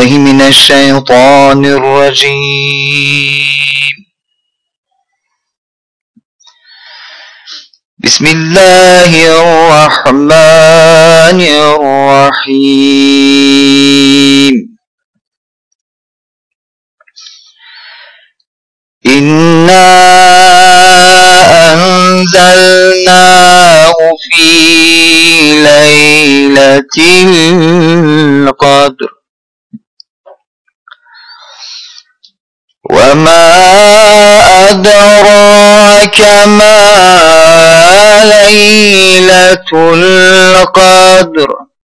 بالله من الشيطان الرجيم. بسم الله الرحمن الرحيم. إنا أنزلناه في ليلة القدر وما أدراك ما ليلة القدر.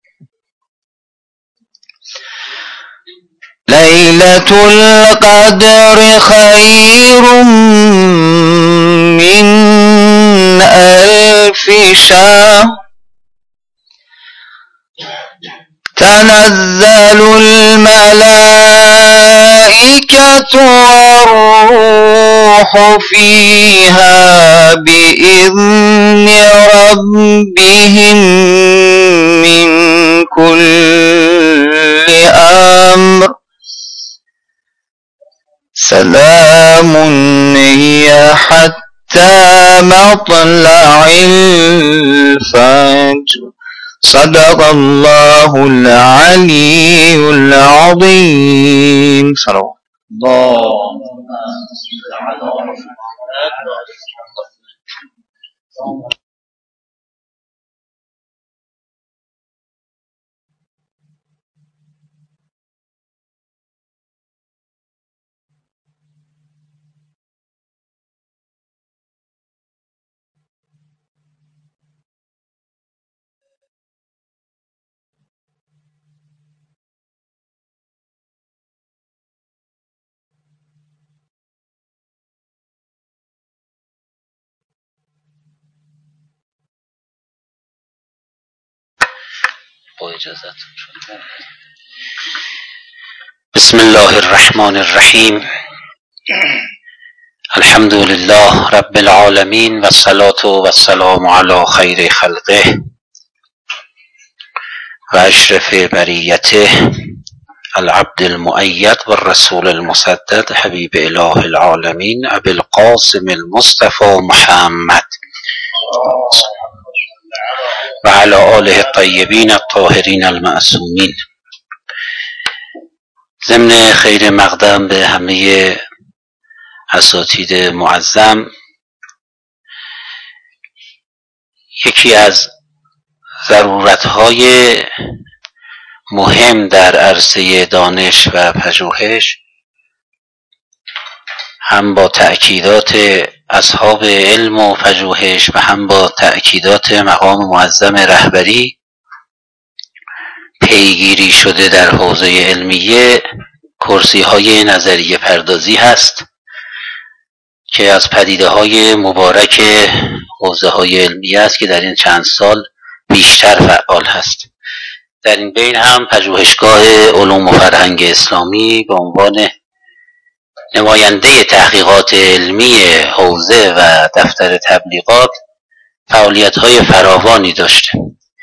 ليلة القدر خير من 1000 شهر. تنزل الملائكة والروح فيها بإذن ربهم من كل أمر. سلام هي حتى مطلع الفجر. صدق الله العلي العظيم. صلوات الله على بسم الله الرحمن الرحیم. الحمد لله رب العالمین و الصلاة و السلام علی خیر خلقه و اشرف بریته العبد المؤید و الرسول المسدد حبیب اله العالمین ابی القاسم المصطفى محمد و علی آله الطیبین الطاهرین المعصومین. ضمن خیر مقدم به همه اساتید معظم، یکی از ضرورت‌های مهم در عرصه دانش و پژوهش، هم با تأکیدات اصحاب علم و پژوهش و هم با تأکیدات مقام معظم رهبری پیگیری شده در حوزه علمیه، کرسی‌های نظریه پردازی هست که از پدیده‌های مبارک حوزه‌های علمیه است که در این چند سال بیشتر فعال هست. در این بین هم پژوهشگاه علوم و فرهنگ اسلامی به عنوان نماینده تحقیقات علمی حوزه و دفتر تبلیغات فعالیت‌های فراوانی داشته.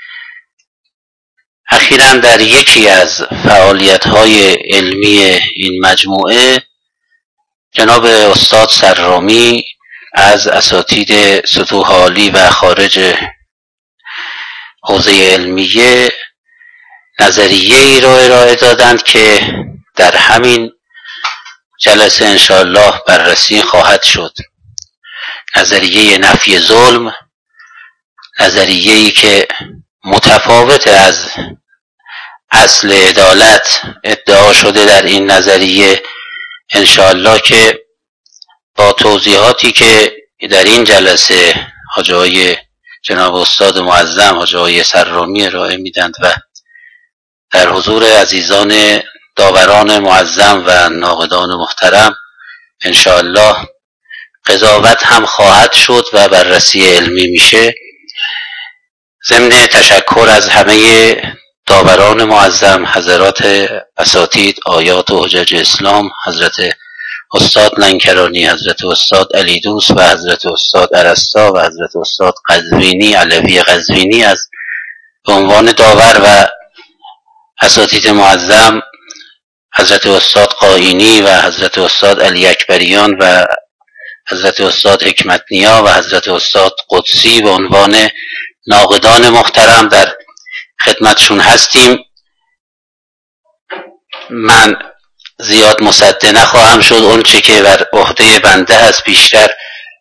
اخیراً در یکی از فعالیت‌های علمی این مجموعه جناب استاد سرامی از اساتید سطوح عالی و خارج حوزه علمیه نظریه‌ای را ارائه دادند که در همین جلسه انشاءالله بررسی خواهد شد. نظریه نفی ظلم، نظریه‌ای که متفاوت از اصل عدالت ادعا شده در این نظریه، انشاءالله که با توضیحاتی که در این جلسه حاجی های جناب استاد معظم حاجی های سرامی ارائه میدند و در حضور عزیزان داوران معظم و ناقدان محترم انشاءالله قضاوت هم خواهد شد و بررسی علمی میشه. ضمن تشکر از همه داوران معظم، حضرات اساتید آیات و حجج اسلام، حضرت استاد لنکرانی، حضرت استاد علی دوست و حضرت استاد ارسطا و حضرت استاد قزوینی علوی قزوینی، از به عنوان داور و اساتید معظم حضرت استاد قائینی و حضرت استاد علی اکبریان و حضرت استاد حکمت نیا و حضرت استاد قدسی به عنوان ناقدان محترم در خدمتشون هستیم. من زیاد مصدق نخواهم شد، اون چه که بر عهده بنده هست بیشتر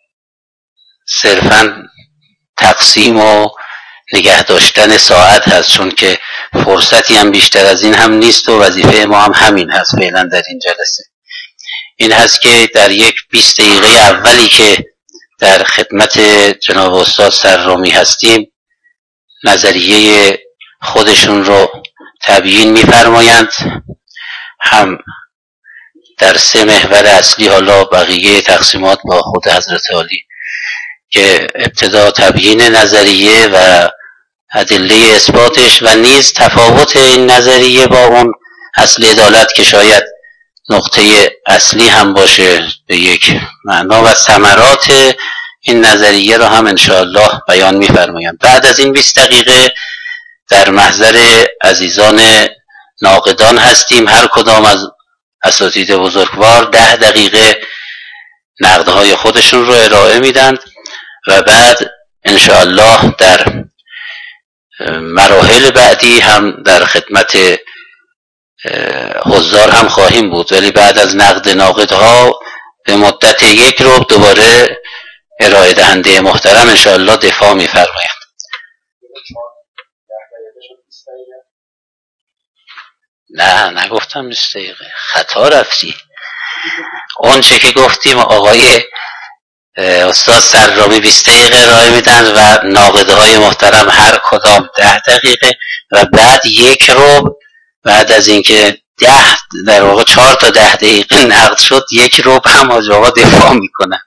صرفاً تقسیم و نگه داشتن ساعت هست، چون که فرصتی هم بیشتر از این هم نیست و وظیفه ما هم همین هست فعلا در این جلسه. این هست که در یک 20 دقیقه اولی که در خدمت جناب استاد سرامی هستیم نظریه خودشون رو تبیین می‌فرمایند، هم در 3 محور اصلی، حالا بقیه تقسیمات با خود حضرت عالی، که ابتدا تبیین نظریه و ادله اثباتش و نیز تفاوت این نظریه با اون اصل عدالت که شاید نقطه اصلی هم باشه به یک معنا، و ثمرات این نظریه رو هم انشاءالله بیان می‌فرمایند. بعد از این 20 دقیقه در محضر عزیزان ناقدان هستیم. هر کدام از اساتید بزرگوار 10 دقیقه نقدهای خودشون رو ارائه میدن و بعد انشاءالله در مراحل بعدی هم در خدمت حضار هم خواهیم بود، ولی بعد از نقد ناقدها به مدت 1 ربع دوباره ارائه دهنده محترم انشاءالله دفاع می‌فرمایند. نه نگفتم 20 دقیقه، خطا رفتی. اون چه که گفتیم آقای استاد سرامی 20 دقیقه ارائه میدن و ناقدهای محترم هر کدام 10 دقیقه و بعد 1 ربع بعد از اینکه 10 در واقع 4 تا 10 دقیقه نقد شد 1 ربع هم حاج آقا دفاع میکنن،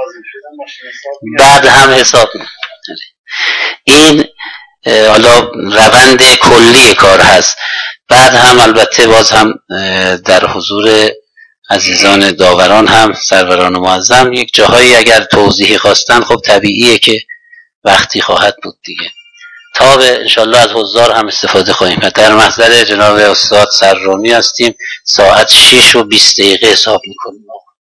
بعد هم حساب میکنن. این حالا روند کلی کار هست. بعد هم البته باز هم در حضور عزیزان داوران هم سروران معظم یک جاهایی اگر توضیحی خواستن خب طبیعیه که وقتی خواهد بود دیگه. تا به انشالله از حضار هم استفاده خواهیم. در محضر جناب استاد سرامی هستیم. ساعت 6 و 20 دقیقه حساب میکنیم.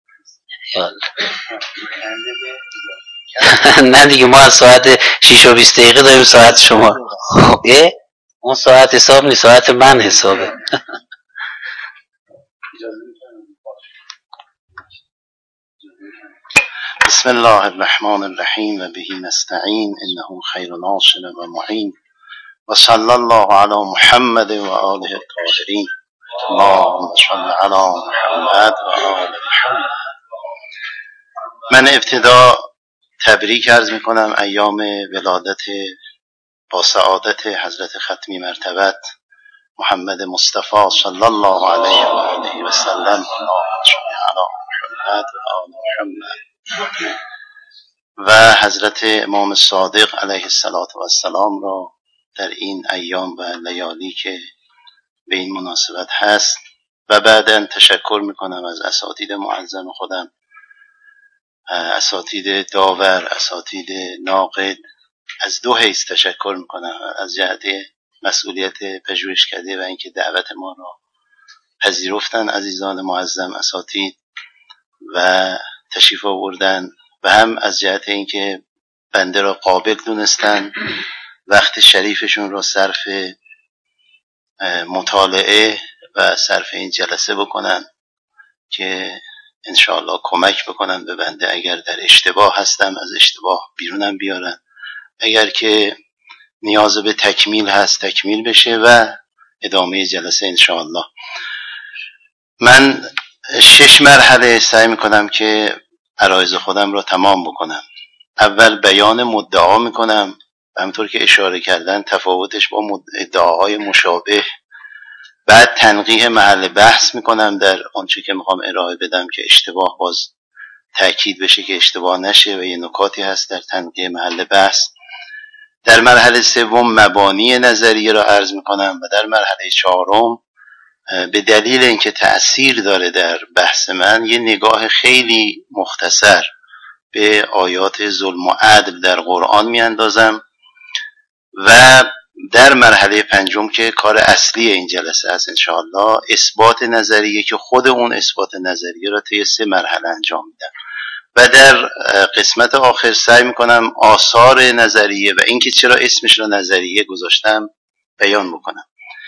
نه دیگه ما از ساعت 6 و 20 دقیقه داریم ساعت شما. خب اون ساعت حساب نیست، ساعت من حسابه. بسم الله الرحمن الرحیم و به نستعین انه خیر ناصر و معین و صلی الله علی محمد و آله الطاهرین. اللهم صل علی محمد و آل محمد. من ابتدا تبریک عرض میکنم ایام ولادت با سعادت حضرت ختمی مرتبت محمد مصطفی صلی الله علیه و آله و سلم. اللهم صل علی محمد و آل محمد. و حضرت امام صادق علیه السلام را در این ایام و لیالی که به این مناسبت هست و بعداً تشکر میکنم از اساتید معظم خودم، اساتید داور، اساتید ناقد. از 2 حیث تشکر میکنم، از جهت مسئولیت پژوهشکده و اینکه دعوت ما را پذیرفتن عزیزان معظم اساتید و تشریف آوردن، و هم از جهت اینکه بنده را قابل دونستن وقت شریفشون را صرف مطالعه و صرف این جلسه بکنن که انشاءالله کمک بکنن به بنده. اگر در اشتباه هستم از اشتباه بیرونم بیارن، اگر که نیاز به تکمیل هست تکمیل بشه و ادامه جلسه انشاءالله. من 6 مرحله سعی میکنم که عرایض خودم را تمام بکنم. اول بیان مدعا میکنم و همطور که اشاره کردن تفاوتش با ادعاهای مشابه. بعد تنقیح محل بحث میکنم در آنچه که میخوام ارائه بدم که اشتباه باز تأکید بشه که اشتباه نشه و یه نکاتی هست در تنقیح محل بحث. در مرحله 3 مبانی نظریه را عرض میکنم و در مرحله 4 به دلیل اینکه تأثیر داره در بحث من یه نگاه خیلی مختصر به آیات ظلم و عدل در قرآن میاندازم و در مرحله پنجم که کار اصلی این جلسه هست انشاءالله، اثبات نظریه که خود اون اثبات نظریه را طی 3 مرحله انجام میدم و در قسمت آخر سعی میکنم آثار نظریه و اینکه چرا اسمش را نظریه گذاشتم بیان بکنم.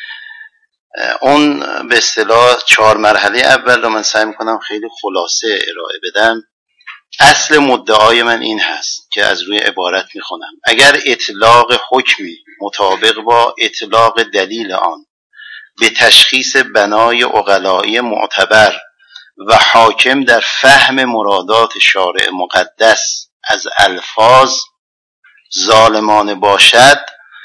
اون به اصطلاح 4 مرحله اول رو من سعی میکنم خیلی خلاصه ارائه بدم. اصل مدعای من این هست که از روی عبارت میخونم: اگر اطلاق حکمی مطابق با اطلاق دلیل آن به تشخیص بنای عقلایی معتبر و حاکم در فهم مرادات شارع مقدس از الفاظ ظالمانه باشد،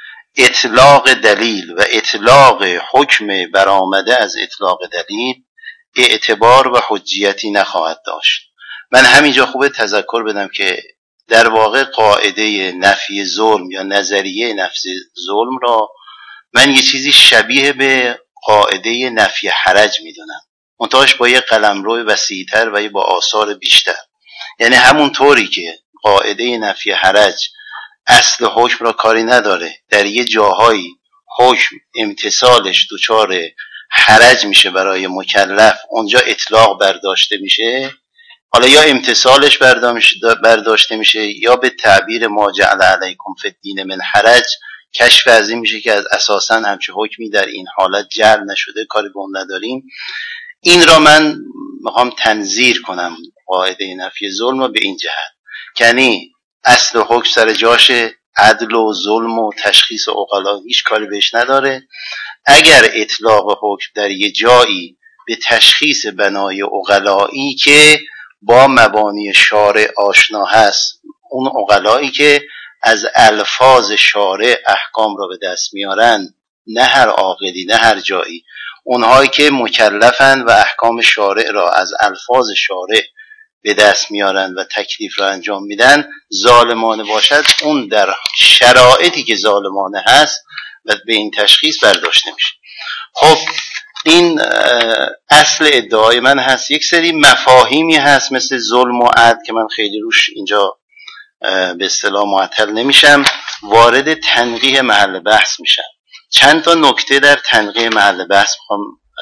اطلاق دلیل و اطلاق حکم برآمده از اطلاق دلیل اعتبار و حجیتی نخواهد داشت. من همینجا خوبه تذکر بدم که در واقع قاعده نفی ظلم یا نظریه نفی ظلم را من یه چیزی شبیه به قاعده نفی حرج میدونم، منتهاش با یه قلمرو وسیع‌تر و با آثار بیشتر. یعنی همون طوری که قاعده نفی حرج اصل حکم را کاری نداره، در یه جاهایی حکم امتثالش دچار حرج میشه برای مکلف، اونجا اطلاق برداشته میشه. حالا یا امتثالش برداشته میشه یا به تعبیر ما جعل علیکم فی الدین من حرج کشف از این میشه که از اساساً همچه حکمی در این حالت جعل نشده، کاری به اون نداریم. این را من میخوام تنظیر کنم قاعده نفی ظلم رو به این جهت، یعنی اصل حکم سر جاشه، عدل و ظلم و تشخیص عقلا هیچ کاری بهش نداره. اگر اطلاق حکم در یه جایی به تشخیص بنای عقلایی که با مبانی شارع آشنا هست، اون عقلایی که از الفاظ شارع احکام را به دست میارن، نه هر عاقلی نه هر جایی، اونهایی که مکلفن و احکام شارع را از الفاظ شارع به دست میارن و تکلیف را انجام میدن، ظالمانه باشد، اون در شرایطی که ظالمانه هست و به این تشخیص برداشته میشه. خب این اصل ادعای من هست. یک سری مفاهیمی هست مثل ظلم و عدل که من خیلی روش اینجا به اصطلاح معطل نمیشم، وارد تنقیح محل بحث میشم. چند تا نکته در تنقیح محل بحث میخوام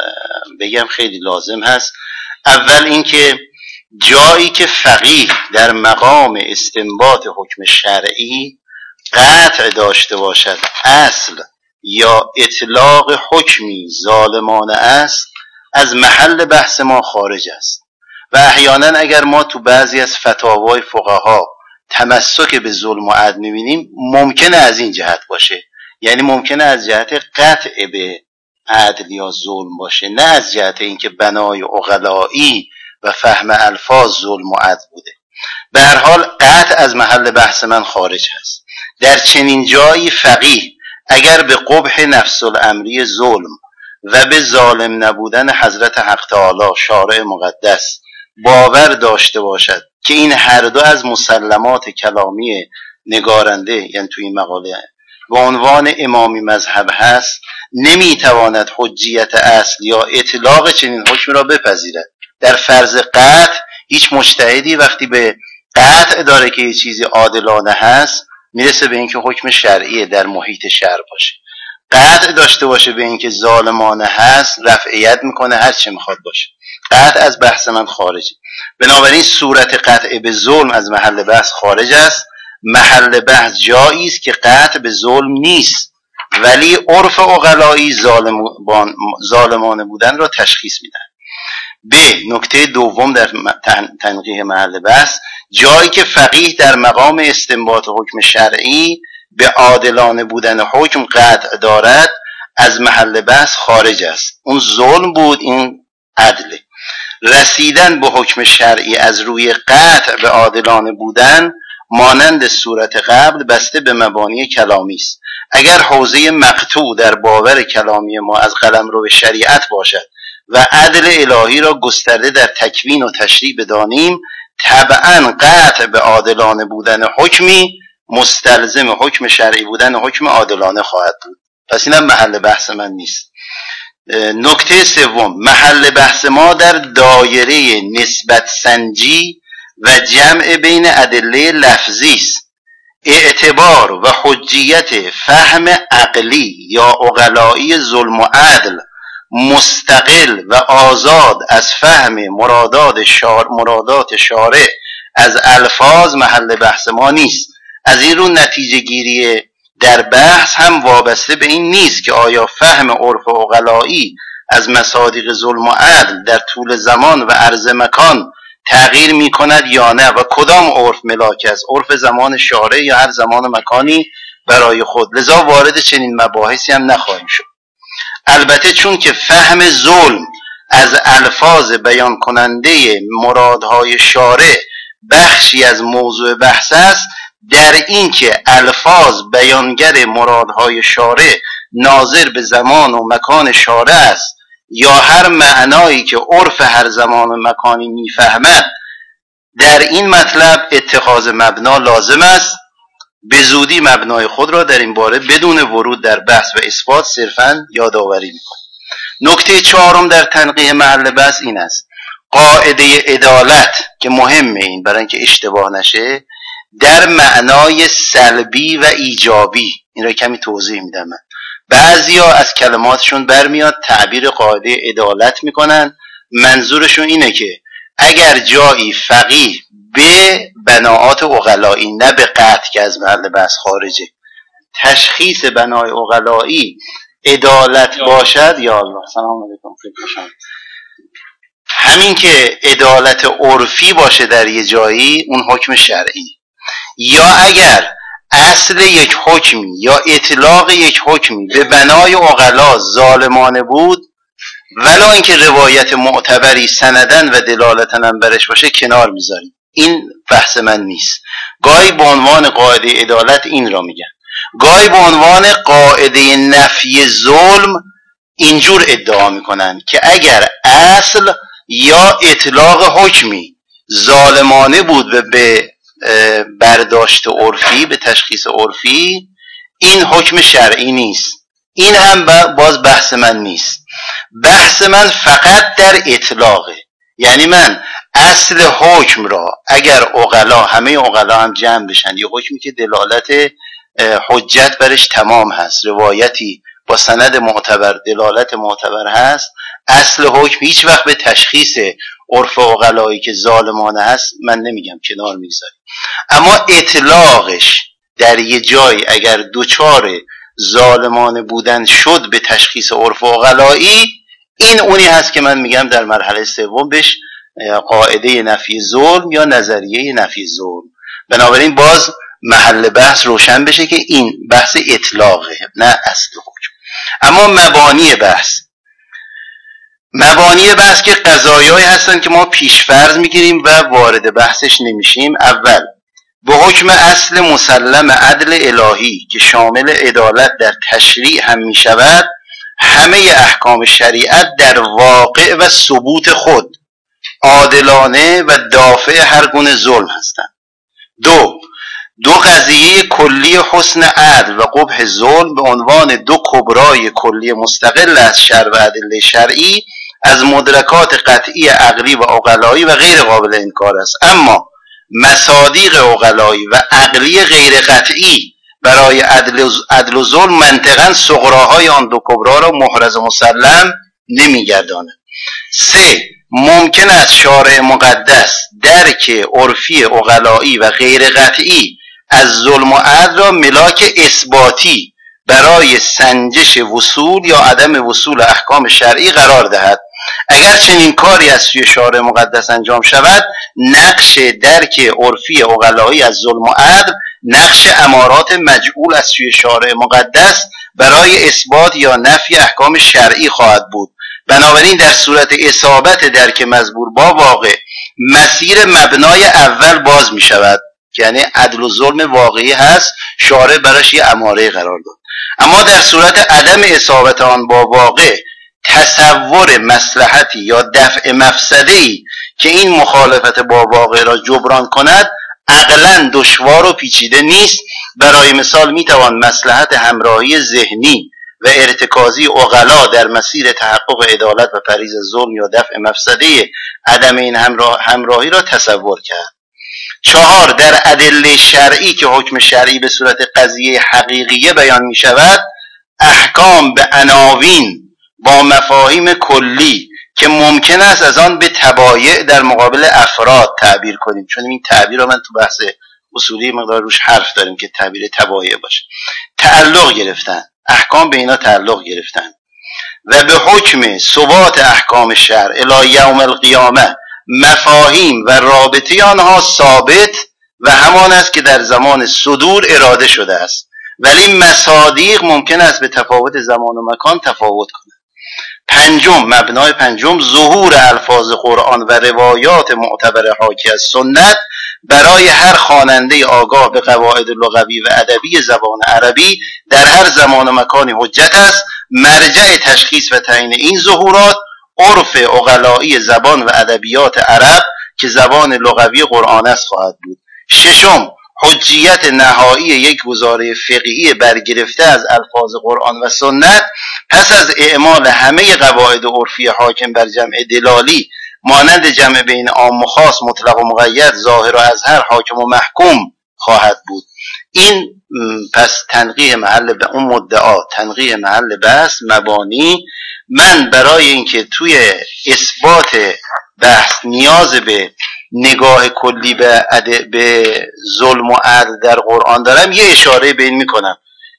بگم خیلی لازم هست. اول اینکه جایی که فقیه در مقام استنباط حکم شرعی قطع داشته باشد اصل یا اطلاق حکمی ظالمانه است، از محل بحث ما خارج است و احیانا اگر ما تو بعضی از فتاوای فقها تمسک به ظلم و عدل می‌بینیم، ممکنه از این جهت باشه، یعنی ممکنه از جهت قطع به عدل یا ظلم باشه، نه از جهت اینکه بنای عقلایی و فهم الفاظ ظلم و عدل بوده. به هر حال قطع از محل بحث من خارج هست. در چنین جایی فقیه اگر به قبح نفس الامری ظلم و به ظالم نبودن حضرت حق تعالی شارع مقدس باور داشته باشد که این هر دو از مسلمات کلامی نگارنده، یعنی توی این مقاله به عنوان امامی مذهب هست، نمیتواند حجیت اصل یا اطلاق چنین حکم را بپذیرد. در فرض قطع هیچ مجتهدی وقتی به قطع داره که یه چیزی عادلانه هست میرسه به اینکه حکم شرعی در محیط شرع باشه. قطع داشته باشه به اینکه ظالمانه هست، رفعیت میکنه هر چه میخواد باشه. قطع از بحث من خارجه. بنابراین صورت قطع به ظلم از محل بحث خارج است. محل بحث جایی است که قطع به ظلم نیست ولی عرف عقلایی ظالمانه بودن را تشخیص میدن. به نکته دوم در تنقیح محل بحث، جایی که فقیه در مقام استنباط حکم شرعی به عادلانه بودن حکم قطع دارد، از محل بحث خارج است. اون ظلم بود، این عدله. رسیدن به حکم شرعی از روی قطع به عادلانه بودن مانند صورت قبل بسته به مبانی کلامی است. اگر حوزه مقطوع در باور کلامی ما از قلمرو شریعت باشد و عدل الهی را گسترده در تکوین و تشریع بدانیم، طبعا قطع به عادلانه بودن حکمی مستلزم حکم شرعی بودن حکم عادلانه خواهد بود. پس اینم محل بحث من نیست. نکته سوم، محل بحث ما در دایره نسبت سنجی و جمع بین ادله لفظی است. اعتبار و حجیت فهم عقلی یا عقلایی ظلم و عدل مستقل و آزاد از فهم مرادات شارع از الفاظ محل بحث ما نیست. از این رو نتیجه گیری در بحث هم وابسته به این نیست که آیا فهم عرف عقلایی از مصادیق ظلم و عدل در طول زمان و عرض مکان تغییر می کند یا نه و کدام عرف ملاک است، عرف زمان شارع یا هر زمان و مکانی برای خود. لذا وارد چنین مباحثی هم نخواهیم شد. البته چون که فهم ظلم از الفاظ بیان کننده مرادهای شارع بخشی از موضوع بحث است، در این که الفاظ بیانگر مرادهای شارع ناظر به زمان و مکان شارع است یا هر معنایی که عرف هر زمان و مکانی میفهمد، در این مطلب اتخاذ مبنا لازم است. به زودی مبنای خود را در این باره بدون ورود در بحث و اثبات صرفاً یادآوری می‌کنم. نکته چهارم در تنقیح محل بحث این است: قاعده عدالت که مهمه، این برای اینکه اشتباه نشه، در معنای سلبی و ایجابی. این را کمی توضیح میدم. من بعضیا از کلماتشون برمیاد تعبیر قاعده عدالت میکنن، منظورشون اینه که اگر جایی فقیه به بناعات عقلایی، نه به قطع که از محل بحث خارجه، تشخیص بنای عقلایی عدالت باشد، یا الله سلام علیکم، همین که عدالت عرفی باشه در یه جایی، اون حکم شرعی. یا اگر اصل یک حکمی یا اطلاق یک حکمی به بنای عقلا ظالمانه بود، ولا اینکه روایت معتبری سندن و دلالتن هم برش باشه، کنار میذاریم. این بحث من نیست. گاهی به عنوان قاعده عدالت این را میگن، گاهی به عنوان قاعده نفی ظلم اینجور ادعا میکنن که اگر اصل یا اطلاق حکمی ظالمانه بود و به برداشت عرفی، به تشخیص عرفی، این حکم شرعی نیست. این هم باز بحث من نیست. بحث من فقط در اطلاقه. یعنی من اصل حکم را اگر عقلا، همه عقلا هم جمع بشن، یه حکمی که دلالت حجت برش تمام هست، روایتی با سند معتبر دلالت معتبر هست، اصل حکم هیچ وقت به تشخیص عرف عقلایی که ظالمانه هست من نمیگم کنار میذاریم. اما اطلاقش در یه جای اگر دوچار ظالمانه بودن شد به تشخیص عرف عقلایی، این اونی هست که من میگم در مرحله سوم بهش قاعده نفی ظلم یا نظریه نفی ظلم. بنابراین باز محل بحث روشن بشه که این بحث اطلاقه، نه اصل حکم. اما مبانی بحث که قضایایی هستن که ما پیشفرض میگیریم و وارد بحثش نمیشیم. اول، به حکم اصل مسلم عدل الهی که شامل عدالت در تشریع هم میشود، همه احکام شریعت در واقع و ثبوت خود عادلانه و دافع هر گونه ظلم هستند. دو قضیه کلی حسن عدل و قبح ظلم به عنوان دو کبرای کلی مستقل از شرع و ادله شرعی از مدرکات قطعی عقلی و عقلایی و غیر قابل انکار است. اما مصادیق عقلایی و عقلی غیر قطعی برای عدل و ظلم منطقاً صغراهای آن دو کبرا را محرز مسلم نمی‌گرداند. 3. ممکن است شارع مقدس درک عرفی عقلایی و غیر قطعی از ظلم و عدل را ملاک اثباتی برای سنجش وصول یا عدم وصول احکام شرعی قرار دهد. اگر چنین کاری از سوی شارع مقدس انجام شود، نقش درک عرفی عقلایی از ظلم و عدل نقش امارات مجعول از سوی شارع مقدس برای اثبات یا نفی احکام شرعی خواهد بود. بنابراین در صورت اصابت درک مزبور با واقع، مسیر مبنای اول باز می شود، یعنی عدل و ظلم واقعی هست، شارع براش یه اماره قرار داد. اما در صورت عدم اصابت آن با واقع، تصور مصلحتی یا دفع مفسده‌ای که این مخالفت با واقع را جبران کند عقلاً دشوار و پیچیده نیست. برای مثال میتوان مصلحت همراهی ذهنی و ارتکازی عقلا در مسیر تحقق عدالت و پریز ظلم یا دفع مفسده عدم این همراهی را تصور کرد. 4 در ادله شرعی که حکم شرعی به صورت قضیه حقیقیه بیان می شود، احکام به عناوین با مفاهیم کلی که ممکن است از آن به تبایع در مقابل افراد تعبیر کنیم، چون این تعبیر رو من تو بحث اصولی مقدار روش حرف داریم که تعبیر تبایع باشه، تعلق گرفتن، احکام به اینا تعلق گرفتن و به حکم ثبات احکام شرع الی یوم القیامه مفاهیم و رابطه آنها ثابت و همان است که در زمان صدور اراده شده است، ولی مصادیق ممکن است به تفاوت زمان و مکان تفاوت کنند. 5 مبنای 5 ظهور الفاظ قرآن و روایات معتبر حاکی از سنت برای هر خواننده آگاه به قواعد لغوی و ادبی زبان عربی در هر زمان و مکانی حجت است. مرجع تشخیص و تعیین این ظهورات عرف عقلایی زبان و ادبیات عرب که زبان لغوی قرآن است خواهد بود. 6 حجیت نهایی یک گزاره فقهی برگرفته از الفاظ قرآن و سنت پس از اعمال همه قواعد عرفی حاکم بر جمع دلالی مانند جمع بین عام و خاص، مطلق و مقید، ظاهر و اظهر، حاکم و محکوم خواهد بود. این پس تنقیح محل به اون مدعا، تنقیح محل بحث، مبانی. من برای اینکه توی اثبات بحث نیاز به نگاه کلی به ظلم و عدل در قرآن دارم، یه اشاره به این میکنم.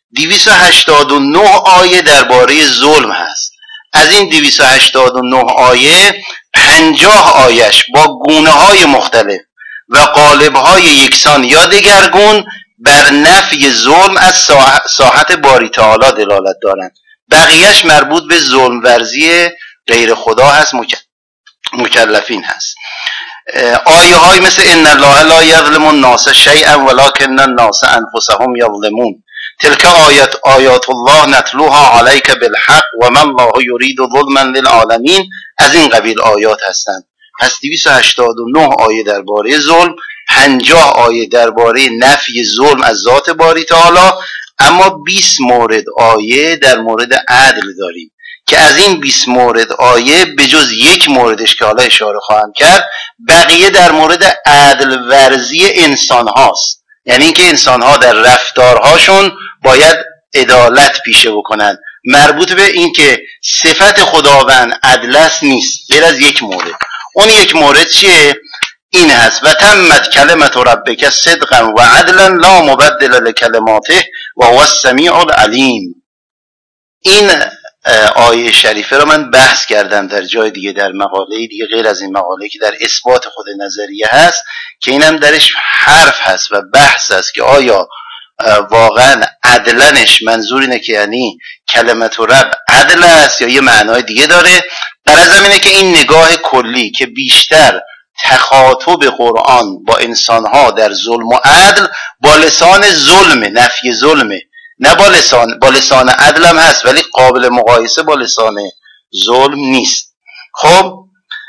289 آیه درباره ظلم هست. از این 289 آیه 50 آیش با گونه های مختلف و قالب های یکسان یا دگرگون بر نفی ظلم از ساحت باری تعالی دلالت دارند. بقیهش مربوط به ظلم ورزی غیر خدا هست، مکلفین هست. آیه های مثل ان الله لا یظلم الناس شیئا ولکن الناس انفسهم یظلمون، تلک آیات الله نتلوها علیک بالحق و من الله یرید ظلما للعالمین، از این قبیل آیات هستند. پس 289 آیه درباره ظلم، 50 آیه درباره نفی ظلم از ذات باری تعالی، اما 20 مورد آیه در مورد عدل داریم که از این 20 مورد آیه به جز یک موردش که حالا اشاره خواهم کرد، بقیه در مورد عدل ورزی انسان هاست. یعنی اینکه انسان ها در رفتارهاشون باید عدالت پیشه بکنن. مربوط به این که صفت خداوند عدل است نیست، غیر از یک مورد. اون یک مورد چیه؟ این هست و تمت کلمت ربک صدقا و عدلا لا مبدل لکلماته و هو السمیع العلیم. این آیه شریفه رو من بحث کردم در جای دیگه، در مقاله دیگه غیر از این مقاله که در اثبات خود نظریه هست، که اینم درش حرف هست و بحث هست که آیا واقعا عدلنش منظور اینه که یعنی کلمت رب عدل است یا یه معنای دیگه داره. غرضم اینه که این نگاه کلی که بیشتر تخاطب قرآن با انسانها در ظلم و عدل با لسان ظلمه، نفی ظلمه، نه با لسان عدل هم هست ولی قابل مقایسه با لسان ظلم نیست. خب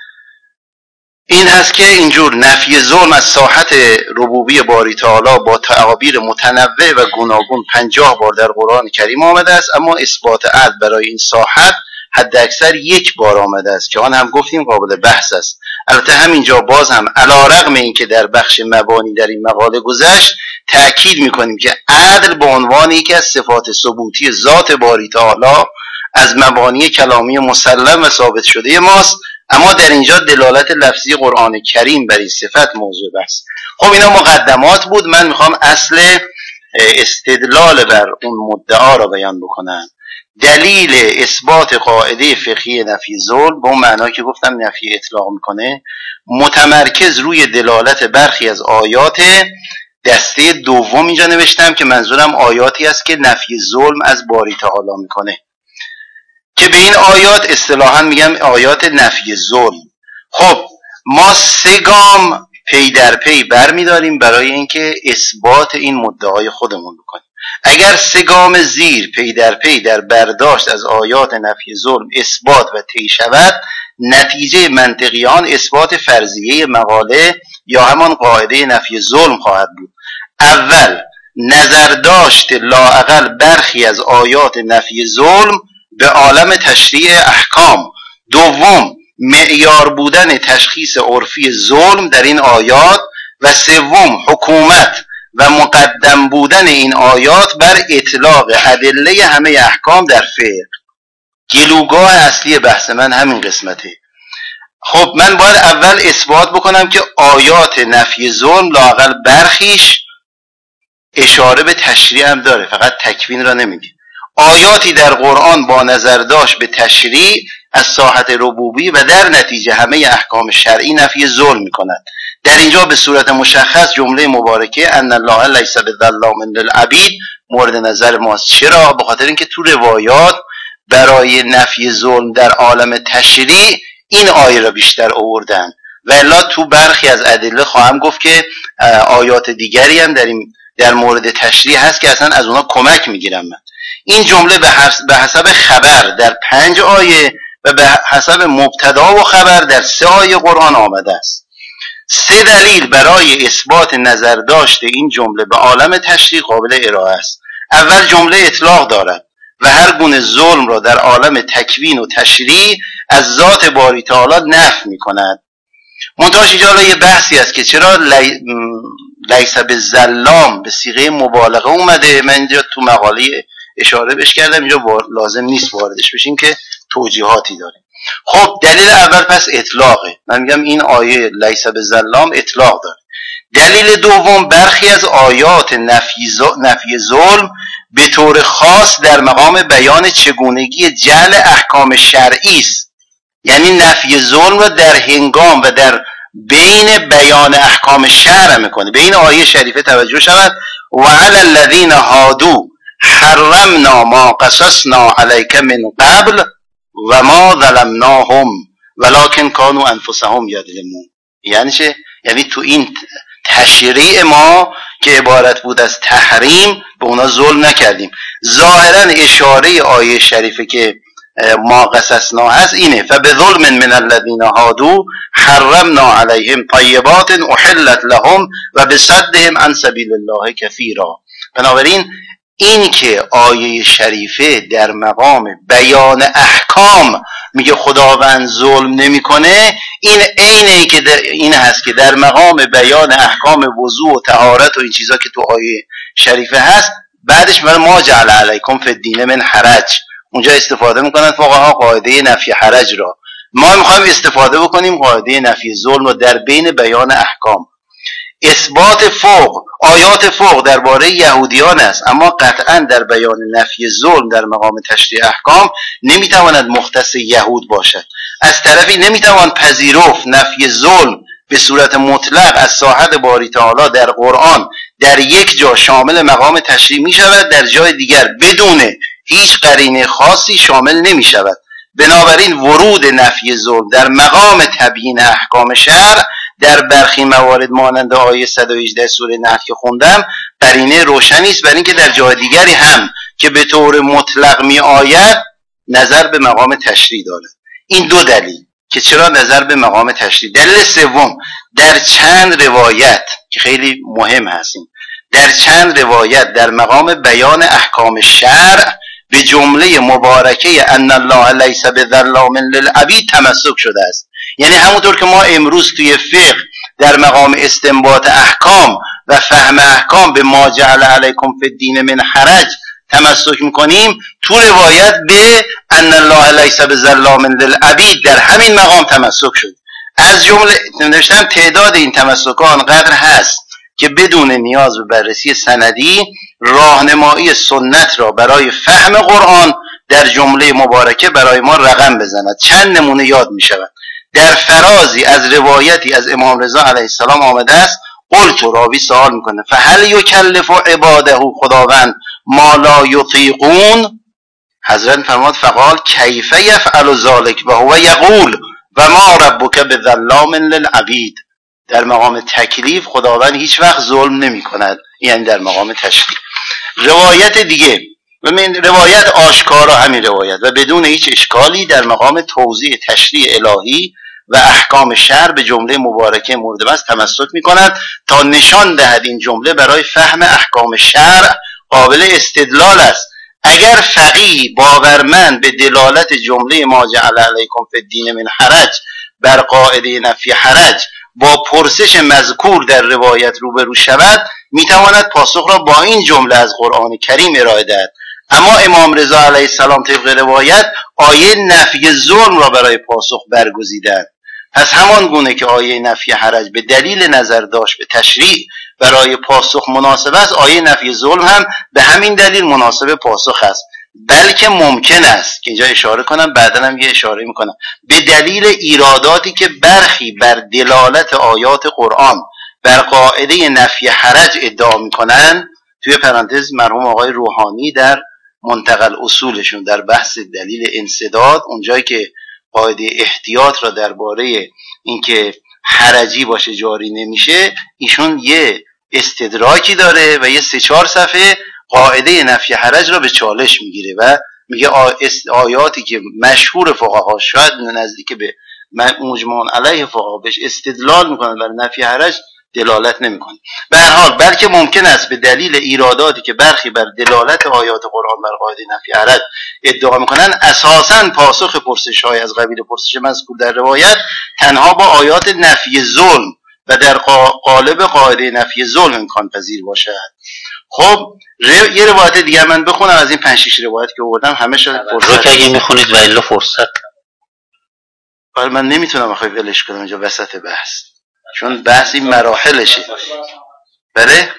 این هست که اینجور نفی ظلم از ساحت ربوبی باری تعالی با تعابیر متنوع و گوناگون 50 بار در قرآن کریم آمده است، اما اثبات عدل برای این ساحت حد اکثر 1 بار آمده است که آن هم گفتیم قابل بحث است. البته همینجا باز هم علیرغم اینکه در بخش مبانی در این مقاله گذشت، تأکید میکنیم که عدل به عنوان یکی از صفات ثبوتی ذات باری تعالی از مبانی کلامی مسلم و ثابت شده ماست، اما در اینجا دلالت لفظی قرآن کریم بر این صفت موضوع بحث. خب اینا مقدمات بود. من میخوام اصل استدلال بر اون مدعا را بیان بکنم. دلیل اثبات قاعده فقهی نفی ظلم به اون معنی که گفتم نفی اطلاق میکنه، متمرکز روی دلالت برخی از آیات دسته دوم اینجا نوشتم که منظورم آیاتی است که نفی ظلم از باری تعالی میکنه، که به این آیات اصطلاحاً میگم آیات نفی ظلم. خب ما 3 گام پی در پی برمیداریم برای اینکه اثبات این مدعای خودمون بکنیم. اگر 3 گام زیر پی در پی در برداشت از آیات نفی ظلم اثبات و طی شود، نتیجه منطقی آن اثبات فرضیه مقاله یا همان قاعده نفی ظلم خواهد بود. اول، نظرداشت لااقل برخی از آیات نفی ظلم به عالم تشریع احکام. دوم، معیار بودن تشخیص عرفی ظلم در این آیات و سوم حکومت و مقدم بودن این آیات بر اطلاق ادله همه احکام در فقه. گلوگاه اصلی بحث من همین قسمته. خب من باید اول اثبات بکنم که آیات نفی ظلم لااقل برخیش اشاره به تشریع هم داره، فقط تکوین را نمیگه. آیاتی در قرآن با نظر داشت به تشریع از ساحت ربوبی و در نتیجه همه احکام شرعی نفی ظلم می‌کند. در اینجا به صورت مشخص جمله مبارکه ان الله لیس بظلام للعبید مورد نظر ماست. چرا؟ به خاطر اینکه تو روایات برای نفی ظلم در عالم تشریع این آیه را بیشتر آوردن و الا تو برخی از ادله خواهم گفت که آیات دیگری هم در مورد تشریع هست که اصلا از اونا کمک میگیرم من. این جمله به حسب خبر در 5 آیه و به حسب مبتدا و خبر در 3 آیه قرآن آمده است. 3 دلیل برای اثبات نظر داشته این جمله به عالم تشریع قابل ارائه است. اول جمله اطلاق دارد و هر گونه ظلم را در عالم تکوین و تشریع از ذات باری تعالی نفی می‌کند. منتهاش اینجا یه بحثی است که چرا لیس بالظلام به صیغه مبالغه اومده. من اینجا تو مقاله اشاره بهش کردم، اینجا لازم نیست واردش بشیم که توجیهاتی داره. خب دلیل اول پس اطلاقه. من میگم این آیه لیس بالظلام اطلاق داره. دلیل دوم برخی از آیات نفی ظلم به طور خاص در مقام بیان چگونگی جعل احکام شرعی است. یعنی نفی ظلم را در هنگام و در بین بیان احکام شرع میکنه. به این آیه شریفه توجه شود و علی الذین هادوا حرمنا ما قصصنا علیک من قبل و ما ظلمناهم ولکن كانوا انفسهم یظلمون. یعنی چه؟ یعنی تو این تشریع ما که عبارت بود از تحریم به اونا ظلم نکردیم. ظاهرا اشاره آیه شریفه که ما قصصنا هست اینه فبظلم من الذین هادوا حرمنا علیهم طیبات احلت لهم و بصدهم عن سبیل الله کثیرا. بنابراین این که آیه شریفه در مقام بیان احکام میگه خداوند ظلم نمیکنه، این عینه که این هست که در مقام بیان احکام وضو و طهارت و این چیزا که تو آیه شریفه هست بعدش میگه ما جعل علیکم فی الدین من حرج. اونجا استفاده میکنن فقها قاعده نفی حرج را. ما میخوایم استفاده بکنیم قاعده نفی ظلم رو در بین بیان احکام. اثبات فوق، آیات فوق درباره یهودیان است، اما قطعا در بیان نفی ظلم در مقام تشریع احکام نمیتواند مختص یهود باشد. از طرفی نمیتوان پذیرفت نفی ظلم به صورت مطلق از ساحت باری تعالی در قرآن در یک جا شامل مقام تشریع می شود، در جای دیگر بدون هیچ قرینه خاصی شامل نمی شود. بنابراین ورود نفی ظلم در مقام تبیین احکام شرع در برخی موارد مانند آیه 118 سوره نحل که خوندم قرینه روشنی است بر اینکه در جای دیگری هم که به طور مطلق می آید نظر به مقام تشریع دارد. این 2 دلیل که چرا نظر به مقام تشریع. دلیل سوم، در چند روایت که خیلی مهم هستیم، در چند روایت در مقام بیان احکام شرع به جمله مبارکه ان الله لیس بظلام للعبید تمسک شده است. یعنی همونطور که ما امروز توی فقه در مقام استنباط احکام و فهم احکام به ما جعل علیکم فی الدین من حرج تمسک میکنیم، تو روایت به ان الله لیس بظلام للعبید در همین مقام تمسک شد. از جمله نوشتم تعداد این تمسک‌ها آنقدر هست که بدون نیاز به بررسی سندی راهنمایی سنت را برای فهم قرآن در جمله مبارکه برای ما رقم بزند. چند نمونه یاد می شود. در فرازی از روایتی از امام رضا علیه السلام آمده است قلت، راوی سوال میکنه فهل یکلف عباده خداوند ما لا یطیقون؟ حضرت فرمود فقال کیف یفعل ذلک و هو یقول و ما ربک بظلام للعبید. در مقام تکلیف خداوند هیچ وقت ظلم نمی کند، یعنی در مقام تشریع. روایت دیگه روایت آشکارا همین روایت و بدون هیچ اشکالی در مقام توضیح تشریع الهی و احکام شرع به جمله مبارکه مورد بحث تمسک می کند تا نشان دهد این جمله برای فهم احکام شرع قابل استدلال است. اگر فقیه باورمند به دلالت جمله ما جعل علیکم فی الدین من حرج بر قاعده نفی حرج با پرسش مذکور در روایت روبرو شود میتواند پاسخ را با این جمله از قرآن کریم ارائه دهد. اما امام رضا علیه السلام طبق روایت آیه نفی ظلم را برای پاسخ برگزیدند. پس همان گونه که آیه نفی حرج به دلیل نظر داشت به تشریع برای پاسخ مناسب است، آیه نفی ظلم هم به همین دلیل مناسب پاسخ است. بلکه ممکن است که اینجا اشاره کنم، بعدا هم یه اشاره میکنم، به دلیل ایراداتی که برخی بر دلالت آیات قرآن بر قاعده نفی حرج ادعا میکنن، توی پرانتز مرحوم آقای روحانی در منتقل اصولشون در بحث دلیل انسداد، اونجایی که قاعده احتیاط را درباره اینکه حرجی باشه جاری نمیشه، ایشون یه استدراکی داره و یه 3-4 صفحه قاعده نفی حرج را به چالش میگیره و میگه آیاتی که مشهور فقها شاید نزدیک به مجمع علیه فقها بهش استدلال میکنن برای نفی حرج دلالت نمیکنه. به هر حال بلکه ممکن است به دلیل ایراداتی که برخی بر دلالت آیات قرآن بر قاعده نفی حرج ادعا میکنن، اساساً پاسخ پرسش‌های از قبیل پرسش مذکور در روایت تنها با آیات نفی ظلم و در قالب قاعده نفی ظلم امکان پذیر باشد. خب یه روایت دیگه من بخونم از این 5-6 روایت که آوردم، همه شد رو که اگه میخونید و الا فرصت. ولی من نمیتونم آخه ولش کنم اینجا وسط بحث، چون بحث این مراحلشه. بله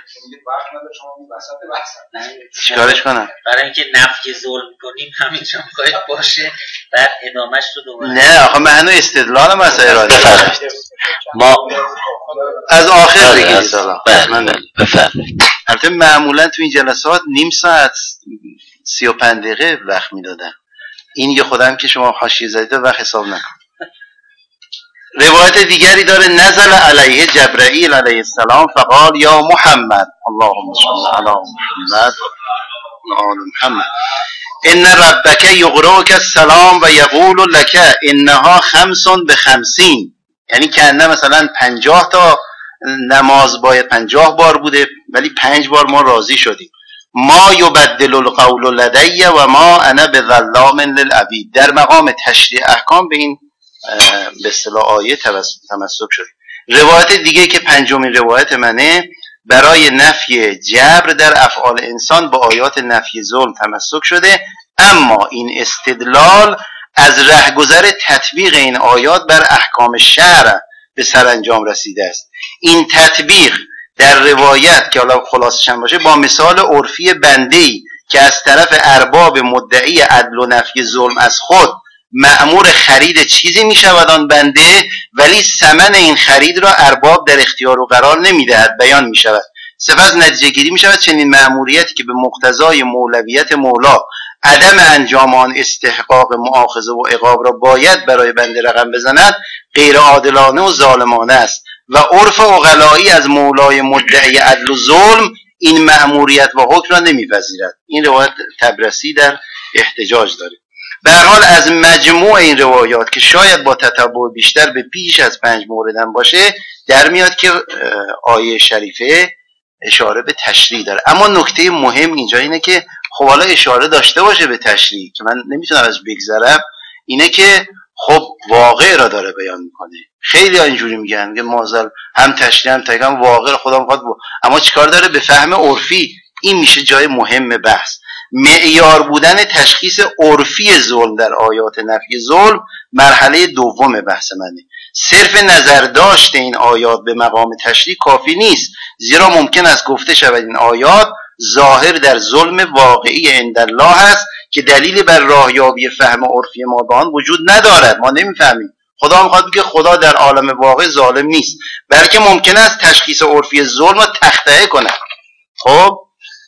چیکارش کنم؟ برای اینکه نفی ظلم کنیم همینجا میخواید باشه، بعد ادامهش رو دوباره. نه آخه من هنو استدلالم از اراده ما از آخر بگیرید. بفرمایید. البته معمولا تو این جلسات نیم ساعت 35 دقیقه وقت میدادن، این یه خودم که شما حاشیه زدید وقت حساب نکن. روایت دیگری داره، نزل علیه جبرائیل علیه السلام فقال یا محمد اللهم صل علی محمد و آل محمد ان ربک یقرؤک السلام و یقول لک انها 5 ب50، یعنی که مثلا 50 تا نماز باید 50 بار بوده ولی 5 بار ما راضی شدیم. ما یبدل القول لدی و ما انا بظلام للعبید. در مقام تشریع احکام به این به اصطلاح آیه تمسک شد. روایت دیگه که 5مین روایت منه، برای نفی جبر در افعال انسان با آیات نفی ظلم تمسک شده، اما این استدلال از رهگذر تطبیق این آیات بر احکام شرع به سرانجام رسیده است. این تطبیق در روایت که حالا خلاصش هم باشه با مثال عرفی بنده‌ای که از طرف ارباب مدعی عدل و نفی ظلم از خود مأمور خرید چیزی می شود آن بنده، ولی ثمن این خرید را ارباب در اختیار و قرار نمی دهد بیان می شود. سپس نتیجه گیری می شود چنین مأموریتی که به مقتضای مولویت مولا عدم انجام آن استحقاق مؤاخذه و عقاب را باید برای بنده رقم بزند غیر عادلانه و ظالمانه است و عرف عقلایی از مولای مدعی عدل و ظلم این مأموریت و حکم را نمیپذیرد. این روایت تبرسی در احتجاج داره. به هر حال از مجموع این روایات که شاید با تتبع بیشتر به بیش از 5 موردن باشه در میاد که آیه شریفه اشاره به تشریع داره. اما نکته مهم اینجا اینه که خب حالا اشاره داشته باشه به تشریع که من نمیتونم ازش بگذرم، اینه که خب واقع را داره بیان میکنه. خیلی اینجوری میگن مازال هم تشریع هم تقیم واقع خدا میخواد اما چیکار داره به فهم عرفی. این میشه جای مهم بحث. معیار بودن تشخیص عرفی ظلم در آیات نفی ظلم مرحله دوم بحث منه. صرف نظر داشت این آیات به مقام تشریع کافی نیست، زیرا ممکن است گفته شود این آیات ظاهر در ظلم واقعی عند الله است که دلیل بر راهیابی فهم عرفی ما به آن وجود ندارد. ما نمیفهمیم. خدا میخواد بگه خدا در عالم واقع ظالم نیست، بلکه ممکن است تشخیص عرفی ظلم را تخطئه کند. خب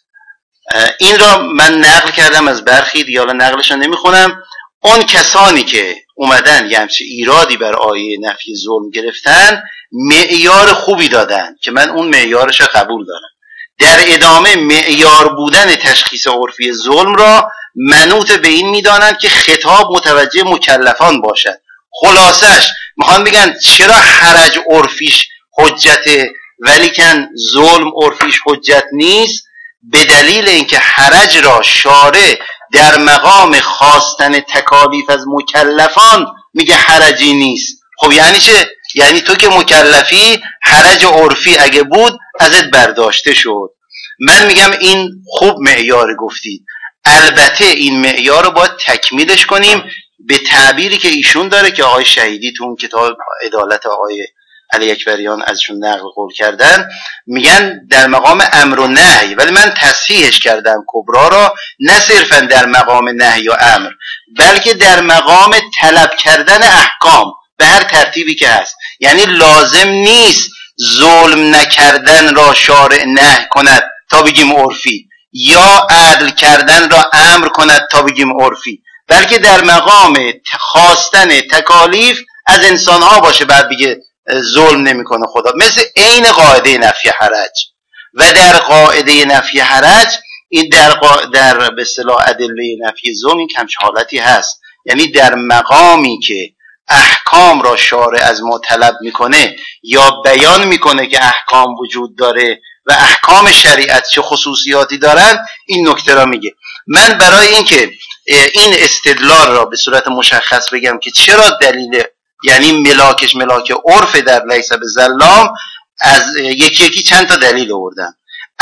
این را من نقل کردم از برخی دیگه، حالا نقلش رو نمیخونم. اون کسانی که اومدن یه همچه ایرادی بر آیه نفی ظلم گرفتن معیار خوبی دادن که من اون معیارش رو قبول دارم. در ادامه معیار بودن تشخیص عرفی ظلم را منوط به این میدانند که خطاب متوجه مکلفان باشد. خلاصش میخوان بگن چرا حرج عرفیش حجته ولیکن ظلم عرفیش حجت نیست؟ به دلیل اینکه حرج را شارع در مقام خواستن تکالیف از مکلفان میگه حرجی نیست. خب یعنی چه؟ یعنی تو که مکلفی حرج عرفی اگه بود ازت برداشته شد. من میگم این خوب معیار گفتید، البته این معیار رو باید تکمیلش کنیم به تعبیری که ایشون داره که آقای شهیدی تو اون کتاب عدالت آقای علی اکبریان ازشون نقل قول کردن، میگن در مقام امر و نهی، ولی من تصحیحش کردم کبرا را، نه صرفا در مقام نهی و امر بلکه در مقام طلب کردن احکام به هر ترتیبی که هست. یعنی لازم نیست ظلم نکردن را شارع نهی کند تا بگیم عرفی، یا عدل کردن را امر کند تا بگیم عرفی، بلکه در مقام خواستن تکالیف از انسانها باشه بعد بگه ظلم نمیکنه خدا. مثل عین قاعده نفی حرج. و در قاعده نفی حرج این در به اصطلاح ادله نفی ظلم این کمچ حالتی هست، یعنی در مقامی که احکام را شارع از ما طلب میکنه یا بیان میکنه که احکام وجود داره و احکام شریعت چه خصوصیاتی دارن، این نکته را میگه. من برای اینکه این استدلال را به صورت مشخص بگم که چرا دلیل، یعنی ملاکش ملاک عرف در لیس بظلام، از یکی چند تا دلیل آوردم.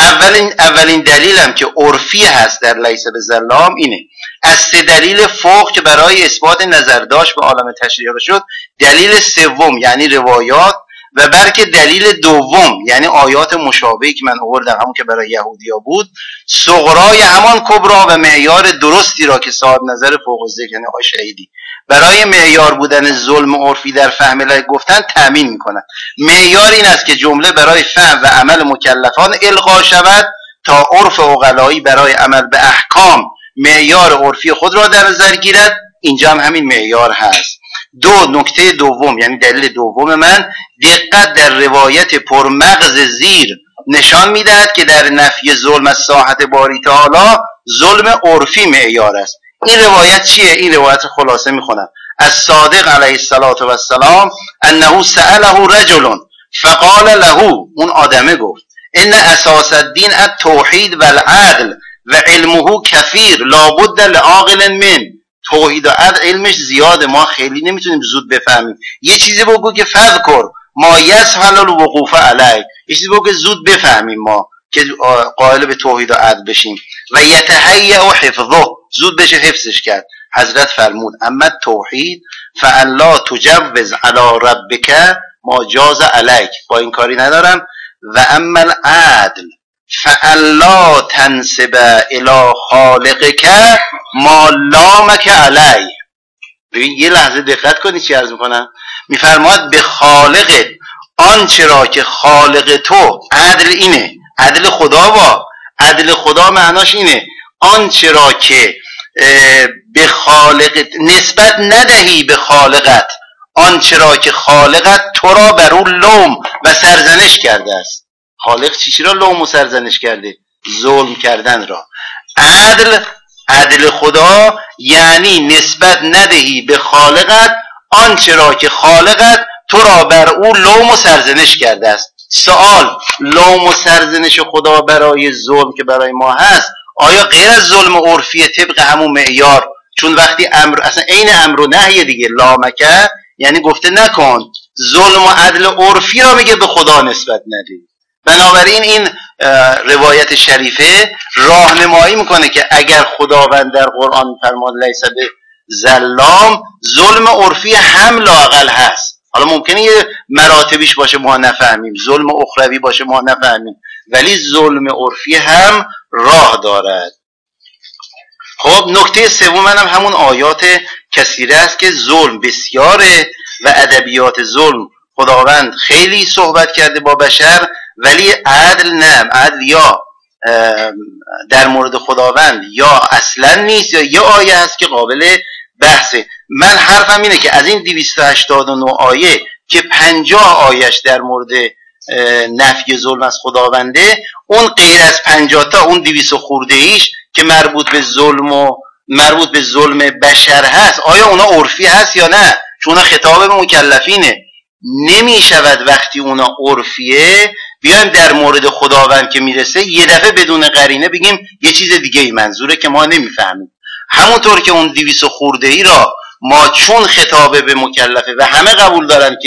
اولین دلیلم که عرفی هست در لیس بظلام اینه. از 3 دلیل فوق که برای اثبات نظر داشت به عالم تشریع شد، دلیل سوم یعنی روایات، و بلکه دلیل دوم یعنی آیات مشابهی که من آوردم، همون که برای یهودیا بود، صغرای همان کبرا و معیار درستی را که صاحب نظر فوق الذکر یعنی آقای شهیدی برای معیار بودن ظلم عرفی در فهم لایق گفتن تأمین میکنن. معیار این است که جمله برای فهم و عمل مکلفان القا شود تا عرف عقلایی برای عمل به احکام معیار عرفی خود را در نظر گیرد. اینجا هم همین معیار هست. نکته دوم یعنی دلیل دوم من، دقت در روایت پرمغز زیر نشان میدهد که در نفی ظلم از ساحت باری تعالی ظلم عرفی معیار است. این روایت چیه؟ این روایت خلاصه میخونم. از صادق علیه السلام انه سأله رجل فقال له، اون آدمه گفت ان اساس الدین التوحید والعدل و علمه کثیر لابد لعاقل من. توحید و عدل علمش زیاده، ما خیلی نمیتونیم زود بفهمیم. یه چیزی بگو که فذکر ما یسهل الوقوف علیه، یه چیزی بگو که زود بفهمیم ما که قائل به توحید و عدل بشیم. و یتهیأ حفظه، زود بشه حفظش کرد. حضرت فرمود اما توحید فالا تجوز علی ربک ما جاز علیک، با این کاری ندارم. و اما العدل فالا تنسب الی خالقک ما لامک علی. ببین یه لحظه دقت کنید چی عرض میکنم. میفرماد به خالقت آنچه را که خالق تو، عدل اینه، عدل خدا با عدل خدا معناش اینه آنچه را که به خالقت نسبت ندهی به خالقت، آنچه را که خالقت تو را بر اون لوم و سرزنش کرده است. خالق چی را لوم و سرزنش کرده؟ ظلم کردن را. عدل خدا یعنی نسبت ندهی به خالقت آنچه را که خالقت تو را بر او لوم و سرزنش کرده است. سوال، لوم و سرزنش خدا برای ظلم که برای ما هست آیا غیر از ظلم عرفی طبق همون معیار؟ چون وقتی امر اصلا عین امر و نهی دیگه، لامکه یعنی گفته نکن، ظلم و عدل عرفی را میگه به خدا نسبت ندی. بنابراین این روایت شریفه راهنمایی میکنه که اگر خداوند در قرآن فرماد لیس بظلام، ظلم عرفی هم لااقل هست. حالا ممکنه یه مراتبیش باشه ما نفهمیم، ظلم اخروی باشه ما نفهمیم، ولی ظلم عرفی هم راه دارد. خب نکته سوم منم همون آیات کثیره است که ظلم بسیاره و ادبیات ظلم خداوند خیلی صحبت کرده با بشر، ولی عدل نه. عدل یا در مورد خداوند یا اصلا نیست یا یه آیه هست که قابل بحثه. من حرفم اینه که از این 289 آیه که 50 آیش در مورد نفی ظلم از خداونده، اون غیر از 50 تا اون 200 خورده ایش که مربوط به ظلم بشر هست، آیا اونا عرفی هست یا نه؟ چون اونا خطاب به مکلفینه. نمی شود وقتی اونا عرفیه بیایم در مورد خداوند که میرسه یه دفعه بدون قرینه بگیم یه چیز دیگه ای منظوره که ما نمیفهمیم. همونطور که اون 200 خورده ای را ما چون خطاب به مکلفه و همه قبول دارن که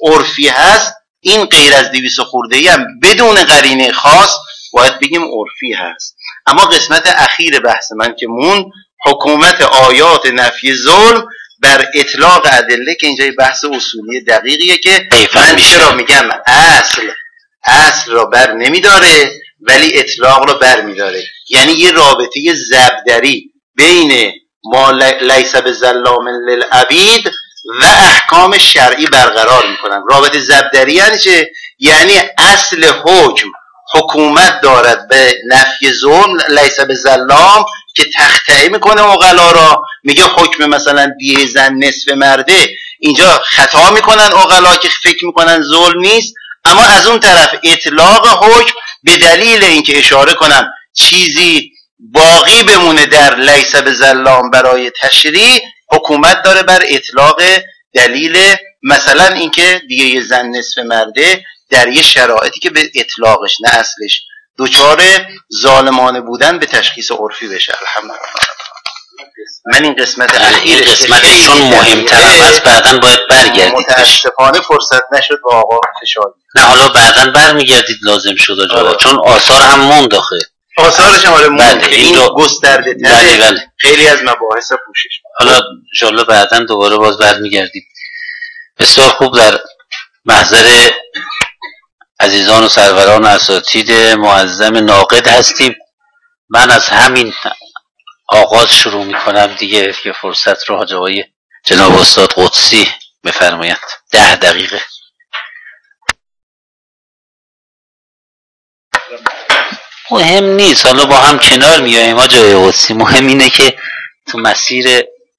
عرفی هست، این غیر از 200 خورده‌ای هم بدون قرینه خاص باید بگیم عرفی هست. اما قسمت اخیر بحث من که مون، حکومت آیات نفی ظلم بر اطلاق ادله، که اینجا بحث اصولی دقیقیه که من چرا میگم اصل را بر نمیداره ولی اطلاق را بر میداره. یعنی یه رابطه زبدری بین ما لیس بظلام للعبید و احکام شرعی برقرار میکنن. رابطه زبدری یعنی چه؟ یعنی اصل حکم حکومت دارد به نفی ظلم، لیس بظلام، که تخطئه میکنه عقلا را، میگه حکم مثلا دیه زن نصف مرده، اینجا خطا میکنن عقلا که فکر میکنن ظلم نیست. اما از اون طرف اطلاق حکم به دلیل اینکه اشاره کنم چیزی باقی بمونه در لیس بظلام برای تشریع، حکومت داره بر اطلاق دلیل مثلا اینکه دیگه زن نصف مرده در یه شرایطی که به اطلاقش نه اصلش دوچار ظالمانه بودن به تشخیص عرفی بشه. الحمدلله. من این قسمت قسمتش چون مهمترم از بعداً باید برگردید. متاسفانه فرصت نشد و آقا فشار. نه حالا بعداً برمیگردید لازم شد جواب، چون آثار هم موند آخه. آثارش هم حالا موند که این گسترده تره خیلی از مباحث پوشش. حالا انشاءالله بعداً دوباره باز برمیگردید. بسیار خوب. در محضر عزیزان و سروران اساتید معظم ناقد هستیم. من از همین آغاز شروع میکنم دیگه که فرصت رو جای جناب استاد قدسی بفرمایند. 10 دقیقه. مهم نیست، حالا با هم کنار میاییم آقای قدسی. مهم اینه که تو مسیر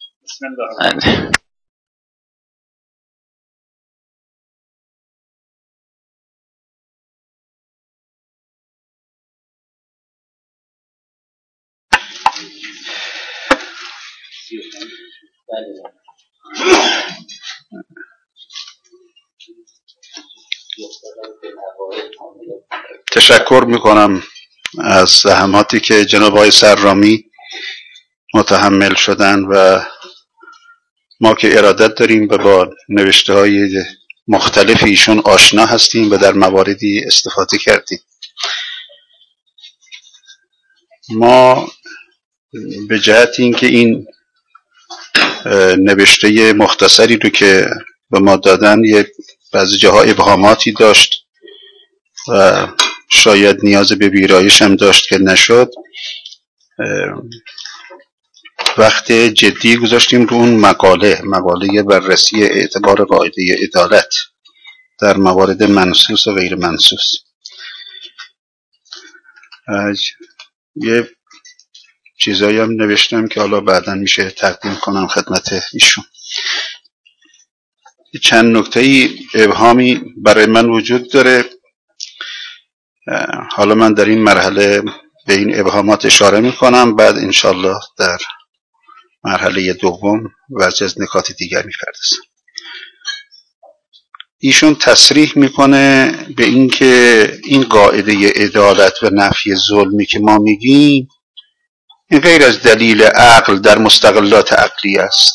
تشکر میکنم از زحماتی که جناب آقای سرامی متحمل شدن و ما که ارادت داریم و با نوشته های مختلف ایشون آشنا هستیم و در مواردی استفاده کردیم. ما به جهت اینکه این نوشته مختصری رو که به ما دادن یه بعضی جاها ابهاماتی داشت و شاید نیاز به ویرایش هم داشت که نشد، وقت جدی گذاشتیم رو اون مقاله بررسی اعتبار قاعده عدالت در موارد منصوص و غیر منصوص. یه چیزایی هم نوشتم که حالا بعداً میشه تقدیم کنم خدمت ایشون. چند نکته‌ای ابهامی برای من وجود داره. حالا من در این مرحله به این ابهامات اشاره میکنم، بعد انشالله در مرحله دوم وجه از نکات دیگر میپردازم. ایشون تصریح میکنه به این که این قاعده عدالت و نفی ظلمی که ما میگیم این غیر از دلیل عقل در مستقلات عقلی است.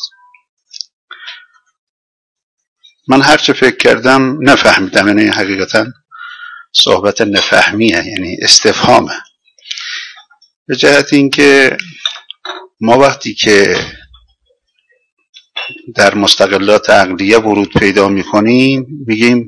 من هرچه فکر کردم نفهمیدم، یعنی حقیقتا صحبت نفهمیه، یعنی استفهامه، به جهت اینکه ما وقتی که در مستقلات عقلیه ورود پیدا میکنیم میگیم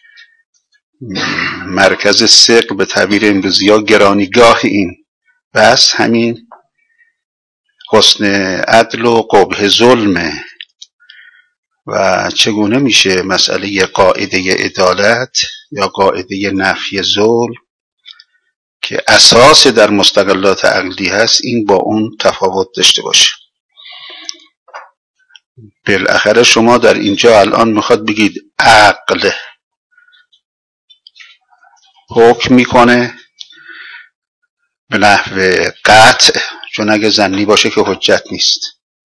مرکز ثقل به تعبیر امروزی ها گرانیگاه این بس همین حسن عدل و قبح ظلمه. و چگونه میشه مسئله قاعده عدالت یا قاعده نفی ظلم که اساس در مستقلات عقلی هست این با اون تفاوت داشته باشه؟ بالاخره شما در اینجا الان میخواد بگید عقل حکم میکنه به نحو قطع، چون اگه ظنی باشه که حجت نیست،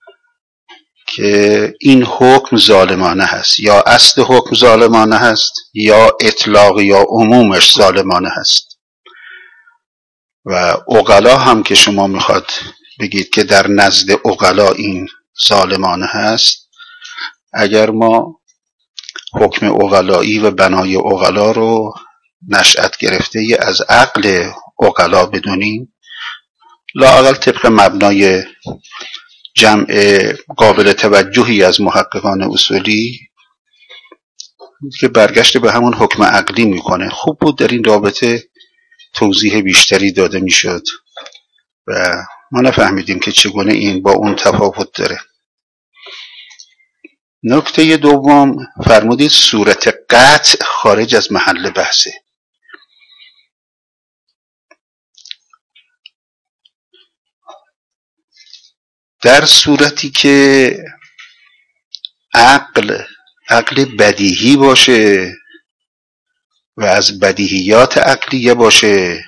که این حکم ظالمانه هست، یا اصل حکم ظالمانه هست یا اطلاق یا عمومش ظالمانه هست. و عقلا هم که شما میخواد بگید که در نزد عقلا این ظالمانه هست، اگر ما حکم عقلایی و بنای عقلا رو نشأت گرفته از عقل عقلا بدونیم، لااقل طبق مبنای جمع قابل توجهی از محققان اصولی که برگشت به همون حکم عقلی میکنه. خوب بود در این رابطه توضیح بیشتری داده میشد و ما نفهمیدیم که چگونه این با اون تفاوت داره. نکته دوم، فرمودید صورت قطع خارج از محل بحثه. در صورتی که عقل بدیهی باشه و از بدیهیات عقلیه باشه،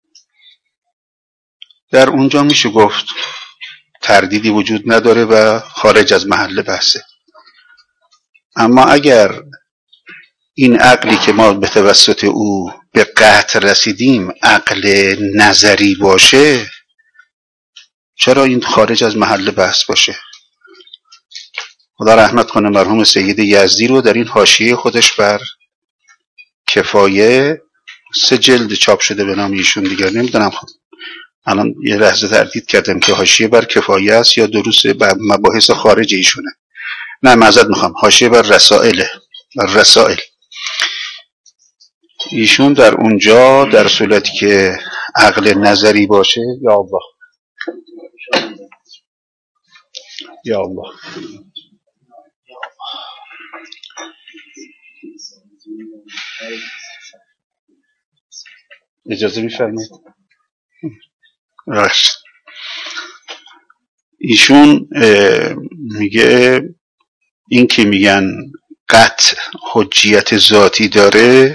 در اونجا میشه گفت تردیدی وجود نداره و خارج از محل بحثه. اما اگر این عقلی که ما به توسط او به قطع رسیدیم عقل نظری باشه، چرا این خارج از محل بحث باشه؟ خدا رحمت کنه مرحوم سید یزدی رو در این حاشیه خودش بر کفایه 3 جلد چاپ شده به نام ایشون، دیگر نمیدونم خود الان یه لحظه تردید کردم که حاشیه بر کفایه است یا دروس مباحث خارج ایشونه. نه معذرت میخوام، حاشیه بر رسائل. ایشون در اونجا در صورتی که عقل نظری باشه، یا الله یا الله اجازه میفرمایید. ایشون میگه این که میگن قطع حجیت ذاتی داره،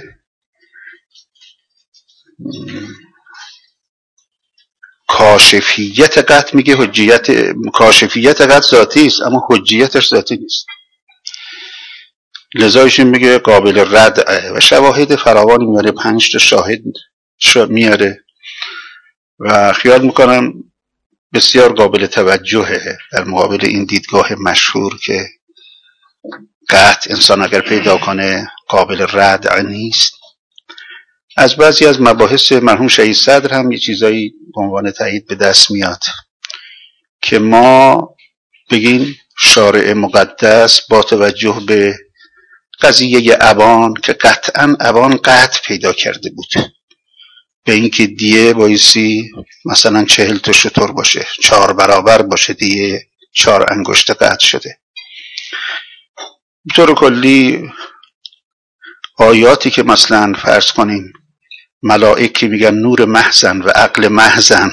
کاشفیت قطع میگه کاشفیت قطع ذاتی است اما حجیتش ذاتی نیست. لذا ایشون میگه قابل رد و شواهد فراوانی میاره، 5 تا شاهد میاره و خیال میکنم بسیار قابل توجهه در مقابل این دیدگاه مشهور که قطع انسان اگر پیدا کنه قابل رد نیست. از بعضی از مباحث مرحوم شهید صدر هم یه چیزایی به عنوان تایید به دست میاد که ما بگیم شارع مقدس با توجه به قضیه ابان که قطعا ابان قطع پیدا کرده بود به اینکه دیه بایستی مثلا 40 تا شتر باشه، 4 برابر باشه دیه 4 انگشت قطع شده. به طور کلی آیاتی که مثلا فرض کنیم ملائکه میگن نور محضن و عقل محضن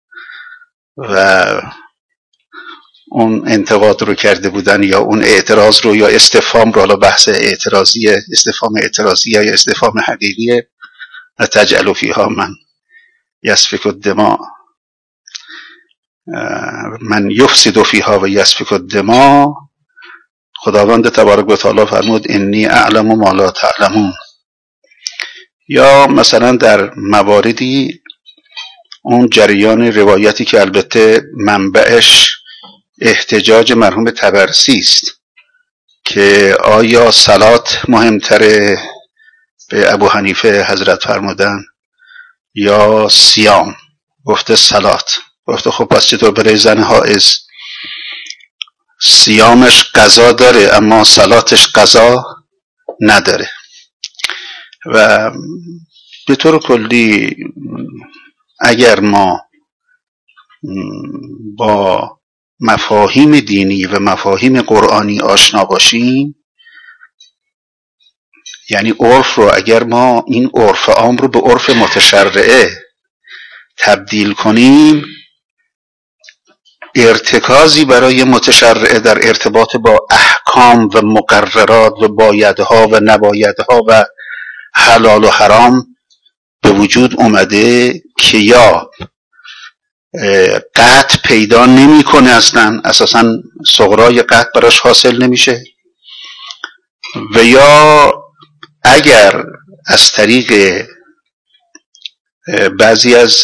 و اون انتقاد رو کرده بودن یا اون اعتراض رو یا استفهام رو، حالا بحث اعتراضیه، استفهام یا استفهام حقیقیه، تجعل فیها من یسفک الدماء من یفسد فیها و یسفک الدماء. خداوند تبارک و تعالی فرمود انی اعلم ما لا تعلمون. یا مثلا در مواردی اون جریان روایتی که البته منبعش احتجاج مرحوم طبرسی است که آیا صلات مهمتره، به ابو حنیفه حضرت فرمودن، یا صیام؟ گفته صلات. گفته خب پس چطور برای زن حائض صیامش قضا داره اما صلاتش قضا نداره؟ و به طور کلی اگر ما با مفاهیم دینی و مفاهیم قرآنی آشنا باشیم، یعنی عرف رو اگر ما این عرف عام رو به عرف متشرعه تبدیل کنیم، ارتکازی برای متشرعه در ارتباط با احکام و مقررات و بایدها و نبایدها و حلال و حرام به وجود اومده که یا قطع پیدا نمی کنه، اصلا اساسا صغرای قطع براش حاصل نمیشه، و یا اگر از طریق بعضی از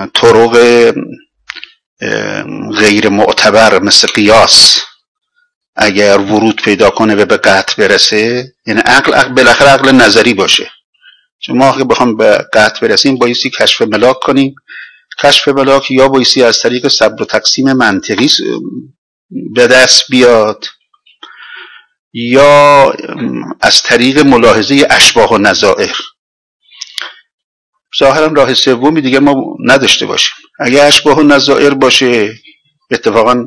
طرق غیر معتبر مثل قیاس اگر ورود پیدا کنه و به قطع برسه، یعنی عقل بالاخره عقل نظری باشه، چون ما اگه بخوام به قطع برسیم بایستی کشف ملاک کنیم. کشف ملاک یا بایستی از طریق صبر و تقسیم منطقی به دست بیاد یا از طریق ملاحظه اشباح و نظائر. ظاهرا راه سومی دیگه ما نداشته باشیم. اگه اشباح و نظائر باشه اتفاقا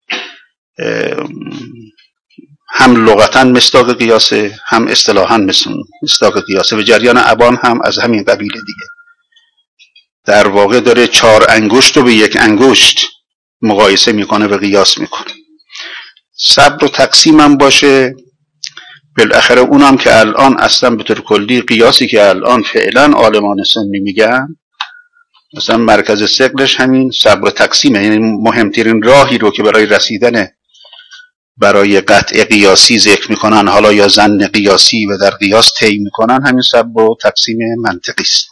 هم لغتا مصداق قیاسه، هم اصطلاحا مصداق قیاسه و جریان ابان هم از همین قبیل دیگه. در واقع داره 4 انگشت رو به 1 انگشت مقایسه میکنه و قیاس میکنه. صبر و تقسیم هم باشه، بالاخره اونم که الان اصلا به طور کلی قیاسی که الان فعلا عالمان سنی میگن مثلا مرکز ثقلش همین صبر و تقسیمه، یعنی مهمترین راهی رو که برای رسیدن برای قطع قیاسی ذکر میکنن، حالا یا ظن قیاسی و در قیاس طی میکنن، همین صبر و تقسیم منطقی است.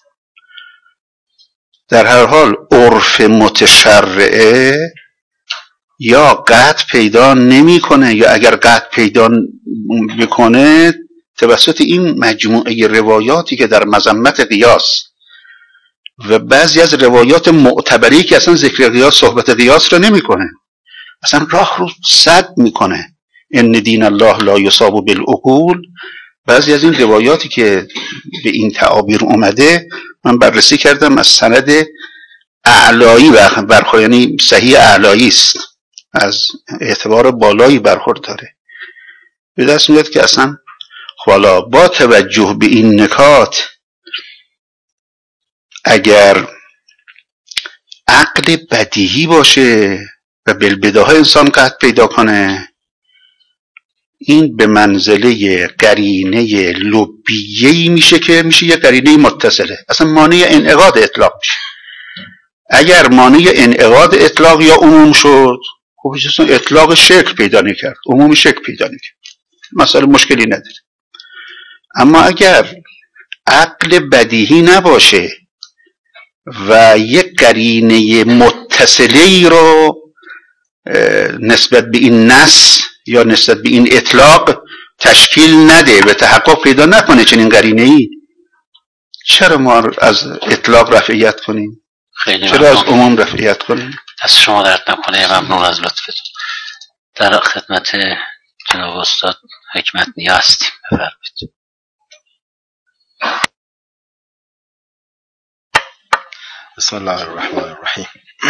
در هر حال عرف متشرعه یا قطع پیدا نمیکنه یا اگر قطع پیدا بکنه توسط این مجموعه روایاتی که در مذمت قیاس و بعضی از روایات معتبری که اصلا ذکر قیاس صحبت قیاس رو نمیکنه، اصلا راه رو سد میکنه. ان دین الله لا یصاب بالعقول. بعضی از این روایاتی که به این تعابیر اومده من بررسی کردم، از سند اعلایی برخورد، یعنی صحیح اعلایی است، از اعتبار بالایی برخورد داره. به دست میاد که اصلا حالا با توجه به این نکات اگر عقل بدیهی باشه و بالبداهه انسان قطع پیدا کنه، این به منزله قرینه لبیه‌ای میشه که میشه یه قرینه متصله، اصلا مانع انعقاد اطلاق میشه. اگر مانع انعقاد اطلاق یا عموم شد، خب اصلا اطلاق شکل پیدا نکرد، عموم شکل پیدا نکرد، مسئله مشکلی نداره. اما اگر عقل بدیهی نباشه و یک قرینه متصلی رو نسبت به این نص یا نسبت به این اطلاق تشکیل نده و تحقق پیدا نکنه چنین قرینه‌ای، چرا ما از اطلاق رفعیت کنیم؟ چرا از عموم رفعیت کنیم؟ از شما درد نکنه، ممنون از لطفتون. در خدمت جناب استاد حکمت نیا هستیم، بفرمایید. بسم الله الرحمن الرحیم.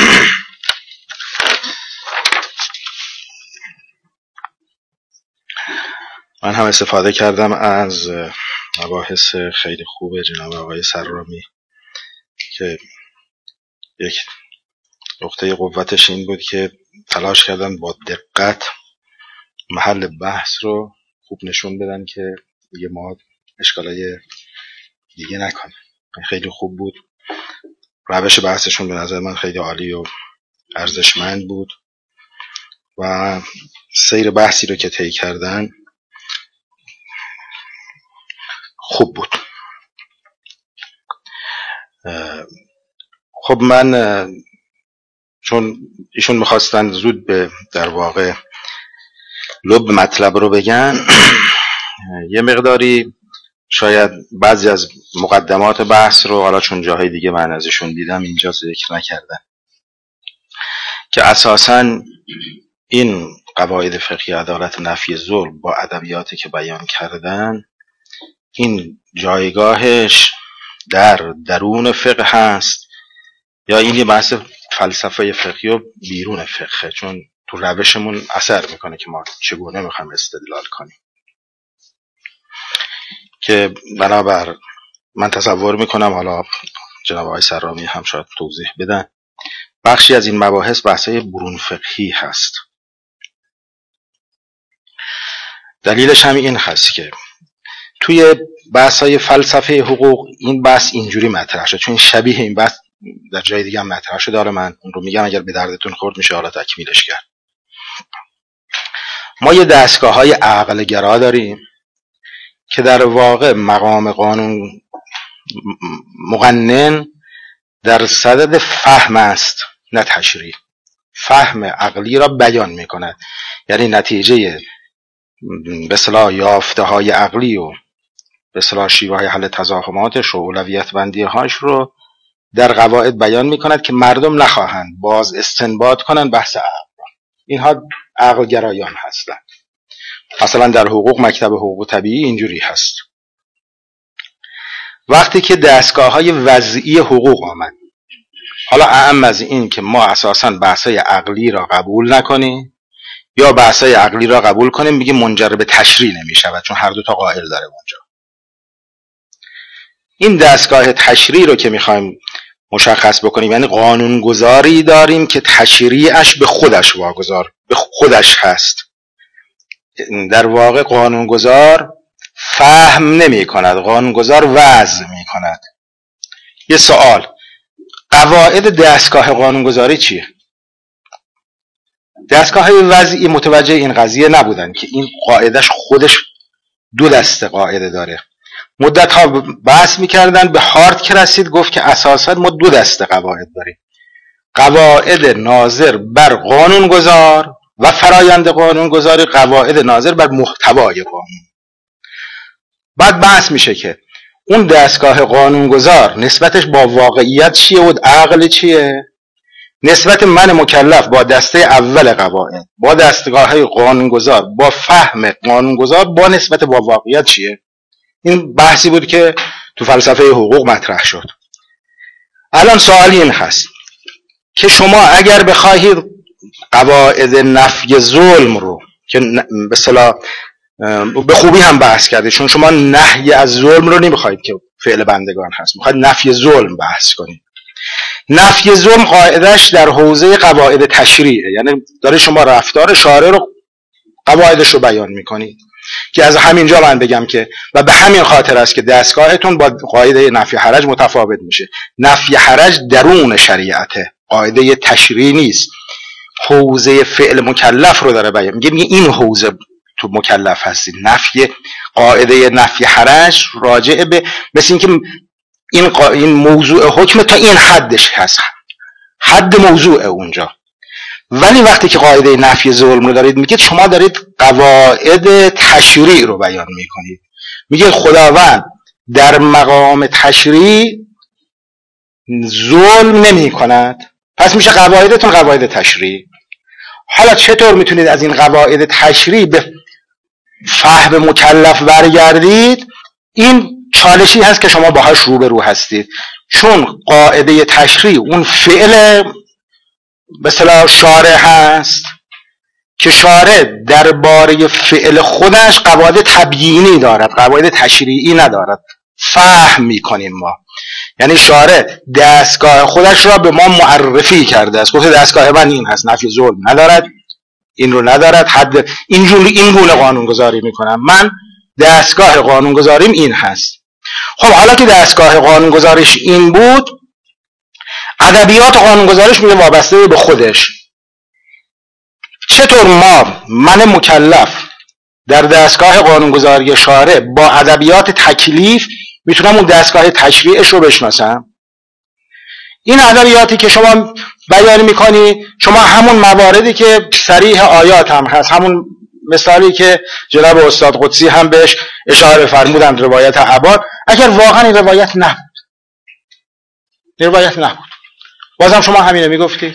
من هم استفاده کردم از مباحث خیلی خوب جناب آقای سرامی که یک نقطه قوتش این بود که تلاش کردن با دقت محل بحث رو خوب نشون بدن که دیگه ما اشکالای دیگه نکنیم. خیلی خوب بود. روش بحثشون به نظر من خیلی عالی و ارزشمند بود و سیر بحثی رو که طی کردن خوب بود. خب من چون ایشون میخواستن زود به در واقع لب مطلب رو بگن، یه مقداری شاید بعضی از مقدمات بحث رو حالا چون جاهای دیگه من ازشون دیدم اینجا ذکر نکردن که اساساً این قواعد فقهی عدالت و نفی ظلم با ادبیاتی که بیان کردن این جایگاهش در درون فقه هست یا این یه بحث فلسفه فقهی و بیرون فقه، چون تو روشمون اثر میکنه که ما چگونه میخوایم استدلال کنیم. که بنابر من تصور میکنم، حالا جناب آقای سرامی هم شاید توضیح بدن، بخشی از این مباحث بحثای برون فقهی هست. دلیلش هم این هست که توی بحث‌های فلسفه حقوق این بحث اینجوری مطرح شد، چون شبیه این بحث در جای دیگه هم مطرح شده. داره من اون رو میگم اگر به دردتون خورد میشه حالا تکمیلش کرد. ما یه دستگاه‌های عقل گرا داریم که در واقع مقام قانون مقنن در صدد فهم است نه تشریع. فهم عقلی را بیان میکند. یعنی نتیجه به اصطلاح یافته های عقلی و به اصطلاح شیوه های حل تزاحماتش و اولویت بندی هاش رو در قواعد بیان میکند که مردم نخواهند باز استنباط کنند بحث عقل. اینها عقل گرایان هستند. مثلا در حقوق، مکتب حقوق طبیعی اینجوری هست. وقتی که دستگاه‌های وضعی حقوق آمد، حالا اعم از این که ما اساساً بحث‌های عقلی را قبول نکنیم یا بحث‌های عقلی را قبول کنیم، میگه منجر به تشریع نمی‌شود، چون هر دو تا قائل داره اونجا. این دستگاه تشریع رو که می‌خوایم مشخص بکنیم، یعنی قانونگذاری داریم که تشریعش به خودش واگذار، به خودش هست. در واقع قانونگذار فهم نمی کند، قانونگذار وضع می کند. یه سوال، قواعد دستگاه قانونگذاری چیه؟ دستگاه وضعی متوجه این قضیه نبودن که این قاعدش خودش دو دسته قاعده داره. مدت ها بحث میکردن، به هارد که رسید گفت که اساسا ما دو دسته قواعد داریم: قواعد ناظر بر قانونگذار و فرایند قانونگذاری، قواعد ناظر بر محتوای قانون. بعد بحث میشه که اون دستگاه قانونگذار نسبتش با واقعیت چیه و عقل چیه؟ نسبت من مکلف با دسته اول قواعد، با دستگاه قانونگذار، با فهم قانونگذار، با نسبت با واقعیت چیه؟ این بحثی بود که تو فلسفه حقوق مطرح شد. الان سوال این هست که شما اگر بخواهید قواعد نفی ظلم رو که به اصطلاح به خوبی هم بحث کرده، چون شما نهی از ظلم رو نمیخواید که فعل بندگان هست، میخواید نفی ظلم بحث کنید. نفی ظلم قاعدش در حوزه قواعد تشریعه، یعنی داره شما رفتار شارع رو، قواعدش رو بیان میکنید که از همینجا من بگم که و به همین خاطر است که دستگاهتون با قاعده نفی حرج متفاوت میشه. نفی حرج درون شریعته، قاعده تشریعی نیست، حوزه فعل مکلف رو داره بیان میگه این حوزه تو مکلف هستی. نفی قاعده نفی حرج راجع به مثل اینکه این موضوع حکم تا این حدش هست، حد موضوع اونجا. ولی وقتی که قاعده نفی ظلم رو دارید میگید، شما دارید قواعد تشریع رو بیان میکنید. میگه خداوند در مقام تشریع ظلم نمی کند، پس میشه قواعدتون قواعد تشریع. حالا چطور میتونید از این قواعد تشریع به فهم مکلف برگردید؟ این چالشی هست که شما باهاش روبرو هستید، چون قاعده تشریع اون فعل به اصطلاح شارع هست که شارع درباره فعل خودش قواعد تبیینی دارد، قواعد تشریعی ندارد. فهم میکنیم ما، یعنی شارع دستگاه خودش را به ما معرفی کرده است، گفته دستگاه من این هست، نفی ظلم ندارد، این رو ندارد، حد این گونه قانونگذاری میکنم، من دستگاه قانونگذاریم این هست. خب حالا که دستگاه قانونگذاریش این بود، ادبیات قانونگذاریش میگه وابسته به خودش. چطور من مکلف در دستگاه قانونگذاری شارع با ادبیات تکلیف میتونم اون دستگاه تشریعش رو بشناسم؟ این ادبیاتی که شما بیان میکنی، شما همون مواردی که صریح آیات هم هست، همون مثالی که جناب استاد قدسی هم بهش اشاره فرمودند، روایت عباد، اگر واقعا این روایت نبود، بازم شما همینه میگفتید؟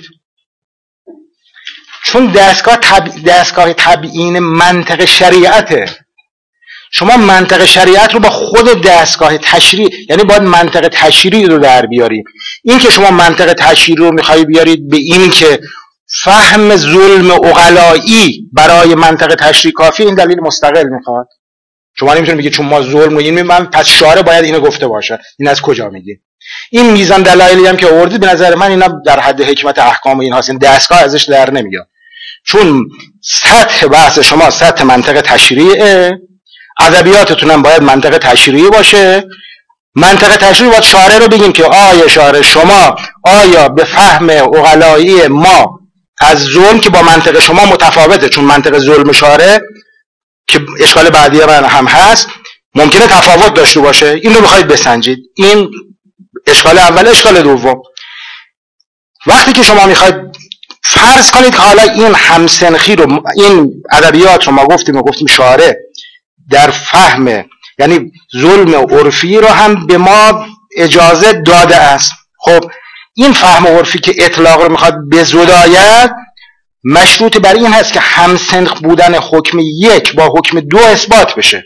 چون دستگاه تبیین منطق شریعته. شما منطق شریعت رو با خود دستگاه تشریع، یعنی باید منطق تشریع رو در بیارید. این که شما منطق تشریع رو میخوایی بیارید به این که فهم ظلم عقلایی برای منطق تشریع کافی، این دلیل مستقل میخواد. شما نمیتونید بگید چون ما ظلم رو این میگیم پس شارع باید اینو گفته باشه. این از کجا میگی؟ این میزان دلایلی هم که آوردید به نظر من اینا در حد حکمت احکام این هست، این دستگاه ازش در نمیاد، چون سطح بحث شما سطح منطق تشریعه، ادبیاتتون هم باید منطق تشریعی باشه. منطق تشریعی باید شارع رو بگیم که آیا شارع شما آیا به فهم عقلایی ما از ظلم که با منطق شما متفاوته، چون منطق ظلم شارع که اشکال بعدی من هم هست ممکنه تفاوت داشته باشه، این رو بخواید بسنجید. این اشکال اول. اشکال دوم، وقتی که شما میخواید فرض کنید که حالا این همسنخی رو، این ادبیات رو ما گفتیم شارع در فهم یعنی ظلم عرفی رو هم به ما اجازه داده است. خب این فهم عرفی که اطلاق رو میخواد بزداید مشروط بر این هست که همسنخ بودن حکم یک با حکم دو اثبات بشه.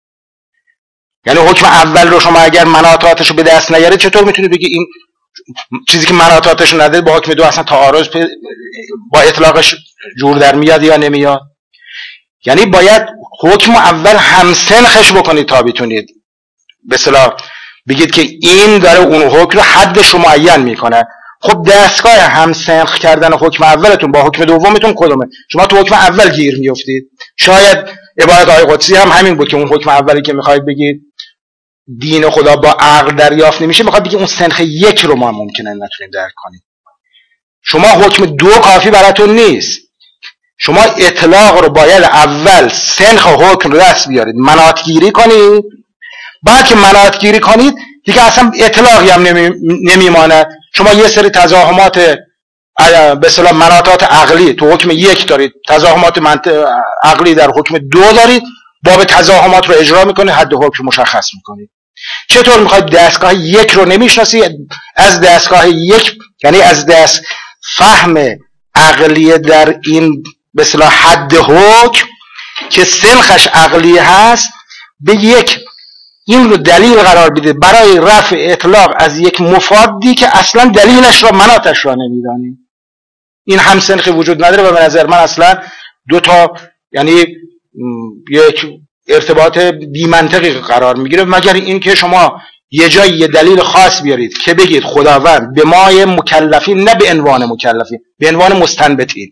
یعنی حکم اول رو شما اگر مناطاتش رو به دست نیارید چطور میتونید بگی این چیزی که مناطاتش رو نداره با حکم دو اصلا تعارض با اطلاقش جور در میاد یا نمیاد؟ یعنی باید حکم اول همسنخش بکنید تا بتونید به اصطلاح بگید که این داره اون حکم رو حدش رو معین میکنه. خب دستگاه همسنخ کردن حکم اولتون با حکم دومتون کدومه؟ شما تو حکم اول گیر میافتید. شاید عبارت آیه قدسی هم همین بود که اون حکم اولی که میخواید بگید دین خدا با عقل دریافت نمیشه، میخواد بگید اون سنخ یک رو ما ممکنه نتونیم درک کنیم. شما حکم دو کافی براتون نیست، شما اطلاق رو باید اول سنخ حکم رو دست بیارید، مناط گیری کنید، بعد که مناط گیری کنید دیگه اصلا اطلاقی هم نمیماند. شما یه سری تزاحمات به اصطلاح مناطات عقلی تو حکم یک دارید، تزاحمات عقلی در حکم دو دارید، باب تزاحمات رو اجرا میکنید، حد حکم مشخص میکنید. چطور میخواید دستگاه یک رو نمیشناسید؟ از دستگاه یک یعنی از دست فهم عقلی در این به اصطلاح حد حکم که سنخش عقلی هست به یک این رو دلیل قرار بده برای رفع اطلاق از یک مفادی که اصلا دلیلش را مناطش را نمیدانید. این همسنخی وجود نداره و به نظر من اصلا دو تا یعنی یک ارتباط بی منطقی قرار میگیره، مگر اینکه شما یه جایی یه دلیل خاص بیارید که بگید خداوند به ما مکلفین، نه به عنوان مکلفین، به عنوان مستنبطین،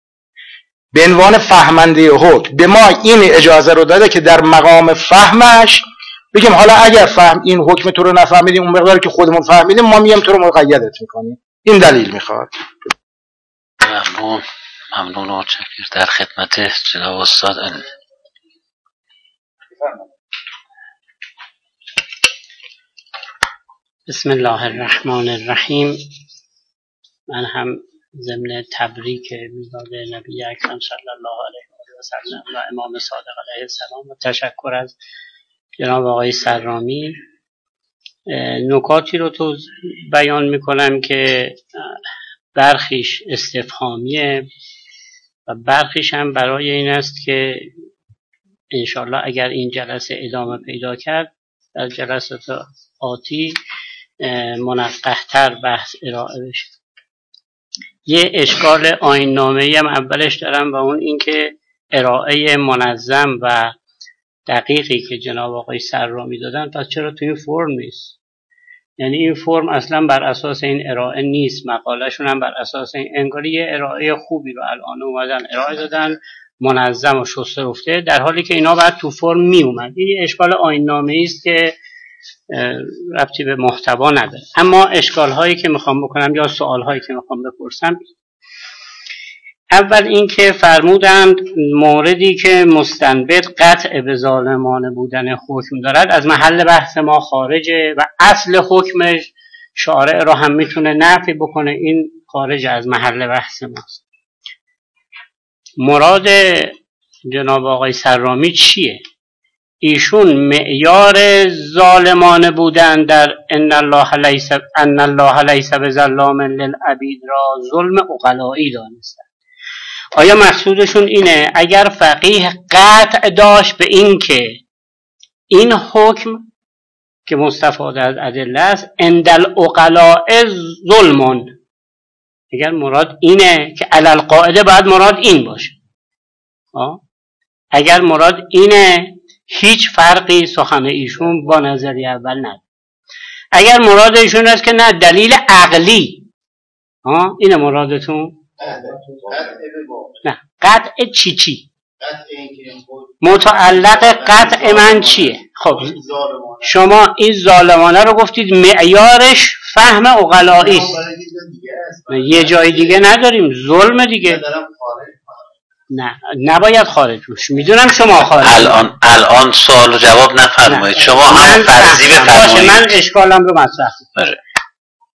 به عنوان فهمنده حکم به ما این اجازه رو داده که در مقام فهمش بگیم حالا اگر فهم این حکم تو رو نفهمیدیم اون مقداری که خودمون فهمیدیم ما میام تو رو مقیدت میکنیم. این دلیل میخواد. ممنون و متشکرم. در خدمت جناب استاد علم. بسم الله الرحمن الرحیم. من هم ضمن تبریک میلاد نبی اکرم صلی الله علیه و سلم و امام صادق علیه السلام و تشکر از جناب آقای سرامی، نکاتی رو تو بیان میکنم که برخیش استفهامیه و برخیش هم برای این است که انشالله اگر این جلسه ادامه پیدا کرد در جلسات آتی منقح‌تر بحث ارائه بشه. یه اشکال آیین نامه‌ای هم اولش دارم و اون این که ارائه منظم و دقیقی که جناب آقای سرامی دادن پس چرا تو این فرم نیست؟ یعنی این فرم اصلا بر اساس این ارائه نیست، مقالهشون هم بر اساس این، انگاری یه ارائه خوبی رو الان اومدن ارائه دادن منظم و شسته رفته، در حالی که اینا بعد تو فرم می اومد. این یه اشکال آیین نامه‌ای است که ربطی به محتوا نداره. اما اشکال هایی که میخوام بکنم یا سوال هایی که میخوام بپرسم، اول این که فرمودند موردی که مستنبط قطع به ظالمانه بودن حکم دارد از محل بحث ما خارجه و اصل حکمش شارع را هم میتونه نفی بکنه، این خارج از محل بحث ماست. مراد جناب آقای سرامی چیه؟ ایشون معیار ظالمانه بودن در ان الله لیس بظلام للعبید را ظلم عقلایی دانستن. آیا مقصودشون اینه اگر فقیه قطع داشت به این که این حکم که مستفاد از ادله است عند العقلاء ظلمون، اگر مراد اینه که علی القاعده باید مراد این باشه، اگر مراد اینه هیچ فرقی سخن ایشون با نظریه اول نداره. اگر مراد ایشون است که نه دلیل عقلی، اینه مرادتون؟ نه قطع چی؟ متعلق قطع من چیه؟ خب شما این ظالمانه رو گفتید معیارش فهم عقلایی است، یه جای دیگه نداریم، ظلم دیگه. نه نباید خارج بشه، میدونم شما خارج الان سوال و جواب نفرمایید، شما هم فرضی بفرمایید. من اشکالم رو مطرح کنم.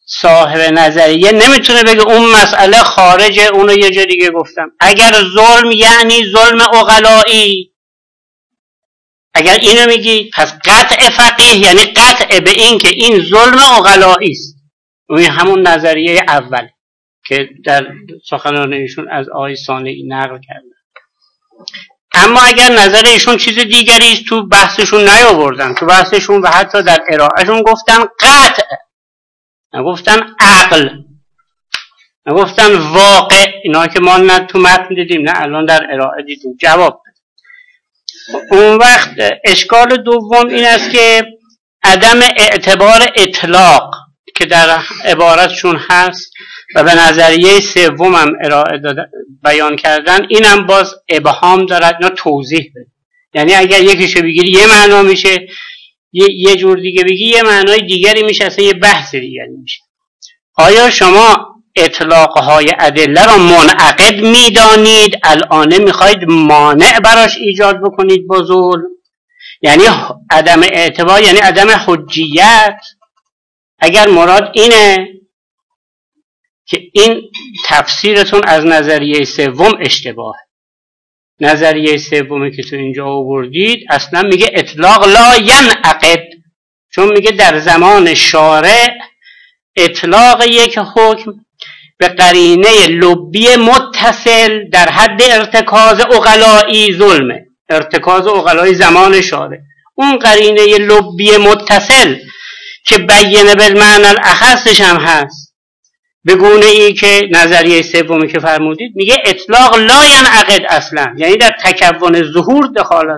صاحب نظریه نمیتونه بگه اون مسئله خارجه، اونو یه جا دیگه گفتم. اگر ظلم یعنی ظلم عقلایی، اگر اینو میگی پس قطع فقیه یعنی قطع به این که این ظلم عقلایی است. اون همون نظریه اول که در سخنان ایشون از آقای صانعی نقل کردن. اما اگر نظر ایشون چیز دیگری است تو بحثشون نیاوردن، تو بحثشون و حتی در ارائهشون گفتن قطع، نگفتن عقل، نگفتن واقع. اینا که ما نه تو متن دیدیم نه الان در ارائه دیدیم جواب. اون وقت اشکال دوم این است که عدم اعتبار اطلاق که در عبارتشون هست و به نظریه سوم هم ارائه بیان کردن، اینم باز ابهام دارد، اینا توضیح بده. یعنی اگر یکیشو بگیری یه معنا میشه، یه جور دیگه بگی یه معنای دیگری میشه، اصلا یه بحث دیگری میشه. آیا شما اطلاقهای ادله را منعقد میدانید، الان میخواید مانع براش ایجاد بکنید با ظلم؟ یعنی عدم اعتبار یعنی عدم حجیت. اگر مراد اینه که این تفسیرتون از نظریه سوم اشتباه. نظریه سومی که تو اینجا آوردید اصلا میگه اطلاق لا ینعقد، چون میگه در زمان شارع اطلاق یک حکم به قرینه لبی متصل در حد ارتکاز عقلایی ظلمه. ارتکاز عقلایی زمان شارع، اون قرینه لبی متصل که بیانه بالمعنی الاخصش هم هست، به گونه ای که نظریه سومی که فرمودید میگه اطلاق لا ینعقد اصلا، یعنی در تکون ظهور دخالت.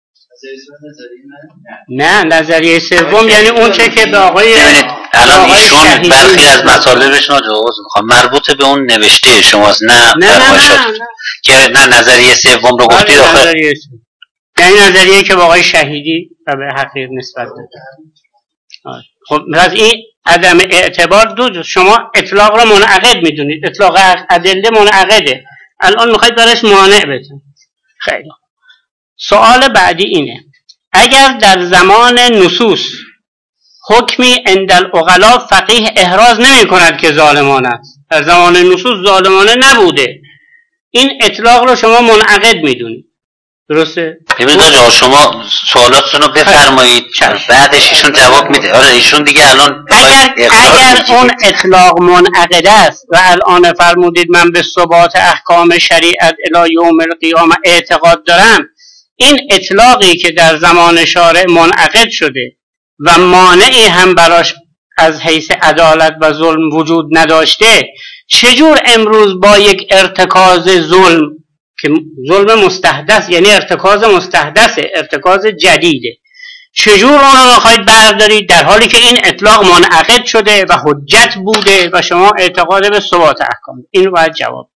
نه نظریه سوم یعنی اون چه که به آقای الان ایشون برخی از مطالبشون جواز میخوام مربوط به اون نوشته شماست، نه که نه نظریه سوم رو گفتید آخر، یعنی نظریه که به آقای شهیدی و به حقیر نسبت داده. خب از این عدم اعتبار دو، شما اطلاق را منعقد میدونید، اطلاق ادله منعقده، الان میخواید براش مانع بتون. خیلی سوال بعدی اینه، اگر در زمان نصوص حکمی عند العقلاء فقیه احراز نمی کند که ظالمانه است، در زمان نصوص ظالمانه نبوده، این اطلاق رو شما منعقد میدونید، درسته؟ ببینید آقا شما سوالاتتون رو بفرمایید بعدش ایشون جواب میده. آره ایشون دیگه الان اگر اون اطلاق منعقد است و الان فرمودید من به ثبات احکام شریعت الی یوم القیامه اعتقاد دارم، این اطلاقی که در زمان شارع منعقد شده و مانعی هم براش از حیث عدالت و ظلم وجود نداشته، چجور امروز با یک ارتکاز ظلم که ظلم مستحدث یعنی ارتکاز مستحدثه، ارتکاز جدیده، چجور اون رو میخواید بردارید در حالی که این اطلاق منعقد شده و حجت بوده و شما اعتقاد به ثبات احکام؟ این باید جواب.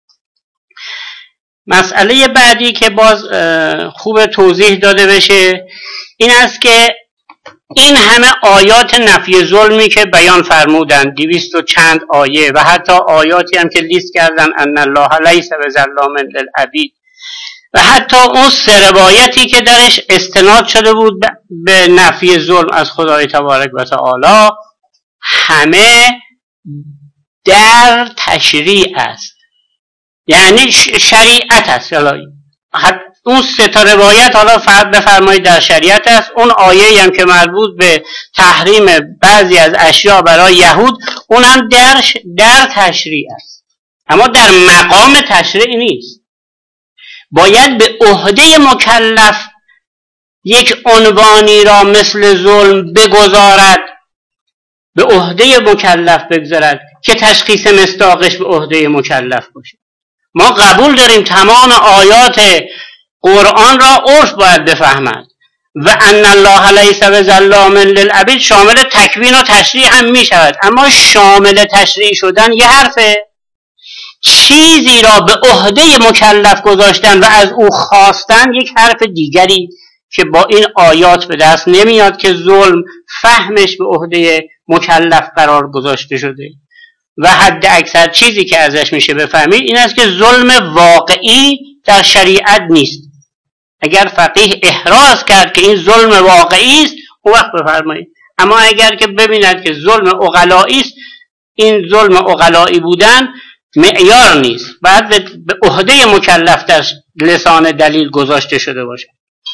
مسئله بعدی که باز خوب توضیح داده بشه این است که این همه آیات نفی ظلمی که بیان فرمودن، 200 و چند آیه و حتی آیاتی هم که لیست کردن ان الله لیس بظلام للعبید و حتی اون 3 روایتی که درش استناد شده بود به نفی ظلم از خدای تبارک و تعالی، همه در تشریع است، یعنی شریعت است. اون 3 روایت حالا فرض بفرمایید در شریعت است، اون آیه‌ای هم که مربوط به تحریم بعضی از اشیاء برای یهود اونم در تشریع است، اما در مقام تشریع نیست. باید به عهده مکلف یک عنوانی را مثل ظلم بگذارد، به عهده مکلف بگذارد که تشخیص مصداقش به عهده مکلف باشه. ما قبول داریم تمام آیات قرآن را عرف باید بفهمد و ان الله لیس بظلام للعبید شامل تکوین و تشریع هم می شود، اما شامل تشریع شدن یه حرفه، چیزی را به عهده مکلف گذاشتن و از او خواستن یک حرف دیگری که با این آیات به دست نمیاد که ظلم فهمش به عهده مکلف قرار گذاشته شده و حد اکثر چیزی که ازش میشه بفهمید این است که ظلم واقعی در شریعت نیست. اگر فقیه احراز کرد که این ظلم واقعی است اون وقت بفرمایید، اما اگر که ببیند که ظلم عقلایی است این ظلم عقلایی بودن معیار نیست، باید به عهده مکلف در لسان دلیل گذاشته شده باشه.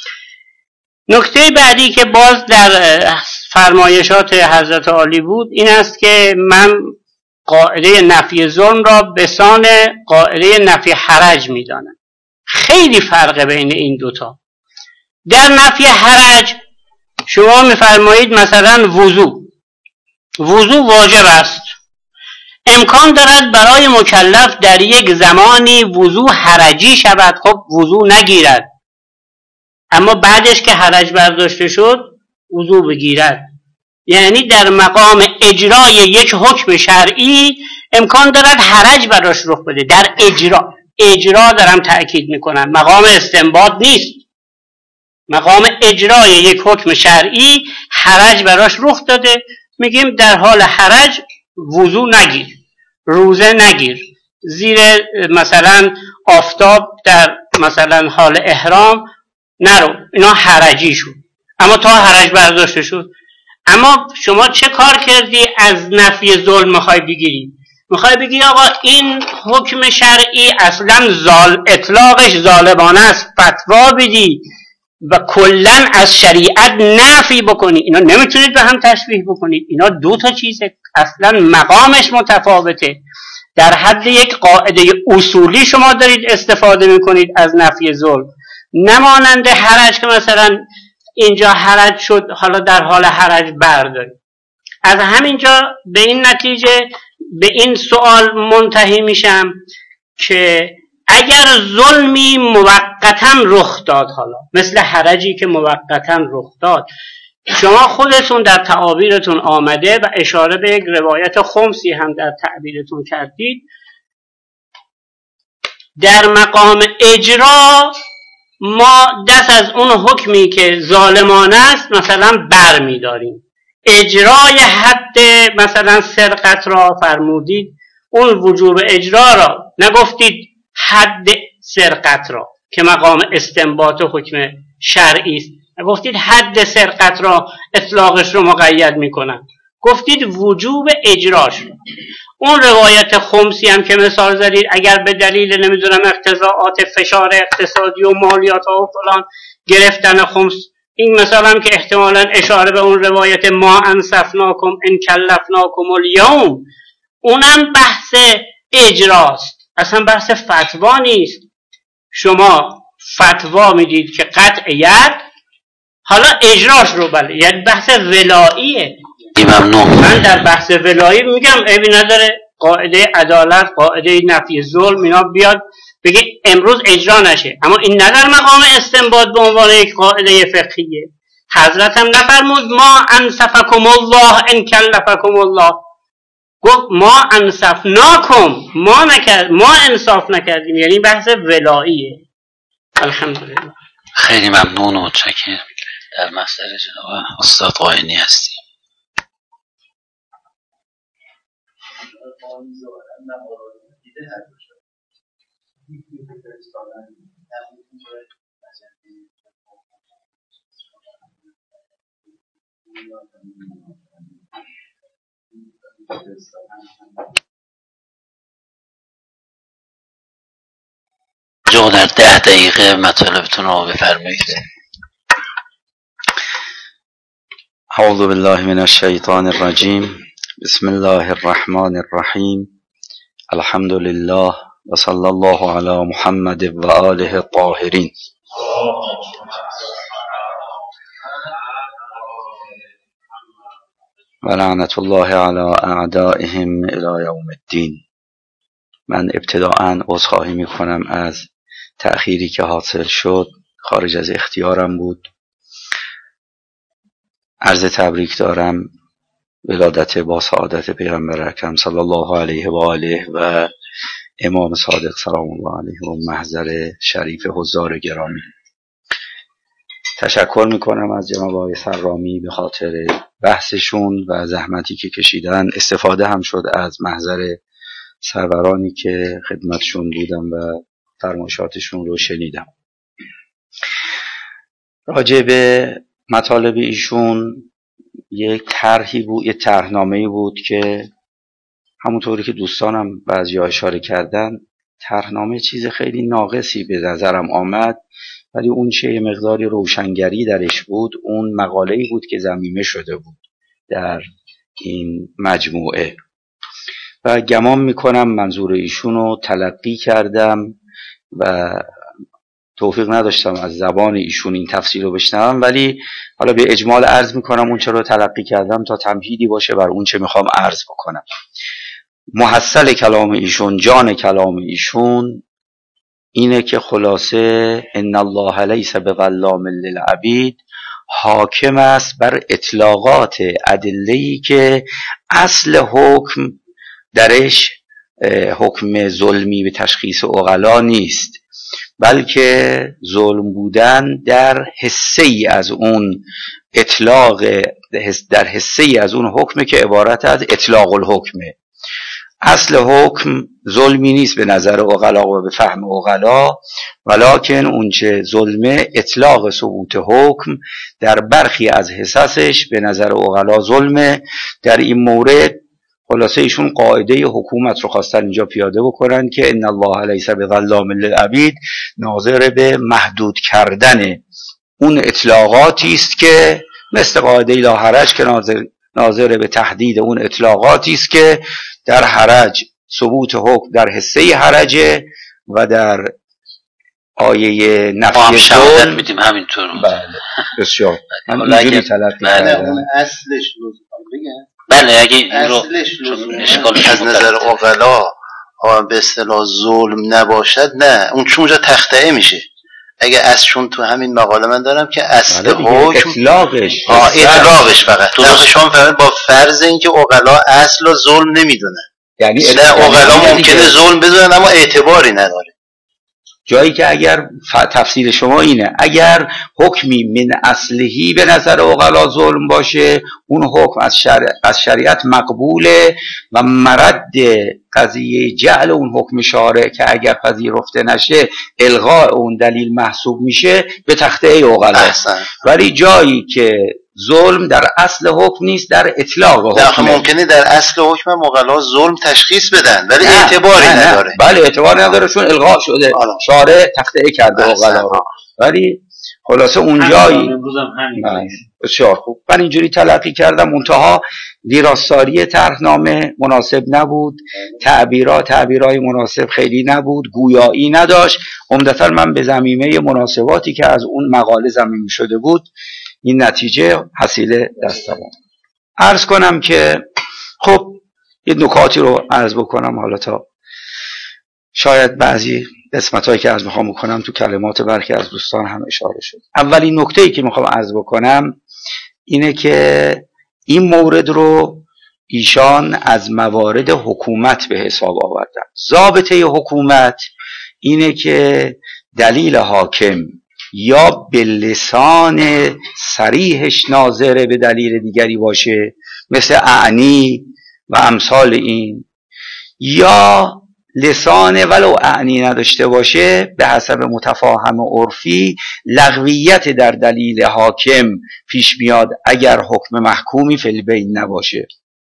نکته بعدی که باز در فرمایشات حضرت عالی بود این است که من قاعده نفی ظلم را به سان قاعده نفی حرج میدانم. خیلی فرق بین این دوتا. در نفی حرج شما میفرمایید مثلا وضو واجب است، امکان دارد برای مکلف در یک زمانی وضو حرجی شود، خب وضو نگیرد، اما بعدش که حرج برداشته شد وضو بگیرد. یعنی در مقام اجرای یک حکم شرعی امکان دارد حرج براش رخ بده. در اجرا دارم تأکید میکنم، مقام استنباط نیست. مقام اجرای یک حکم شرعی حرج براش رخ داده، میگیم در حال حرج وضو نگیر، روزه نگیر، زیر مثلا آفتاب در مثلا حال احرام نرو، اینا حرجی شد، اما تا حرج برداشته شد. اما شما چه کار کردی؟ از نفی ظلم میخوای بگیری، میخوای بگی آقا این حکم شرعی اصلا اطلاقش ظالمانه است، فتوا بدی و کلن از شریعت نفی بکنی. اینا نمیتونید به هم تشبیه بکنید، اینا دو تا چیزه، اصلا مقامش متفاوته. در حد یک قاعده اصولی شما دارید استفاده میکنید از نفی ظلم، نمانند حرج که مثلا اینجا حرج شد حالا در حال حرج بردارید. از همینجا به این نتیجه به این سوال منتهی میشم که اگر ظلمی موقتا رخ داد، حالا مثل حرجی که موقتا رخ داد، شما خودتون در تعابیرتون آمده و اشاره به یک روایت خمسی هم در تعبیرتون کردید، در مقام اجرا ما دست از اون حکمی که ظالمانه است مثلا بر می داریم. اجرای حد مثلا سرقت را فرمودید، اون وجوب اجرا را نگفتید حد سرقت را که مقام استنباط حکم شرعی است، نگفتید حد سرقت را اطلاقش رو مقید میکنن، گفتید وجوب اجراش را. اون روایت خمسی هم که مثال زدید، اگر به دلیل نمیدونم اقتضاعات فشار اقتصادی و مالیات ها و فلان گرفتن خمس، این مثال هم که احتمالاً اشاره به اون روایت ما انصفناکم ان کلفناکم الیوم، اونم بحث اجراست، اصلا بحث فتوا نیست. شما فتوا میدید که قطع ید، حالا اجراش رو بله، یعنی بحث ولاییه. من در بحث ولایی میگم عیبی نداره، قاعده عدالت، قاعده نفی ظلم، اینا بیاد بگه امروز اجرا نشه، اما این نه در مقام استنباط به عنوان یک قاعده فقهیه. حضرت هم نفرمود ما انصفکم الله ان کلفکم الله، گفت ما انصفناکم، ما انصاف نکردیم، یعنی بحث ولاییه. الحمدلله. خیلی ممنون و متشکرم. در مصدر جناب استاد قائنی هستیم. جو در 10 دقیقه مطالبتون رو بفرمایید. اعوذ بالله من الشیطان الرجیم. بسم الله الرحمن الرحیم. الحمد لله و صلی الله علی محمد و آله الطاهرین. و لعنت الله علی اعدائهم الی یوم الدین. من ابتداءً عذرخواهی میکنم از تأخیری که حاصل شد، خارج از اختیارم بود. عرض تبریک دارم ولادت با سعادت پیغمبر اکرم صلی الله علیه و آله و امام صادق سلام الله علیه و محضر شریف حضار گرامی. تشکر میکنم از جناب آقای سرامی به خاطر بحثشون و زحمتی که کشیدن. استفاده هم شد از محضر سرورانی که خدمتشون بودم و فرمایشاتشون رو شنیدم. راجع به مطالب ایشون یک طرحی بود، یک طرحنامه‌ای بود که همونطوری که دوستانم بعضی‌ها اشاره کردن، طرحنامه چیز خیلی ناقصی به نظرم آمد، ولی اون چه یه مقداری روشنگری درش بود، اون مقاله‌ای بود که ضمیمه شده بود در این مجموعه و گمان میکنم منظور ایشون رو تلقی کردم و توفیق نداشتم از زبان ایشون این تفسیر رو بشنوم، ولی حالا به اجمال عرض میکنم اون چه رو تلقی کردم تا تمهیدی باشه بر اون چه میخوام عرض بکنم. محصل کلام ایشون، جان کلام ایشون اینه که خلاصه ان الله لیس بظلام للعبید حاکم است بر اطلاقات ادله‌ای که اصل حکم درش حکم ظلمی به تشخیص عقلا نیست، بلکه ظلم بودن در حصه ای از اون اطلاق، در حصه ای از اون حکمه که عبارت از اطلاق الحکمه. اصل حکم ظلمی نیست به نظر عقلا و به فهم عقلا، ولکن اونچه ظلمه اطلاق ثبوت حکم در برخی از حصصش به نظر عقلا ظلمه. در این مورد خلاصه ایشون قاعده حکومت رو خواستن اینجا پیاده بکنن که ان الله لیس بظلام للعبید ناظر به محدود کردن اون اطلاقاتی است که مثل قاعده لا حرج که ناظر به تحدید اون اطلاقاتی است که در حرج ثبوت حکم در حصه حرجه و در آیه نفی شهادت میدیم همینطور. بله بسیار من اینجوری تلقی کردم. اون اصلش بگم بله اگه این رو از نظر عقلا به اصطلاح ظلم نباشد، نه اون چون اونجا تخطئه میشه. اگه اصلشون تو همین مقاله من دارم که اصل حکم اطلاقش فقط شما فهمید با فرض اینکه عقلا اصل و ظلم نمیدونن، یعنی عقلا ممکنه ظلم بدونن اما اعتباری نداره. جایی که اگر تفسیر شما اینه اگر حکمی من اصلهی به نظر عقلا ظلم باشه، اون حکم از شریعت مقبوله و مرد قضیه جعل اون حکم شارع که اگر پذیرفته نشه الغاء اون دلیل محسوب میشه به تخته عقلا. ولی جایی که ظلم در اصل حکم نیست، در اطلاق حکم. ممکنه در اصل حکم عقلا ظلم تشخیص بدن ولی اعتباری نداره. بله اعتبار نداره چون الغاء شده، شارع تخته کرده عقلا رو. ولی خلاصه اونجایی بسیار خوب من اینجوری تلقی کردم. منتها ویراستاری طرحنامه مناسب نبود، تعبیرای مناسب خیلی نبود، گویایی نداشت. عمدتاً من به ضمیمه مناسباتی که از اون مقاله ضمیمه شده بود این نتیجه حاصل دستم. عرض کنم که خب یه نکاتی رو عرض بکنم حالا تا شاید بعضی قسمتایی که عرض میخوام بکنم تو کلمات برخی از دوستان هم اشاره شد. اولین نکته‌ای که میخوام عرض بکنم اینه که این مورد رو ایشان از موارد حکومت به حساب آوردن. ضابطه حکومت اینه که دلیل حاکم یا به لسان صریحش ناظر به دلیل دیگری باشه مثل اعنی و امثال این، یا لسان ولو اعنی نداشته باشه به حسب متفاهم عرفی لغویت در دلیل حاکم پیش میاد اگر حکم محکومی فی البین نباشه.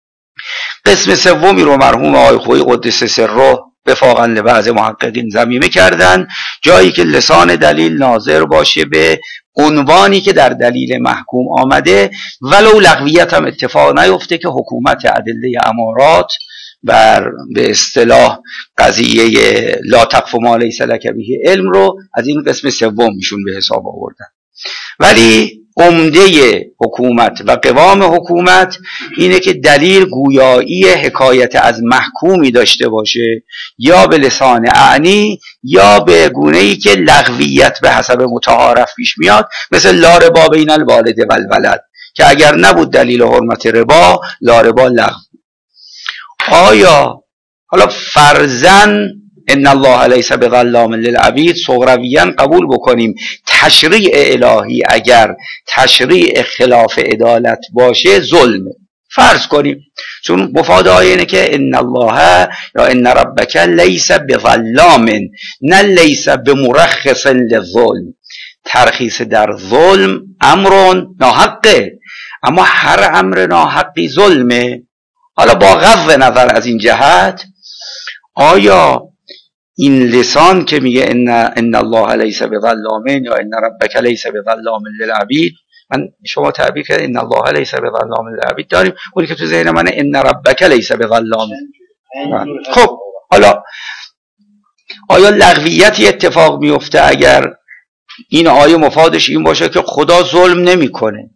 قسم سومی رو مرحوم آقای خویی قدس سره وفاقاً لبعض محققین ضمیمه کردن، جایی که لسان دلیل ناظر باشه به عنوانی که در دلیل محکوم آمده ولو لغویت هم اتفاق نیفته که حکومت ادله امارات بر به اصطلاح قضیه لا تقف ما لیس لک به علم رو از این قسم سوم میشون به حساب آوردن. ولی عمده حکومت و قوام حکومت اینه که دلیل گویایی حکایت از محکومی داشته باشه یا به لسان اعنی یا به گونه‌ای که لغویت به حسب متعارف پیش میاد، مثل لا ربا بین الوالد و الولد که اگر نبود دلیل حرمت ربا لا ربا لغو. آیا حالا فرضاً ان الله لیس بظلام للعبید صغرویاً قبول بکنیم تشریع الهی اگر تشریع خلاف عدالت باشه ظلمه، فرض کنیم، چون مفاد آیه اینه که ان الله یا ان ربک لیس بظلام نه لیس بمرخص للظلم. ترخیص در ظلم امر ناحقه، اما هر امر ناحقی ظلمه. حالا با غض نظر از این جهت، آیا این لسان که میگه ان الله لیس بظلام یا ان ربک لیس بظلام للعبید، من شما تعبیر کرد ان الله لیس بظلام للعبید داریم، اونی که تو ذهن من ان ربک لیس بظلام. خب حالا آیا لغویتی اتفاق میفته اگر این آیه مفادش این باشه که خدا ظلم نمیکنه؟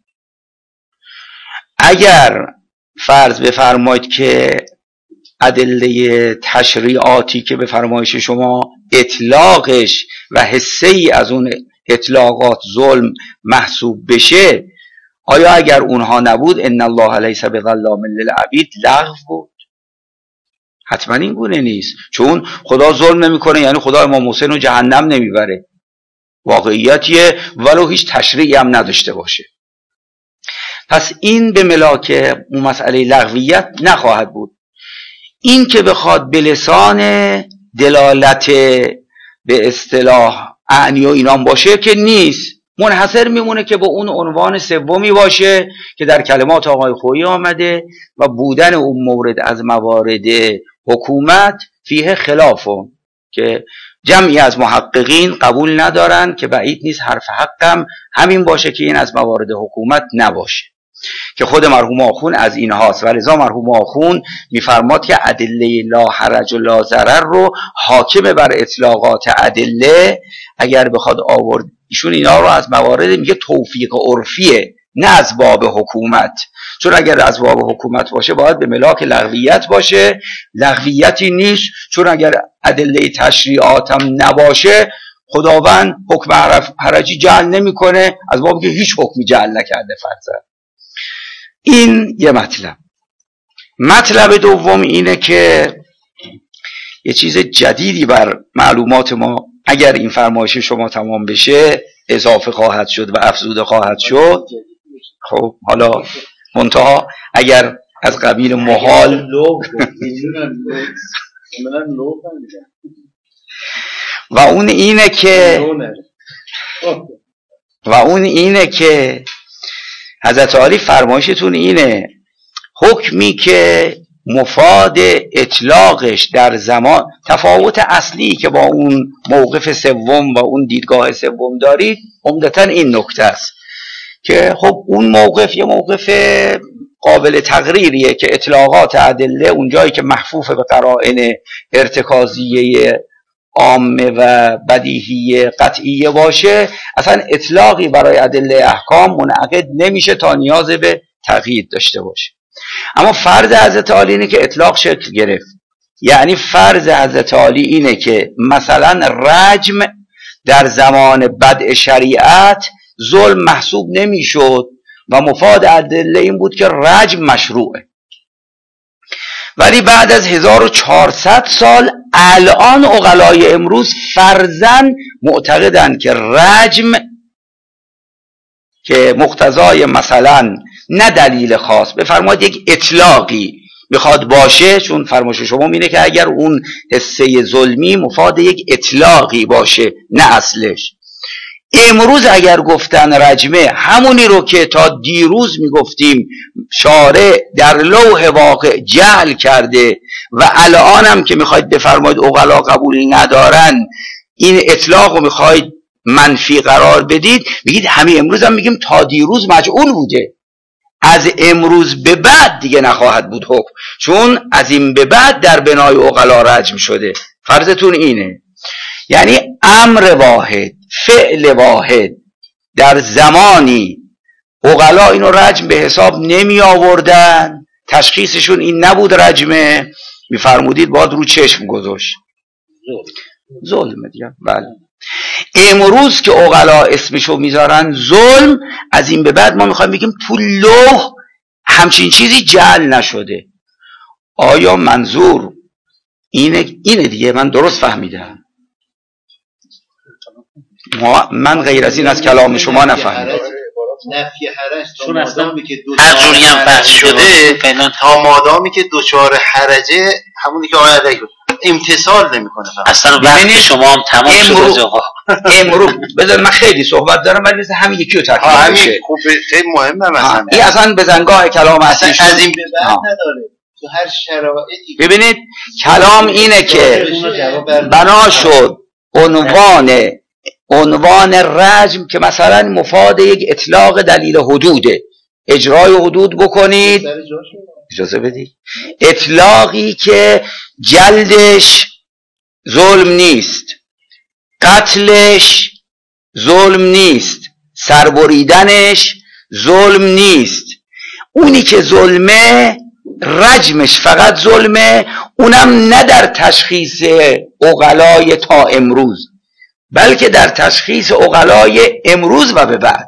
اگر فرض بفرمایید که ادله تشریعاتی که به فرمایش شما اطلاقش و حسه‌ای از اون اطلاقات ظلم محسوب بشه، آیا اگر اونها نبود ان الله لیس بظلام للعبید لغو بود؟ حتما این گونه نیست، چون خدا ظلم نمیکنه یعنی خدا امام حسین رو جهنم نمیبره، واقعیتیه ولو هیچ تشریعی هم نداشته باشه. پس این به ملاک اون مسئله لغویت نخواهد بود. این که بخواد به لسان دلالت به اصطلاح اعنی و اینام باشه که نیست، منحصر میمونه که با اون عنوان سومی باشه که در کلمات آقای خویی آمده و بودن اون مورد از موارد حکومت فیه خلافون، که جمعی از محققین قبول ندارن که بعید نیست حرف حقم همین باشه که این از موارد حکومت نباشه، که خود مرحوم آخون از این هاست. و لذا مرحوم آخون میفرماد که ادله لا حرج و لا ضرر رو حاکم بر اطلاقات ادله اگر بخواد آورد، ایشون اینا رو از موارد میگه توفیق عرفیه، نه از باب حکومت، چون اگر از باب حکومت باشه باید به ملاک لغویت باشه، لغویتی نیست، چون اگر ادله تشریعات هم نباشه خداوند حکم حرجی جعل نمیکنه، از باب که هیچ حکمی جعل نکرده فرضاً. این یه مطلب. مطلب دوم اینه که یه چیز جدیدی بر معلومات ما اگر این فرمایش شما تمام بشه اضافه خواهد شد و افزوده خواهد شد. خب حالا منتها اگر از قبیل محال و اون اینه که حضرت عالی فرمایشتون اینه حکمی که مفاد اطلاقش در زمان، تفاوت اصلی که با اون موقف سوم و اون دیدگاه سوم دارید عمدتاً این نکته است که خب اون موقف یه موقف قابل تقریریه که اطلاقات ادله اونجایی که محفوف به قرائن ارتکازیه عامه و بدیهی قطعیه باشه اصلا اطلاقی برای ادله احکام منعقد نمیشه تا نیاز به تقیید داشته باشه. اما فرض حضرت عالی اینه که اطلاق شکل گرفت، یعنی فرض حضرت عالی اینه که مثلا رجم در زمان بدء شریعت ظلم محسوب نمیشد و مفاد ادله این بود که رجم مشروعه، ولی بعد از 1400 سال الان عقلای امروز فرضاً معتقدن که رجم که مقتضای مثلا نه دلیل خاص بفرمایید یک اطلاقی میخواد باشه، چون فرمایش شما اینه که اگر اون حسه ظلمی مفاد یک اطلاقی باشه نه اصلش، امروز اگر گفتن رجمه همونی رو که تا دیروز میگفتیم شارع در لوح واقع جعل کرده و الان هم که میخواید بفرمایید عقلا قبولی ندارن این اطلاق رو میخواید منفی قرار بدید، بگید همین امروز هم میگیم تا دیروز مجعول بوده، از امروز به بعد دیگه نخواهد بود حکم، چون از این به بعد در بنای عقلا رجم شده. فرضتون اینه یعنی امر واحد فعل واحد در زمانی عقلا اینو رجم به حساب نمی آوردن، تشخیصشون این نبود رجمه، میفرمودید باید رو چشم گذاشت، ظلم دیگه. بله امروز که عقلا اسمشو میذارن ظلم، از این به بعد ما میخوایم بگیم تو لوح همچین چیزی جعل نشده. آیا منظور اینه دیگه؟ من درست فهمیدم؟ من غیر از این از کلام شما نفهمیدم. نفی حرج چون اصلا هر جوری هم بحث شده تا مادامی که دوچار حرجه همونی که آیه علیه امتصال نمیکنه اصلا وقتی شما هم تمام شده امروز بذار من خیلی صحبت دارم ولی مثل همین یکی رو تکمیل همین خوب خیلی مهمه مثلا این اصلا بزنگاه کلام اصلی از این به بعد نداره تو هر شرایطی. ببینید کلام اینه که بنا شد عنوان رجم که مثلا مفاد یک اطلاق دلیل حدوده، اجرای حدود بکنید، اجازه بدید، اطلاقی که جلدش ظلم نیست، قتلش ظلم نیست، سربریدنش ظلم نیست، اونی که ظلمه رجمش فقط ظلمه، اونم نه در تشخیص عقلای تا امروز بلکه در تشخیص عقلای امروز و به بعد.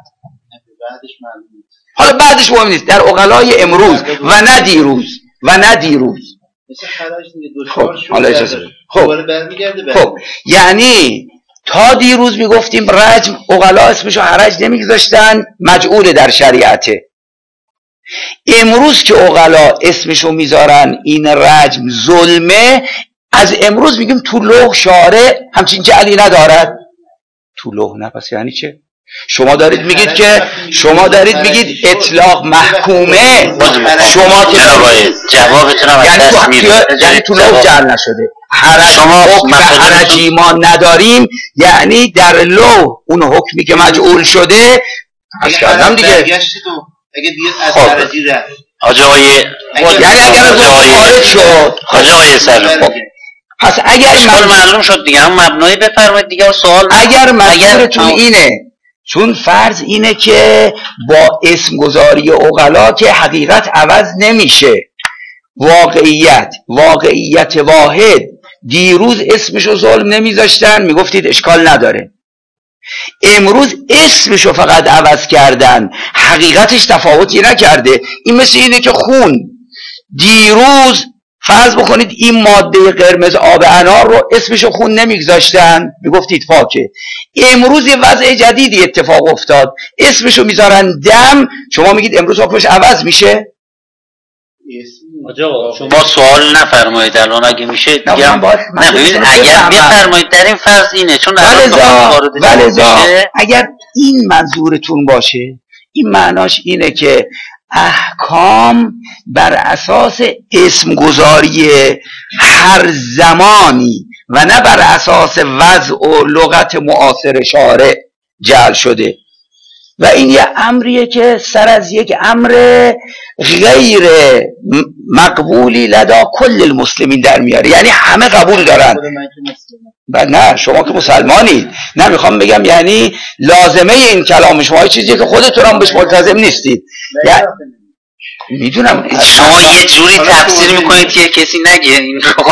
حالا بعدش مهم نیست، در عقلای امروز و نه دیروز خب حالا اجازه بدید. خب یعنی تا دیروز میگفتیم رجم عقلا اسمشو حرج نمیگذاشتن، مجعول در شریعته. امروز که عقلا اسمشو میذارن این رجم ظلمه، از امروز میگیم تو لوح شارع همچین جعلی ندارد. تو لوح نه، پس یعنی چه؟ شما دارید میگید اطلاق محکومه، شما که جوابتون یعنی تو لوح جعل نشده، حکم حرجی ما نداریم، یعنی در لوح اون حکمی که مجعول شده از کردم دیگه. اگه بیاد از حرجی رفت یعنی اگر از خارج شد آقای سلام، پس اگر معلوم شد دیگه، هم مبنایی بفرمایید دیگه. سوال اگر منظورتون اینه، چون فرض اینه که با اسم گذاری عقلا که حقیقت عوض نمیشه، واقعیت واحد، دیروز اسمشو ظلم نمیذاشتن میگفتید اشکال نداره، امروز اسمشو فقط عوض کردن، حقیقتش تفاوتی نکرده. این مثل اینه که خون دیروز فرض بکنید این ماده قرمز آب انار رو اسمشو خون نمیگذاشتن میگفتید پاکه، امروز یه وضع جدیدی اتفاق افتاد اسمشو میذارن دم، شما میگید امروز حکمش عوض میشه. شما سوال نفرمایید الان اگه میشه دیگه نه ببینید اگر بفرمایید در این فرض اینه، چون اگر این منظورتون باشه، این معناش اینه که احکام بر اساس اسمگذاری هر زمانی و نه بر اساس وضع و لغت معاصر شارع جعل شده و این یه امریه که سر از یک امر غیر مقبولی لدا کل المسلمین در میاره، یعنی همه قبول دارن. نه شما که مسلمانید، نه میخوام بگم یعنی لازمه این کلام شما چیزی که خودتون هم بهش ملتزم نیستید. یعنی میدونم شما یه جوری تفسیر میکنید که کسی نگه این رو.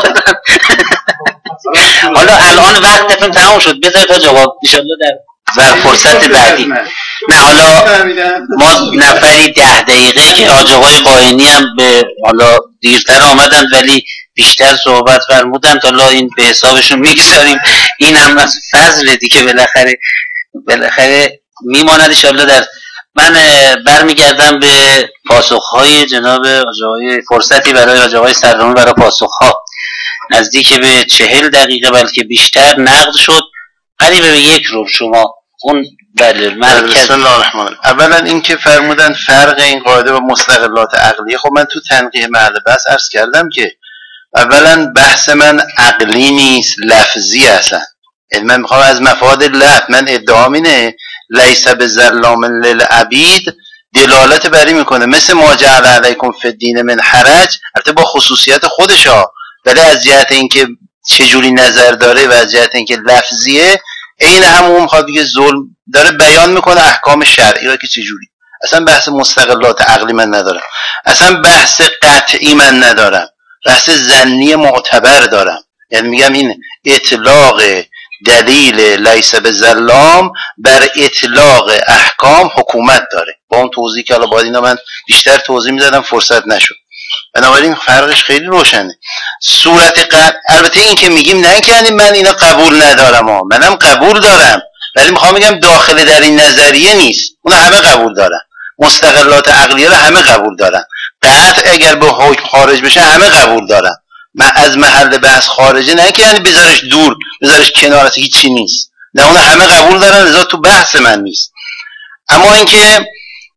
حالا الان وقتتون تمام شد، بذارید تا جواب ان شاءالله در فرصت بعدی. نه حالا ما نفری 10 دقیقه که حاج آقای قائنی هم به حالا دیرتر آمدن ولی بیشتر صحبت فرمودن، حالا این به حسابشون میگذاریم، این هم از فضل دیگه بالاخره میماند ان شاءالله. در من برمیگردم به پاسخهای جناب حاج آقای، فرصتی برای حاج آقای سرامی برای پاسخها نزدیک به 40 دقیقه بلکه بیشتر نقد شد، قریب به 1 ربع. شما اون مرکز. بسم الله الرحمن الرحیم. اولا این که فرمودن فرق این قاعده و مستقلات عقلیه، خب من تو تنقیح محل بحث عرض کردم که اولا بحث من عقلی نیست، لفظی اصلا. من میخوام از مفاد لفظ، من ادعام اینه لیس بظلام للعبید دلالت بری میکنه مثل ما جعل علیکم فی الدین من حرج، البته با خصوصیت خودشا، ولی از جهت اینکه چجوری نظر داره و از جهت اینکه لفظیه این همون میخواد دیگه ظلم داره بیان میکنه احکام شرعی را که چجوری. اصلا بحث مستقلات عقلی من ندارم، اصلا بحث قطعی من ندارم، بحث ظنی معتبر دارم. یعنی میگم این اطلاق دلیل لیس بظلام بر اطلاق احکام حکومت داره. با اون توضیح که الان باید اینا من بیشتر توضیح میدادم فرصت نشد، بنابراین فرقش خیلی روشنه. صورت البته این که میگیم نه که من اینا قبول ندارم، منم قبول دارم، ولی میخوام بگم داخل در این نظریه نیست، اونا همه قبول دارن، مستقلات عقلیه رو همه قبول دارن، قطع اگر به حکم خارج بشه همه قبول دارن، من از محل بحث خارجه، نه که یعنی بذارش دور بذارش کنار اصلا هیچی نیست، نه اونا همه قبول دارن، لذا تو بحث من نیست. اما اینکه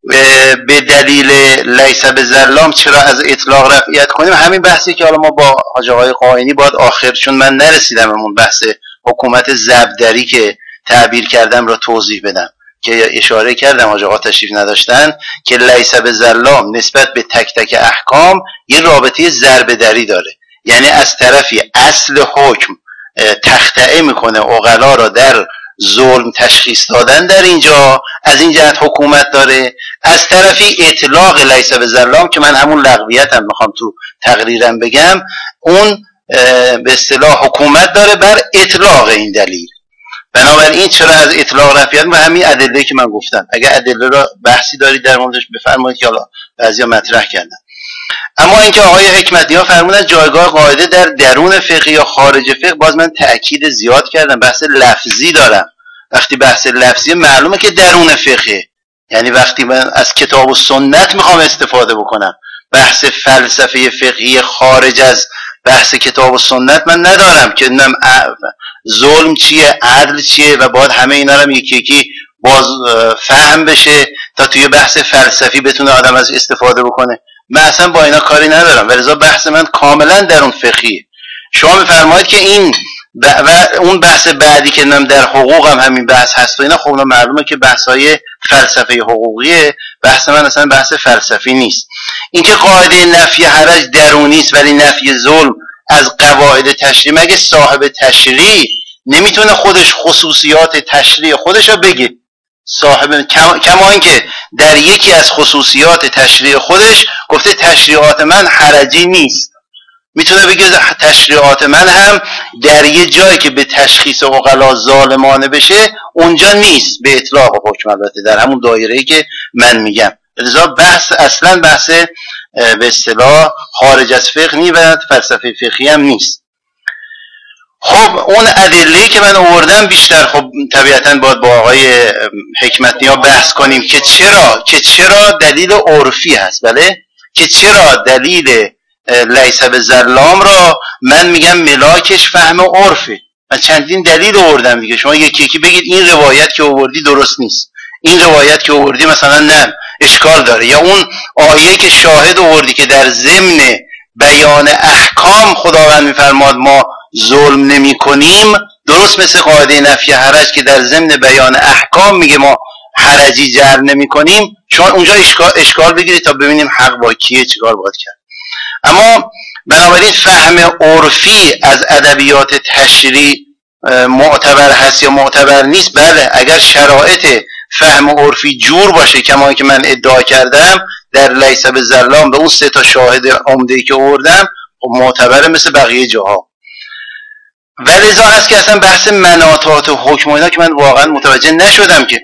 به دلیل لیس بظلام چرا از اطلاق رفعیت کنیم، همین بحثی که حالا ما با حاج آقای قائنی باید آخر، چون من نرسیدم اون بحث حکومت زبدری که تعبیر کردم را توضیح بدم که اشاره کردم حاج آقا تشریف نداشتن که لیس بظلام نسبت به تک تک احکام یه رابطه ضرب دری داره، یعنی از طرفی اصل حکم تخطئه میکنه عقلا را در ظلم تشخیص دادن، در اینجا از این جهت حکومت داره، از طرفی اطلاق لیس بظلام که من همون لغویت هم میخوام تو تقریرم بگم، اون به اصطلاح حکومت داره بر اطلاق این دلیل. بنابراین چرا از اطلاق رفعیت و همین ادله که من گفتم، اگر ادله را بحثی دارید در موردش بفرمایید که حالا بعضیا مطرح کردن. اما اینکه آقای حکمتی‌ها فرمودن جایگاه قاعده در درون فقه یا خارج فقه، باز من تأکید زیاد کردم، بحث لفظی دارم. وقتی بحث لفظی معلومه که درون فقه، یعنی وقتی من از کتاب و سنت میخوام استفاده بکنم، بحث فلسفه فقهی خارج از بحث کتاب و سنت من ندارم که ظلم چیه، عدل چیه و باید همه اینا رو یکی یکی باز فهم بشه تا توی بحث فلسفی بتونه آدم از استفاده بکنه. من اصلا با اینا کاری ندارم، ولذا بحث من کاملا درون فقهیه. شما میفرمایید که این و اون بحث بعدی که در حقوق هم همین بحث هست و اینا، خب معلومه که بحث‌های فلسفه حقوقیه، بحث من اصلا بحث فلسفی نیست. اینکه قاعده نفی حرج درونی است ولی نفی ظلم از قواعد تشریع، مگه صاحب تشریع نمیتونه خودش خصوصیات تشریع خودش رو بگه؟ صاحب کما اینکه در یکی از خصوصیات تشریع خودش گفته تشریعات من حرجی نیست، میتونه بگه تشریعات من هم در یه جایی که به تشخیص عقلا ظالمانه بشه اونجا نیست به اطلاق حکم، البته در همون دایره‌ای که من میگم. لذا بحث اصلا بحث به اصطلاح خارج از فقه نی و فلسفه فقهی هم نیست. خب اون ادله‌ای که من آوردم بیشتر خب طبیعتاً باید با آقای حکمت‌نیا بحث کنیم که چرا دلیل عرفی هست، بله، که چرا دلیل لیس بظلام را من میگم ملاکش فهم عرفه. من چندین دلیل آوردم دیگه، شما یکی یکی بگید این روایت که آوردی درست نیست، این روایت که آوردی مثلا نه اشکال داره، یا اون آیه که شاهد آوردی که در ضمن بیان احکام خداوند میفرماد ما ظلم نمی کنیم، درست مثل قاعده نفی حرج که در ضمن بیان احکام میگه ما حرجی جر نمی کنیم، شما اونجا اشکال بگیرید تا ببینیم حق با کیه، چیکار باید کرد. اما بنابراین فهم عرفی از ادبیات تشریع معتبر هست یا معتبر نیست؟ بله، اگر شرایط فهم عرفی جور باشه کما که من ادعا کردم در لیس بظلام به اون 3 تا شاهد عمده‌ای که آوردم معتبره مثل بقیه جاها. ولذا هست که اصلا بحث مناطات و حکم و اینا که من واقعا متوجه نشدم که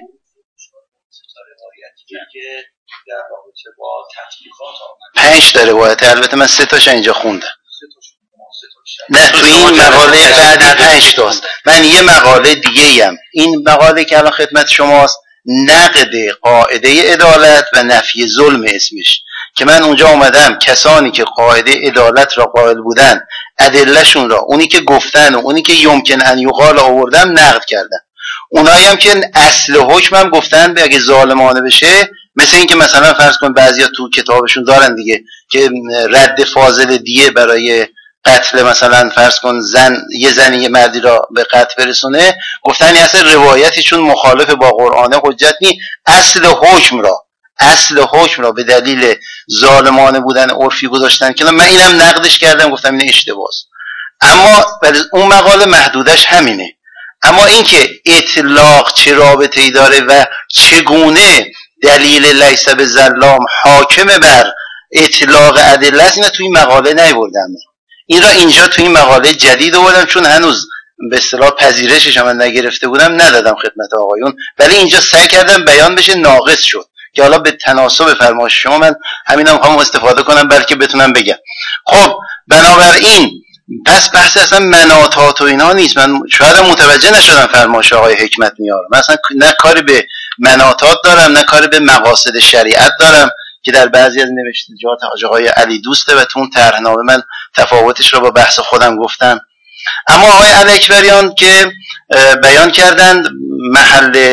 در رابطه با تحقیقات 5 تا روایت، البته من 3 تاش اینجا خوندم. نه تو این مقاله بعدی 5 تاست. من یه مقاله دیگه ام، این مقاله که الان خدمت شماست نقد قاعده عدالت و نفی ظلم اسمش، که من اونجا اومدم کسانی که قاعده عدالت را قائل بودن ادلهشون را، اونی که گفتن و اونی که یمکن ان یقال آوردم نقد کردم. اونایی هم که اصل حکمم گفتن اگه ظالمانه بشه، مثل این که مثلا فرض کن بعضیا تو کتابشون دارن دیگه که رد فاضل دیه برای قتل، مثلا فرض کن یه زنی یه مردی را به قتل برسونه، گفتن اصلا روایتی چون مخالف با قرآنه حجت نی، اصل حکم را به دلیل ظالمانه بودن عرفی گذاشتن که من اینم نقدش کردم، گفتم این اشتباهه. اما اون مقاله محدودش همینه. اما اینکه اطلاق چه رابطه‌ای داره و چگونه دلیل لیس بظلام حاکم بر اطلاق ادله است، اینا توی این مقاله نیاوردم. این را اینجا توی این مقاله جدید آوردم، چون هنوز به اصطلاح پذیرشش هم نگرفته بودم، ندادم خدمت آقایون، ولی اینجا سعی کردم بیان بشه، ناقص شد که حالا به تناسب فرمایش شما من همینم میخوام استفاده کنم بلکه بتونم بگم. خب بنابراین پس بحث اصلا مناطات و اینا نیست. من شاید متوجه نشدم فرمایش آقای حکمت‌نیا، من اصلا نه کاری به مناطات دارم نه کاری به مقاصد شریعت دارم که در بعضی از نوشتجات آقای علی دوسته و تو اون طرحنامه من تفاوتش رو با بحث خودم گفتم. اما آقای علی اکبریان که بیان کردند محل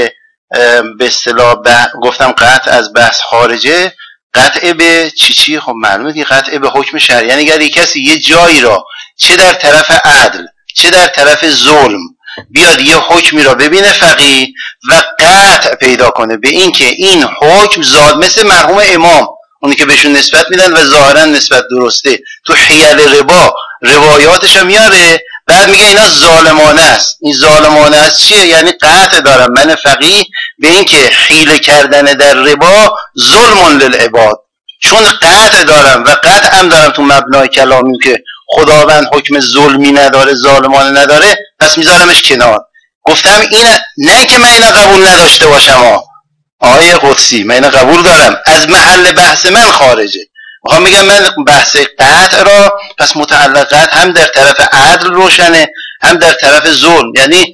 به اصطلاح گفتم قطع از بحث خارجه، قطع به چی خب معلومه دیگه، قطع به حکم شرعی. یعنی اگر کسی یه جایی را چه در طرف عدل چه در طرف ظلم بیاد یه حکمی را ببینه فقیه و قطع پیدا کنه به این که این حکم مثل مرحوم امام اونی که بهشون نسبت میدن و ظاهرا نسبت درسته، تو حیل ربا روایاتش هم میاره، بعد میگه اینا ظالمانه است. این ظالمانه است چیه؟ یعنی قطع دارم من فقیه به این که حیله کردن در ربا ظلم للعباد، چون قطع دارم و قطع هم دارم تو مبنای کلامی که خداوند حکم ظلمی نداره ظالمانه نداره، پس میذارمش کنار. گفتم این نه که من اینا قبول نداشته باشم، آیه قدسی من اینا قبول دارم، از محل بحث من خارجه. میخوام میگم من بحث قطع را پس متعلق قطع هم در طرف عدل روشنه هم در طرف ظلم، یعنی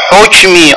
حکمی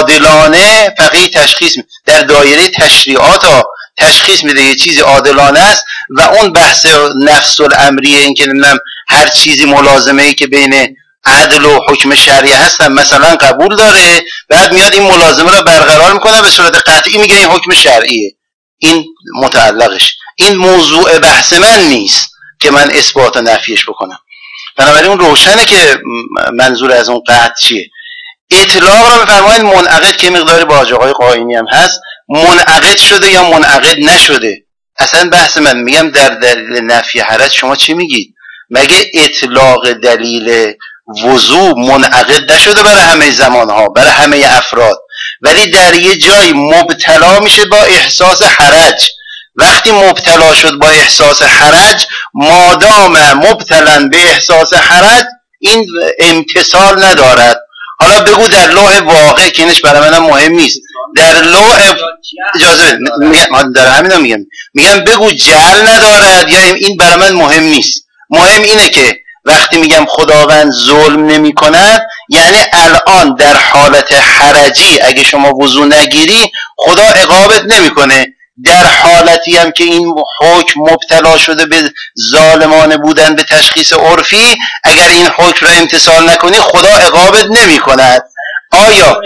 عادلانه فقیه تشخیص میده، در دایره تشریعات ها تشخیص میده یه چیزی عادلانه است و اون بحث نفس الامریه، این که نمیدونم هر چیزی ملازمه ای که بین عدل و حکم شرعی هستن مثلا قبول داره، بعد میاد این ملازمه را برقرار میکنه به صورت قطعی میگه این حکم شرعیه، این متعلقش. این موضوع بحث من نیست که من اثبات و نفیش بکنم. بنابراین اون روشنه که منظور از اون قطع چیه. اطلاق را بفرمایید منعقد که مقداری با آقای قائمی هم هست، منعقد شده یا منعقد نشده، اصلا بحث من. میگم در دلیل نفی حرج شما چی میگید؟ مگه اطلاق دلیل وضوع منعقد نشده برای همه زمانها برای همه افراد، ولی در یه جای مبتلا میشه با احساس حرج. وقتی مبتلا شد با احساس حرج، مادام مبتلا به احساس حرج این امتصال ندارد. حالا بگو در لوح واقع که اینش برای منم مهم نیست، در لوح اجازه در همین میگم بگو جعل ندارد یا این برای من مهم نیست. مهم اینه که وقتی میگم خداوند ظلم نمی کند، یعنی الان در حالت حرجی اگه شما وضو نگیری خدا عقابت نمیکنه، در حالتی هم که این حکم مبتلا شده به ظالمانه بودن به تشخیص عرفی، اگر این حکم را امتثال نکنی خدا عقابت نمی کند. آیا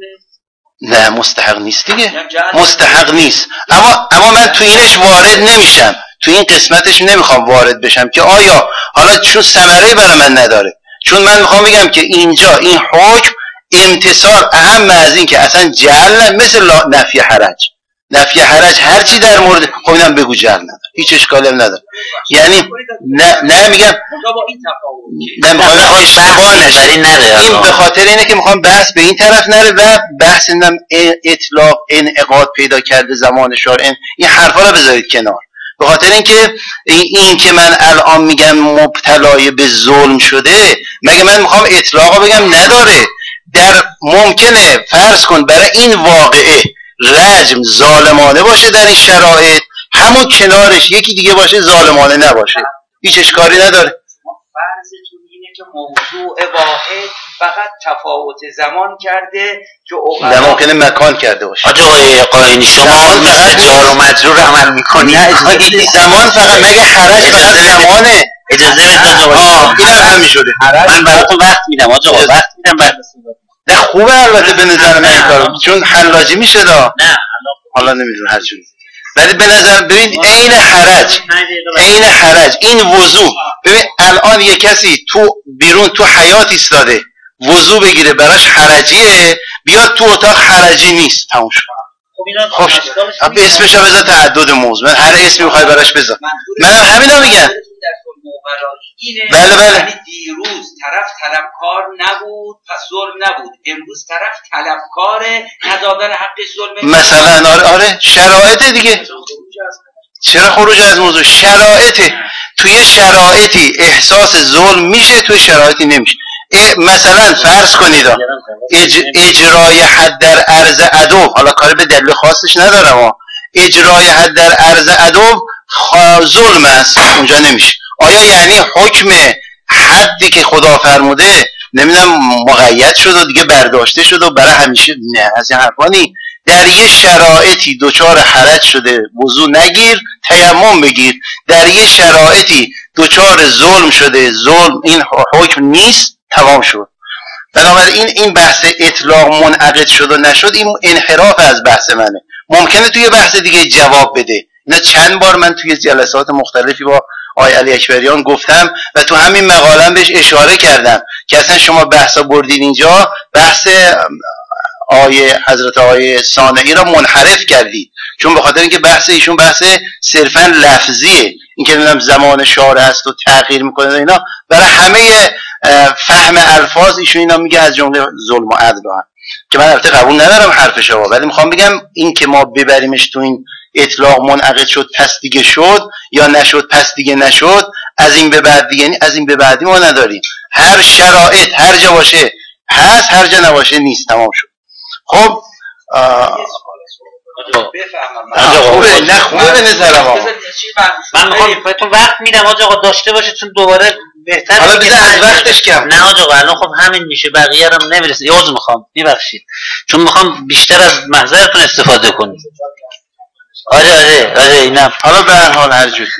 نه مستحق نیست دیگه، مستحق نیست. اما من تو اینش وارد نمیشم، تو این قسمتش نمیخوام وارد بشم که آیا حالا چون ثمره برای من نداره، چون من میخوام بگم که اینجا این حکم امتثال اهم از این که اصلا جعل مثل نفی حرج. نفی حرج هرچی در مورد خب اینم بگو جعل نداره، هیچ اشکالی هم نداره. یعنی نه میگم نه میخوام اشتباه نشه، این به خاطر اینه که میخوام بحث به این طرف نره و بحث اینم اطلاق انعقاد پیدا کرده زمان شارع، این حرفا رو بذارید کنار. به خاطر اینکه این که من الان میگم مبتلای به ظلم شده، مگه من میخوام اطلاقا بگم نداره؟ در ممکنه فرض کن برای این واقعه رجم ظالمانه باشه در این شرایط، همون کنارش یکی دیگه باشه ظالمانه نباشه، هیچ اشکالی نداره. فرضتون اینه که موضوع واحد فقط تفاوت زمان کرده که نه ممکنه مکان کرده باشه. آقای قائنی شما مثل جار و مجرور عمل میکنی. زمان فقط مگه حرج فقط زمانه؟ اجازه بدید اینم همین شده. من براتون وقت میدم آقا، وقت میدم بعد نه خوبه البته به نظر من این کار، چون حلاجی میشه دا. نه حالا نمیدونم هر چیزی، ولی به نظر ببین عین حرج این وضو. ببین الان یه کسی تو بیرون تو حیاط ایستاده وضو بگیره براش حرجیه، بیاد تو اتاق حرجی نیست، تموم شد. خب اسمش رو بذار تعدد موضوع، هر اسمی میخوای براش بذار. منم همینا میگم. بله یعنی دیروز طرف طلبکار نبود پس ظلم نبود، امروز طرف طلبکاره ندادن حق ظلم مثلا. آره شرایط دیگه. چرا خروج از موضوع؟ شرایطه. توی شرایطی احساس ظلم میشه، توی شرایطی نمیشه. مثلا فرض کنید اجرای حد در عرض عدو، حالا کاری به دلیل خاصش ندارم، اجرای حد در عرض عدو ظلم است، اونجا نمیشه. آیا یعنی حکم حدی که خدا فرموده نمیدونم مقید شد و دیگه برداشته شد و برای همیشه؟ نه، از این حرفا نی. در یه شرایطی دوچار حرج شده وضو نگیر، تیمم بگیر. در یه شرایطی دوچار ظلم شده، ظلم این حکم نیست، تمام شد. بنابراین این بحث اطلاق منعقد شد و نشد این انحراف از بحث منه. ممکنه توی بحث دیگه جواب بده. اینا چند بار من توی جلسات مختلفی با آقای علی اکبریان گفتم و تو همین مقالم بهش اشاره کردم که اصلا شما بحثا بردین اینجا، بحث حضرت آقای صانعی را منحرف کردید، چون به خاطر اینکه بحث ایشون بحث صرفا لفظیه، اینکه نمیدونم زمان شارع هست و تغییر میکنه اینا، برای همه فهم الفاظ ایشون اینا میگه از جمله ظلم و عدل که من البته قبول ندارم حرفش رو، ولی میخوام بگم این که ما ببریمش تو این اطلاق منعقد شد پس دیگه شد یا نشد پس دیگه نشد، از این به بعد دیگه، یعنی از این به بعدی ما نداریم. هر شرایط هر جا باشه هست، هر جا نباشه نیست، تمام شد. خب خوبه نه خوبه به نظرم من میخوام بهتون وقت میدم آج آقا داشته باشه، چون دوباره بهتره حالا بذار از وقتش کم. نه آج آقا الان خب همین میشه، بقیه رو نمیرسه. یاد میخوام ببخشید، چون میخوام بیشتر از محضرتون استفاده کنید. آره اینم حالا به هر حال هر جوری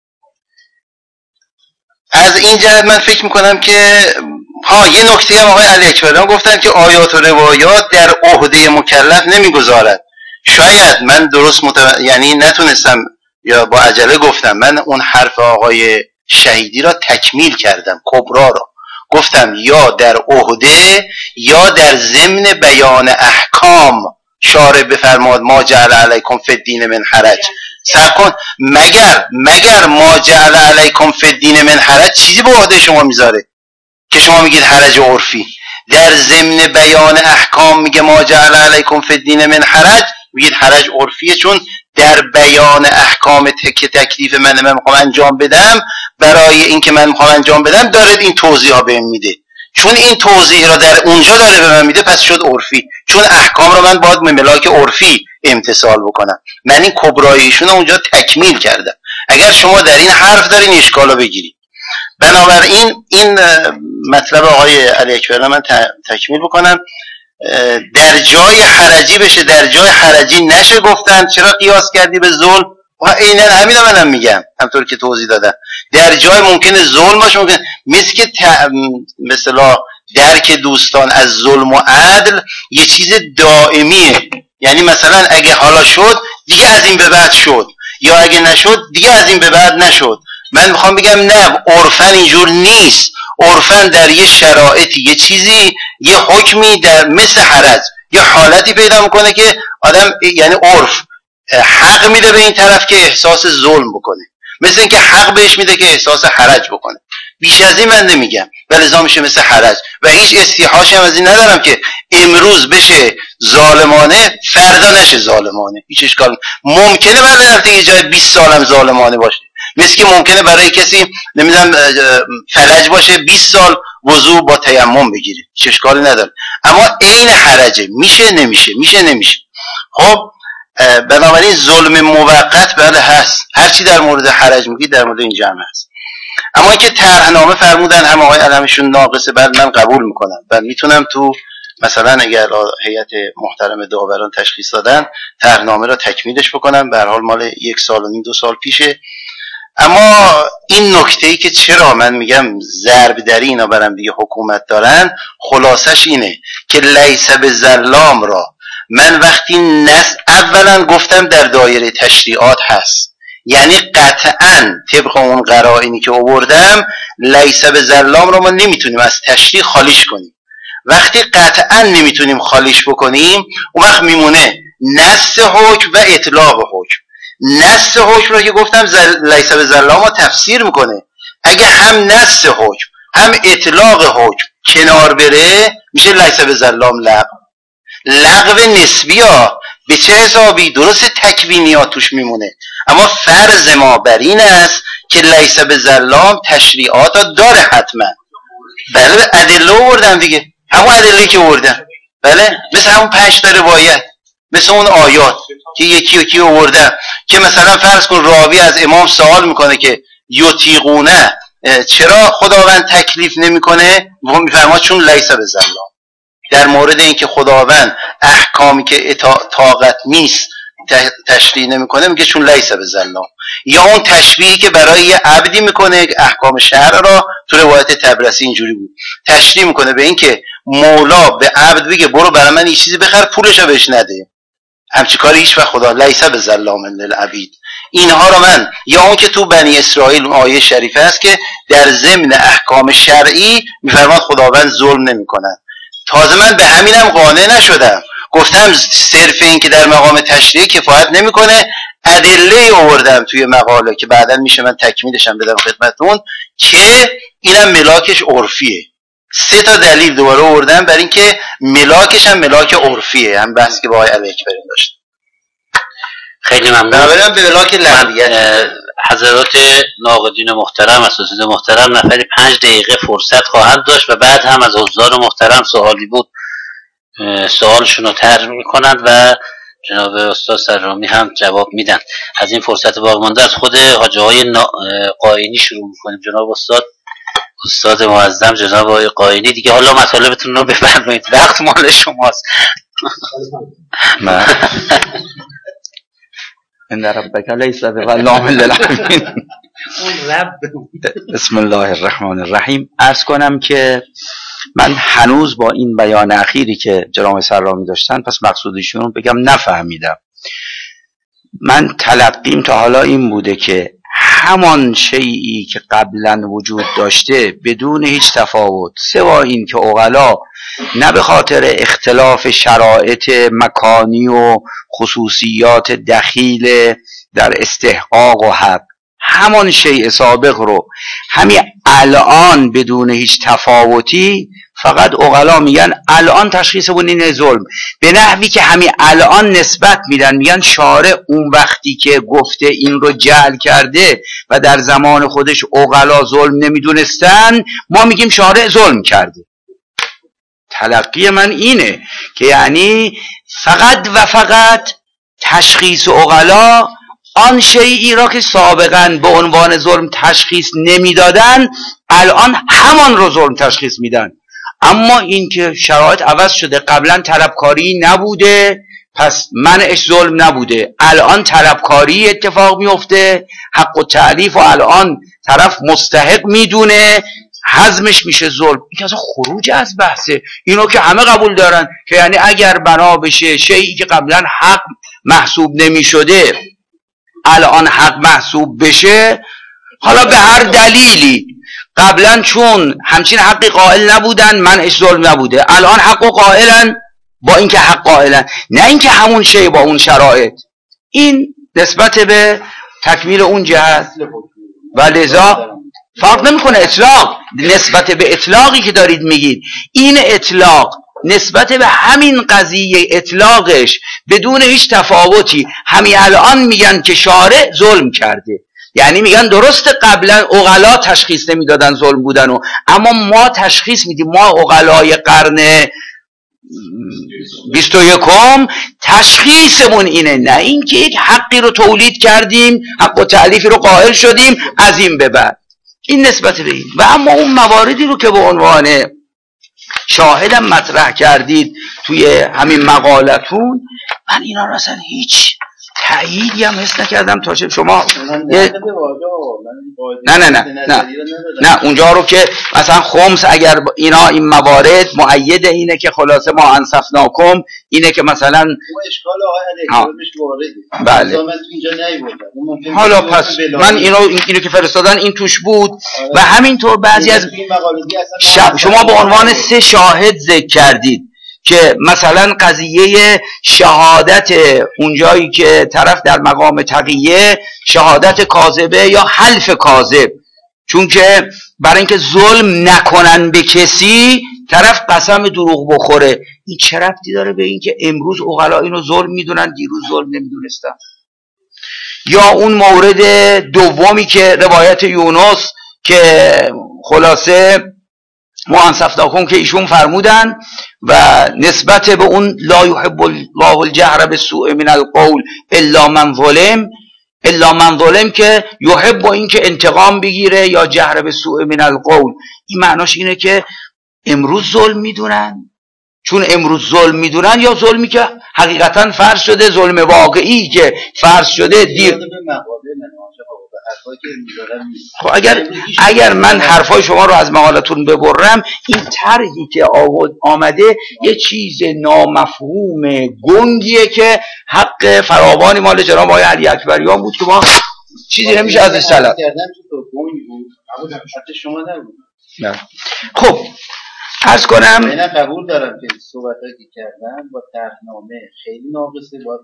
از این جهت من فکر میکنم که یه نکته هم آقای علی اکبریان گفتن که آیات و روایات در عهده مکلف نمیگذارد. شاید من درست یعنی نتونستم یا با عجله گفتم. من اون حرف آقای شهیدی را تکمیل کردم، کبرا را گفتم یا در عهده یا در ضمن بیان احکام شارع بفرماد ما جعل علیکم فی الدین من حرج. صبر کن، مگر ما جعل علیکم فی الدین من حرج چیزی به عهده شما میذاره که شما میگید حرج عرفی؟ در ضمن بیان احکام میگه ما جعل علیکم فی الدین من حرج، میگید حرج عرفیه، چون در بیان احکام که تکلیف من میخوام انجام بدم، برای اینکه من میخوام انجام بدم دارید این توضیح ها بهم میده، چون این توضیح را در اونجا داره به من میده پس شد عرفی، چون احکام را من باید به ملاک عرفی امتثال بکنم. من این کبراییشون اونجا تکمیل کردم. اگر شما در این حرف دارین اشکالو بگیرید. بنابراین این مطلب آقای علی اکبریان من تکمیل بکنم. در جای حرجی بشه در جای حرجی نشه گفتن. چرا قیاس کردی به ظلم؟ عیناً همین رو منم میگم، همطور که توضیح دادم. در جای ممکنه ظلم باشه، ممکنه مثل که مثلا درک دوستان از ظلم و عدل یه چیز دائمیه، یعنی مثلا اگه حالا شد دیگه از این به بعد شد، یا اگه نشد دیگه از این به بعد نشد. من میخوام بگم نه، عرفن اینجور نیست. عرفن در یه شرایطی یه چیزی، یه حکمی در مثل حرج یه حالتی پیدا میکنه که آدم، یعنی عرف حق میده به این طرف که احساس ظلم بکنه، مثل اینکه حق بهش میده که احساس حرج بکنه. بیش از این من نمیگم، ولذا میشه مثل حرج. و هیچ استیحاشی هم از این ندارم که امروز بشه ظالمانه فردا نشه ظالمانه، هیچ اشکال. ممکنه بعد رفته یه جای 20 سالم ظالمانه باشه، مثل که ممکنه برای کسی نمیدونم فلج باشه 20 سال وضو با تیمم بگیره، هیچ اشکالی نداره. اما عین حرجه، میشه نمیشه. خب بنابراین ظلم موقت بله هست، هرچی در مورد حرج میگی در مورد این جمع هست. اما اینکه طرحنامه فرمودن هم آقای علمشون ناقصه، بعد من قبول میکنم و میتونم تو مثلا اگر هیئت محترم داوران تشخیص دادن طرحنامه را تکمیلش بکنم، به هر حال مال 1 سال و نیم 2 سال پیشه. اما این نکته‌ای که چرا من میگم ضرب در اینا برام دیگه حکومت دارن، خلاصش اینه که لیس به ظلام را من وقتی اولا گفتم در دایره تشریعات هست، یعنی قطعاً طبق اون قرائنی که آوردم لیس به ظلام را ما نمیتونیم از تشریع خالیش کنیم. وقتی قطعاً نمیتونیم خالیش بکنیم، اون وقت میمونه نص حکم و اطلاق حکم. نص حکم را که گفتم لیس به ظلام را تفسیر میکنه. اگه هم نص حکم هم اطلاق حکم کنار بره، میشه لیس به ظلام لغو نسبی ها. به چه حسابی؟ درست تکوینی ها توش میمونه، اما فرض ما بر این است که لیس به ظلام تشریعات ها داره حتما. بله ادله آوردم دیگه، همون ادله که آوردم، بله مثل همون 5 تا روایت، مثل اون آیات که یکی آوردم که مثلا فرض کن راوی از امام سوال میکنه که یطیقونه چرا خداوند تکلیف نمیکنه؟ میفرماد چون لیس به ظلام. در مورد اینکه خداوند احکامی که طاقت نیست تشریع نمیکنه میگه چون لیس به ظلام. یا اون تشبیهی که برای یه عبدی میکنه احکام شرع را، تو روایت طبرسی اینجوری بود، تشریع میکنه به اینکه مولا به عبد بگه برو برای من این چیزی بخر پولشو بهش نده. همچی کاری هیچ وقت خدا لیس بظلام للعبید. اینها رو من، یا اون که تو بنی اسرائیل اون آیه شریفه است که در ضمن احکام شرعی میفرماد خداوند ظلم نمیکنه. تازه من به همینم قانع نشدم، گفتم صرف این که در مقام تشریع کفایت نمیکنه، ادله آوردم توی مقاله که بعداً میشه من تکمیلشم بدم خدمتتون که اینم ملاکش عرفیه. 3 تا دلیل دوباره آوردم برای اینکه ملاکش هم ملاک عرفیه، هم بحثی که با آقای علی‌اکبری داشت. خیلی ممنون. بنابراین به ملاک لغویت. حضرات ناقدین محترم، اساتید محترم، نفری 5 دقیقه فرصت خواهند داشت و بعد هم از حضار محترم سوالی بود سوالشون رو طرح میکنند و جناب استاد سرامی هم جواب میدن. از این فرصت باقی مانده از خود حاجی های قاینی شروع میکنیم. جناب استاد معظم جناب آقای قاینی، دیگه حالا مطالبتون رو بفرمایید، وقت مال شماست. ان ربک لیس بظلام للعبید. بسم الله الرحمن الرحیم. عرض کنم که من هنوز با این بیان اخیری که جناب سرامی داشتن، پس مقصودشون بگم نفهمیدم. من تلقیم تا حالا این بوده که همان شیئی که قبلا وجود داشته بدون هیچ تفاوت، سوا این که عقلا نه به خاطر اختلاف شرایط مکانی و خصوصیات دخیل در استحقاق و حق، همان شیء سابق رو همین الان بدون هیچ تفاوتی فقط عقلا میگن الان تشخیصمون اینه ظلم، به نحوی که همین الان نسبت میدن، میگن شارع اون وقتی که گفته این رو جعل کرده و در زمان خودش عقلا ظلم نمیدونستن، ما میگیم شارع ظلم کرده. تلقی من اینه که یعنی فقط و فقط تشخیص عقلا آن شیئی را که سابقا به عنوان ظلم تشخیص نمیدادن الان همان رو ظلم تشخیص میدن. اما این که شرایط عوض شده، قبلا طلبکاری نبوده پس منعش ظلم نبوده، الان طلبکاری اتفاق میفته، حق و تعریف و الان طرف مستحق میدونه، حزمش میشه ظلم. این که اصلا خروج از بحثه. اینو که همه قبول دارن که یعنی اگر بنا بشه شیئی که قبلا حق محسوب نمیشده الان حق محسوب بشه، حالا به هر دلیلی قبلا چون همچین حقی قائل نبودن منعش ظلم نبوده، الان حق و قائلن با اینکه حق قائلن، نه اینکه همون شی با اون شرایط. این نسبت به تکمیل اون جهت و لذا فرق نمیکنه. اطلاق نسبت به اطلاقی که دارید میگید، این اطلاق نسبت به همین قضیه اطلاقش بدون هیچ تفاوتی همین الان میگن که شارع ظلم کرده. یعنی میگن درست قبلا عقلا تشخیص نمیدادن ظلم بودن و اما ما تشخیص میدیم. ما عقلای قرن 21 تشخیصمون اینه، نه اینکه یک حقی رو تولید کردیم، حق و تألیفی رو قائل شدیم از این به بعد. این نسبت به این. و اما اون مواردی رو که به عنوان شاهدم مطرح کردید توی همین مقالتون، من اینا رو اصلا هیچ تأییدی هم حس نکردم تا شما نه اونجا رو که مثلا خمس اگر اینا این موارد مؤید اینه که خلاصه ما انصفناکم اینه که مثلا اشکال آقای بله حالا پس من اینو که فرستادن این توش بود و همینطور بعضی از شما به عنوان 3 شاهد ذکر کردید که مثلا قضیه شهادت اونجایی که طرف در مقام تقیه شهادت کاذبه یا حلف کاذب، چون که برای اینکه ظلم نکنن به کسی طرف قسم دروغ بخوره. این چه ربطی داره به اینکه امروز عقلا اینو ظلم میدونن دیروز ظلم نمیدونستن؟ یا اون مورد دومی که روایت یونس که خلاصه ما انصفناکم که ایشون فرمودن و نسبت به اون لا یحب الله الجهر بالسوء من القول الا من ظلم که یحب با این که انتقام بگیره یا جهر بالسوء من القول، این معناش اینه که امروز ظلم میدونن. چون امروز ظلم میدونن یا ظلمی که حقیقتا فرض شده، ظلم واقعی که فرض شده دیر حرفایی که میذارم نیست. خب اگر من حرفای شما رو از مقالتون ببرم، این طرحی که آمده یه چیز نامفهوم گنگیه که حق فراوانی مال جناب آقای علی اکبریان بود که ما چیزی نمیشه ازش طلب کردن. تو گنگ بود، اما حتی شما نبود. نه. خب عرض کنم من قبول دارم که صحبتایی که کردن با طرحنامه خیلی ناقصه، باید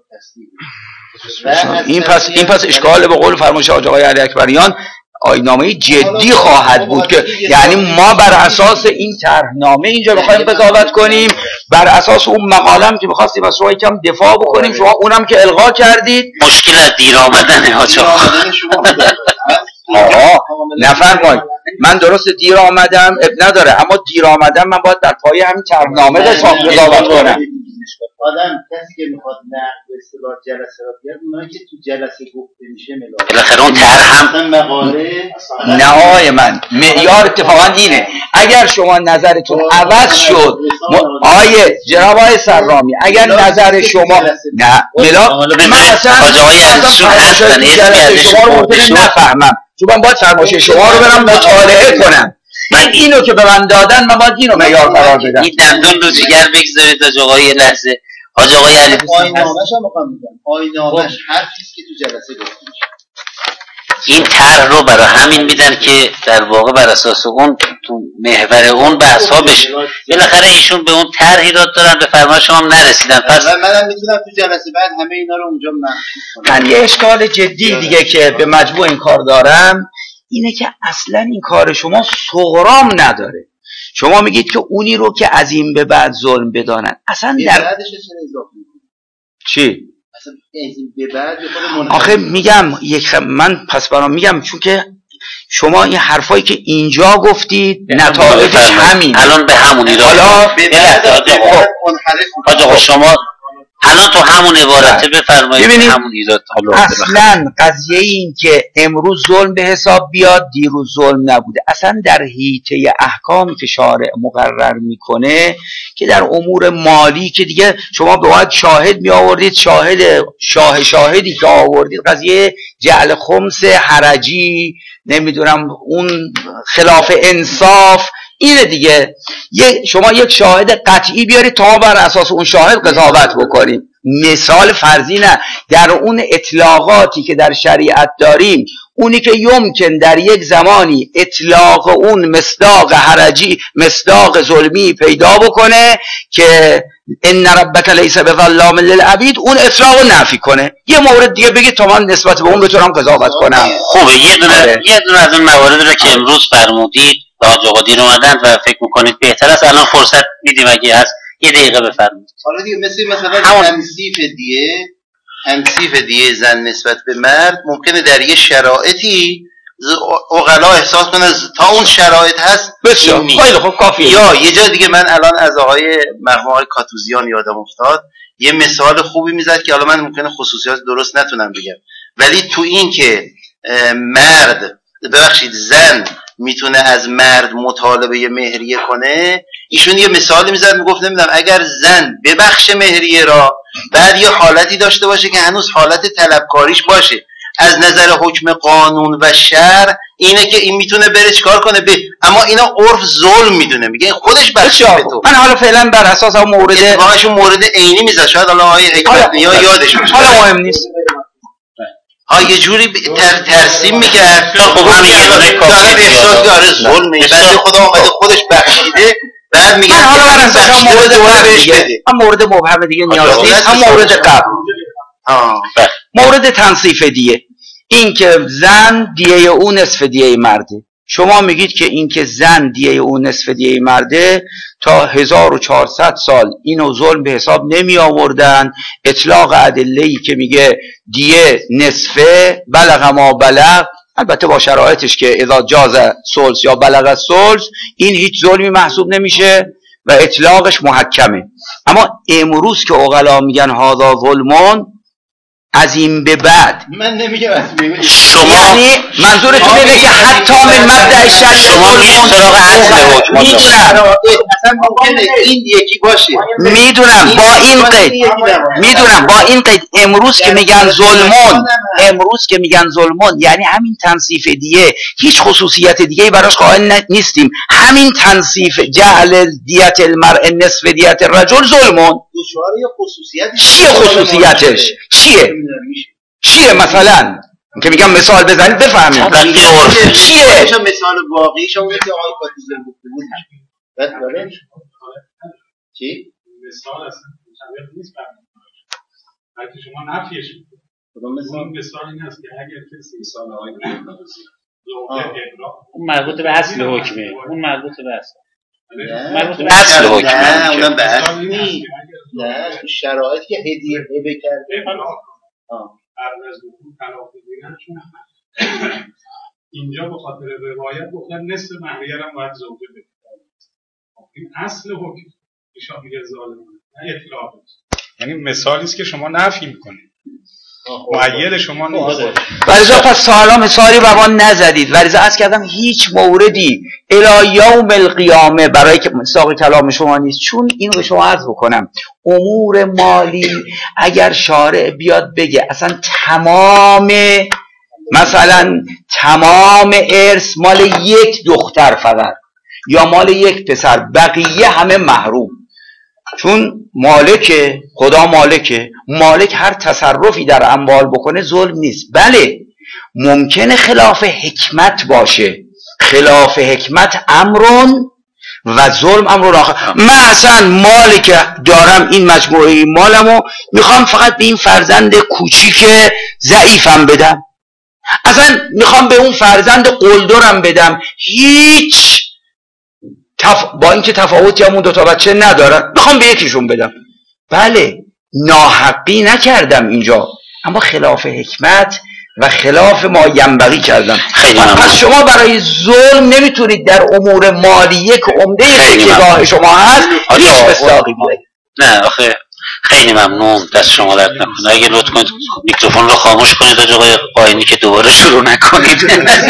تصدیق. این پس اشکال به قول فرمایش آقای علی اکبریان آیین‌نامه جدی خواهد بود که یعنی ما بر اساس این طرحنامه اینجا بخوایم قضاوت کنیم، بر اساس اون مقالم که می‌خواستیم از شما یکم دفاع بکنیم، شما اونم که الغا کردید. مشکل از دیر آمدن حاج آقا. نفرمایید من درست دیر آمدم اب نداره، اما دیر آمدم من باید در پای همین طرحنامه قضاوت کنم. آدم کسی که میخواد نقد به اصطلاح جلسه را بیاد، اونایی که تو جلسه گفته میشه بالاخره اون طرح هم مقاله نه آقای من معیار اتفاقا اینه. اگر شما نظرتون عوض شد آقای جناب آقای سرامی، اگر نظر شما نه من اصلا شما رو ممکنه نفهمم، چون من باید فرمایش شما رو برم مطالعه کنم. من اینو که به من دادن من باید اینو معیار قرار بدم. این دندون رو جگر بگذارید تا آقای یه لحظه. حاج آقای علی آیین‌نامه‌ش هم می‌خوام بگم، آیین‌نامه‌ش هر چیزی که تو جلسه گفته میشه. این طرح رو برای همین میدن که در واقع بر اساس اون تو محور اون بحث ها بشه. بالاخره ایشون به اون طرحی را دارن، به فرمان شما هم نرسیدن. پس منم میتونم تو جلسه بعد همه اینا رو اونجا منعکس کنم. من یه اشکال جدی دیگه که به مجموع این کار دارم اینه که اصلا این کار شما سغرام نداره. شما میگید که اونی رو که از این به بعد ظلم بدانن، اصلا در بعدش چه اضافه می‌کنی؟ چی؟ اصلا از این به بعد آخه میگم من پس برام میگم چون که شما این حرفایی که اینجا گفتید نتایجش همین الان به همونی را حالا حاج آقا شما الان تو همون عبارته بفرمایید همون ایراد. اصلا قضیه این که امروز ظلم به حساب بیاد دیروز ظلم نبوده، اصلا در حیطه احکامی که شارع مقرر میکنه که در امور مالی که دیگه شما باید شاهد می آوردید، شاهدی که آوردید قضیه جعل خمس حرجی، نمیدونم اون خلاف انصاف، اینه دیگه. شما یک شاهد قطعی بیارید تا ما بر اساس اون شاهد قضاوت بکنیم. مثال فرضی نه، در اون اطلاقاتی که در شریعت داریم، اونی که یمکن در یک زمانی اطلاق اون مصداق حرجی مصداق ظلمی پیدا بکنه که ان ربک لیس بظلام للعبید، اون اطلاق رو نفی کنه. یه مورد دیگه بگید تا من نسبت به اون بتونم قضاوت کنم. خوبه یه دونه از اون موارد رو که امروز فرمودید حاج آقا دیر اومدن و فکر میکنید بهتر است الان فرصت میدیم اگه هست یه دقیقه بفرمایید. حالا دیگه مثلا تنصیف دیه زن نسبت به مرد ممکنه در یه شرایطی عقلا احساس کنه تا اون شرایط هست بسیار خیلی خوب کافیه. یا یه جا دیگه من الان از آقای مرحوم آقای کاتوزیان یادم افتاد یه مثال خوبی میزد که حالا من ممکنه خصوصیات درست نتونم بگم، ولی تو این که زن میتونه از مرد مطالبه مهریه کنه، ایشون یه مثال میزد میگفت نمیدونم اگر زن ببخشه مهریه را بعد یه حالتی داشته باشه که هنوز حالت طلبکاریش باشه، از نظر حکم قانون و شرع اینه که این میتونه بره چیکار کنه اما اینا عرف ظلم میدونه، میگه خودش بخشه به تو. من حالا فعلا بر اساس اون مورد عینی میزد، شاید الان آقای حکمت نیا یادش باشه، حالا مهم نیست، یه جوری ترسیم میکرد. خب همین یه دونه کافی احساس داره ظلمه، بعد خدا اومده خودش بخشیده، بعد میگه حالا من اساسا مورد مبهم دیگه نیاز نیست، هم مورد قبل مورد تنصیف دیه، این که زن دیه او نصف دیه مرده. شما میگید که این که زن دیه او نصف دیه مرده تا 1400 سال اینو ظلم به حساب نمی آوردن. اطلاق ادله‌ای که میگه دیه نصفه بلغ ما بلغ، البته با شرایطش که اذا جاز ثلث یا بلغ الثلث، این هیچ ظلمی محسوب نمیشه و اطلاقش محکمه. اما امروز که عقلا میگن هذا ظلمون، از این به بعد من نمیگم از شما یعنی منظورتون اینه که حتی من مبدأ شل شما میرید سراغ اصل حکم. میدونم اصلا ممکنه این یکی باشه. میدونم با این قید امروز که میگن ظلمون یعنی همین تنصیف دیگه، هیچ خصوصیت دیگه براش قائل نیستیم. همین تنصیف جعل دیت المرء نصف دیت الرجل ظلمون. چیه خصوصیتش؟ چیه مثلا که میگم مثال بزنید بفهمید چیه؟ مثال واقعی شما که آقای پاتیزر گفته بود. چی؟ مثال اصلا مشابه نیست بلکه شما نفیش میکنید. مثال این است که اگر کسی مثال آقای اون مربوط به اصل حکمه. اون مربوط به اصل. مربوط به اصل حکمه. نه اونم به اصل نیست. نه تو شرایطی که هدیه کرده. قبل از دخول طلاق بگیرن چون اینجا به خاطر روایت گفتن نصف مهریه هم باید زوجه بده. این اصل حکم ایشان میگه ظالمانه نه اطلاق. یعنی مثالی است که شما نفی میکنید، معید شما نیست. ولذا پس سالا مثالی به ما نزدید. ولذا عرض کردم هیچ موردی الی یوم القیامه برای که مصداق کلام شما نیست. چون اینو به شما عرض بکنم، امور مالی اگر شارع بیاد بگه اصلا تمام ارث مال یک دختر فقط یا مال یک پسر، بقیه همه محروم، چون خدا مالک هر تصرفی در اموال بکنه ظلم نیست. بله ممکنه خلاف حکمت باشه، خلاف حکمت امرون و ظلم امرون آخر. من اصلا مالی که دارم این مجموعه مالمو میخوام فقط به این فرزند کوچیک ضعیفم بدم، اصلا میخوام به اون فرزند قلدرم بدم، هیچ با اینکه تفاوتی همون دوتا بچه ندارن میخوام به یکیشون بدم. بله ناحقی نکردم اینجا، اما خلاف حکمت و خلاف ما ینبغی کردم. پس شما برای ظلم نمیتونید در امور مالیه که عمده فقه شما هست هیچ مصداقی بیارید. نه آخه خیلی ممنون، دست شما درد نکنه. اگه لطف کنید میکروفون رو خاموش کنید آقای قاینی که دوباره شروع نکنید.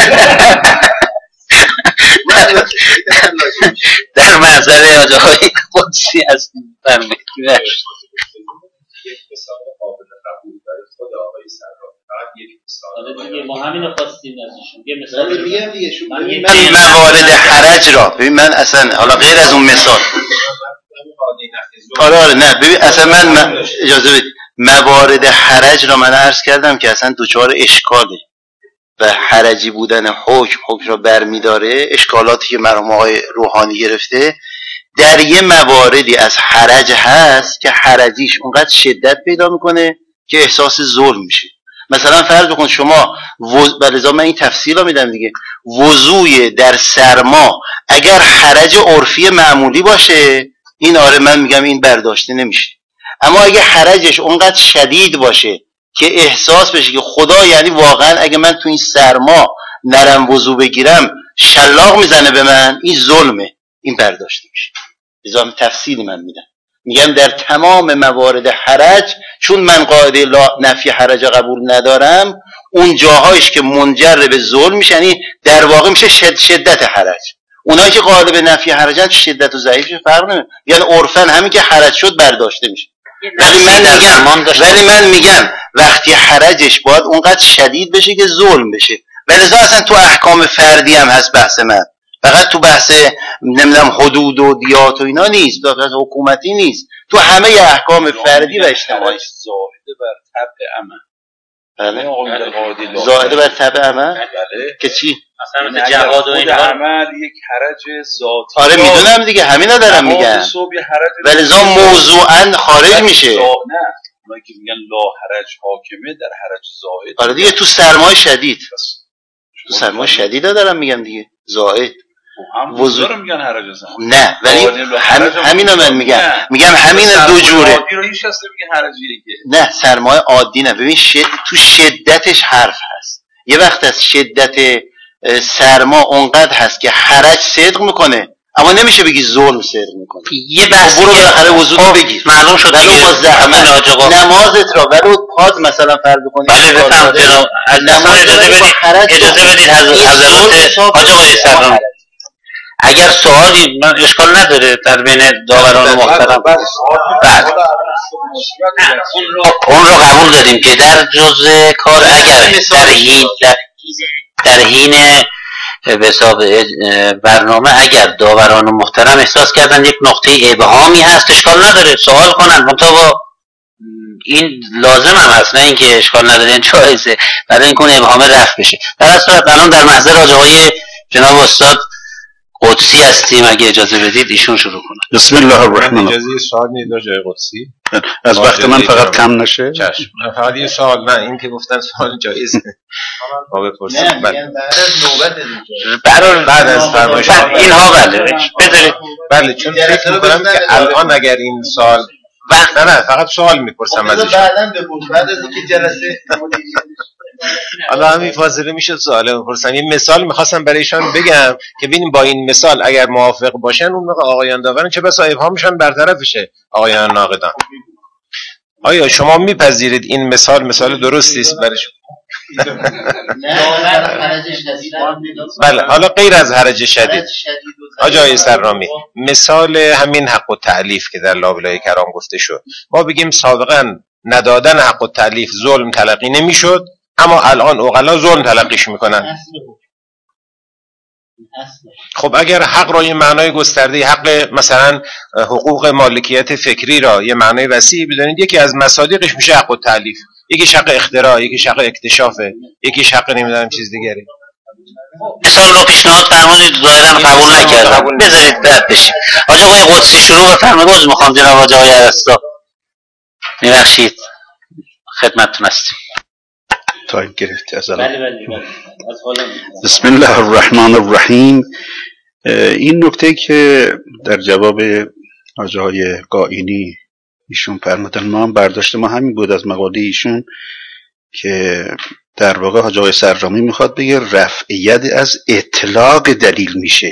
در منظر آقای قدسی هستیم. فرمایید. ما همین رو خواستیم ازشون یه مثال بگم. من موارد حرج را ببین، من اصلا حالا غیر از اون مثال آره نه ببین اصلا من اجازه بدید موارد حرج را من عرض کردم که اصلا دوچار اشکاله و حرجی بودن حکم را برمیداره. اشکالاتی که مرحوم آقای روحانی گرفته در یه مواردی از حرج هست که حرجیش اونقدر شدت پیدا میکنه که احساس ظلم میشه. مثلا فرض بکن شما بلذا من این تفصیل رو میدم دیگه، وضوی در سرما اگر حرج عرفی معمولی باشه این آره من میگم این برداشته نمیشه، اما اگه حرجش اونقدر شدید باشه که احساس بشه که خدا یعنی واقعا اگه من تو این سرما نرم وضو بگیرم شلاق میزنه به من، این ظلمه، این برداشته میشه. بذارم تفصیل من میدم، میگم در تمام موارد حرج چون من قاعده نفی حرج قبول ندارم، اون جاهایش که منجر به ظلم میشه یعنی در واقع میشه شدت حرج. اونایی که قاعده به نفی حرجن شدت و ضعیفش فرق نمیکنه، یعنی عرفن همین که حرج شد برداشته میشه. ولی من میگم وقتی حرجش باید اونقدر شدید بشه که ظلم بشه. ولذا اصلا تو احکام فردی هم هست بحث من، فقط تو بحث نمیدونم حدود و دیات و اینا نیست، بحث حکومتی نیست، تو همه احکام فردی و اجتماعی. زائده بر طبع عمل. بله. زائده بر طبع عمل. بله. که چی؟ مثلا جواد و این عمل یک حرج ذاتی. آره میدونم دیگه، همینا دارم میگم. ولذا موضوعا خارج میشه. نه. اونایی که میگن لا حرج حاکمه در حرج زائد. آره دیگه تو سرمای شدید. تو سرمای شدید دارم میگم دیگه. زائد. وضو میگن حرج زائد. نه ولی همینا من میگم همین دو جوره. عادی رو هیچ کس نمیگه حرجیه که. نه سرمای عادی نه. ببین تو شدتش حرف هست. یه وقت از شدت سرما اونقدر هست که حرج صدق میکنه، اما نمیشه بگی ظلم صدق میکنه. یه بحثی برو بالاخره وضو رو بگیر، معلوم شد ولو با زحمت نمازت را ولو بخواد مثلا فرض کنید بله بفهم جناب اجازه بدید حضرات حاج آقای سرامی اگر سوالی من اشکال نداره در بین داوران محترم اون رو قبول داریم که در جزء کار اگر در حین به حساب برنامه اگر داوران محترم احساس کردن یک نقطه ابهامی هست اشکال نداره سوال کنن منتها این لازم هم هست نه اینکه اشکال نداره این جایزه برای اینکه اون ابهام رفع بشه. در اصل الان در محضر آقای جناب استاد قدسی هستیم اگه اجازه بدید ایشون شروع کنن. بسم الله الرحمن الرحیم. اجازه سوال میدید جای قدسی از وقت من فقط کم نشه. چشم. فقط یه سوال نه این که گفتن سوال جایزه ما بپرسیم. بله بعد از فرمایش اینها بله بذارید بله چون فکر می‌کنم که الان اگر این سوال نه فقط سوال میپرسم ازش بعد از اینکه جلسه حالا همین فاصله میشه سوال بپرسم. یه مثال میخواستم برایشان بگم که ببینیم با این مثال اگر موافق باشن اون موقع آقایان داوران چه بسا ابهامشان برطرف شه آقایان ناقدان. آیا شما میپذیرید این مثال درستی است برای شما؟ بله حالا غیر از حرج شدید آقای سرامی مثال همین حق التألیف که در لابلای کرام گفته شد ما بگیم سابقا ندادن حق التألیف ظلم تلقی نمیشد اما الان عقلا ظلم تلقیش میکنن. خب اگر حق را یه معنای گسترده حق مثلا حقوق مالکیت فکری را یه معنای وسیعی بدانید یکی از مصادیقش میشه حق التألیف یکی حق اختراع یکی حق اکتشافه یکی حق نمیدونم چیز دیگری. مثال رو پیشنهاد فرمودید ظاهرا قبول نکردم بذارید رد بشیم. حاج آقای قدسی شروع بفرمایید. عذر میخوام جناب حاج آقای ارسطو میبخشید خدمتتون هستیم. تایم گرفتی از الان. بله بسم الله الرحمن الرحیم. این نکته که در جواب حاج آقای قائینی ایشون فرمودن ما هم برداشت ما همین بود از مقاله ایشون که در واقع حاج آقای سرامی میخواد بگه رفع ید از اطلاق دلیل میشه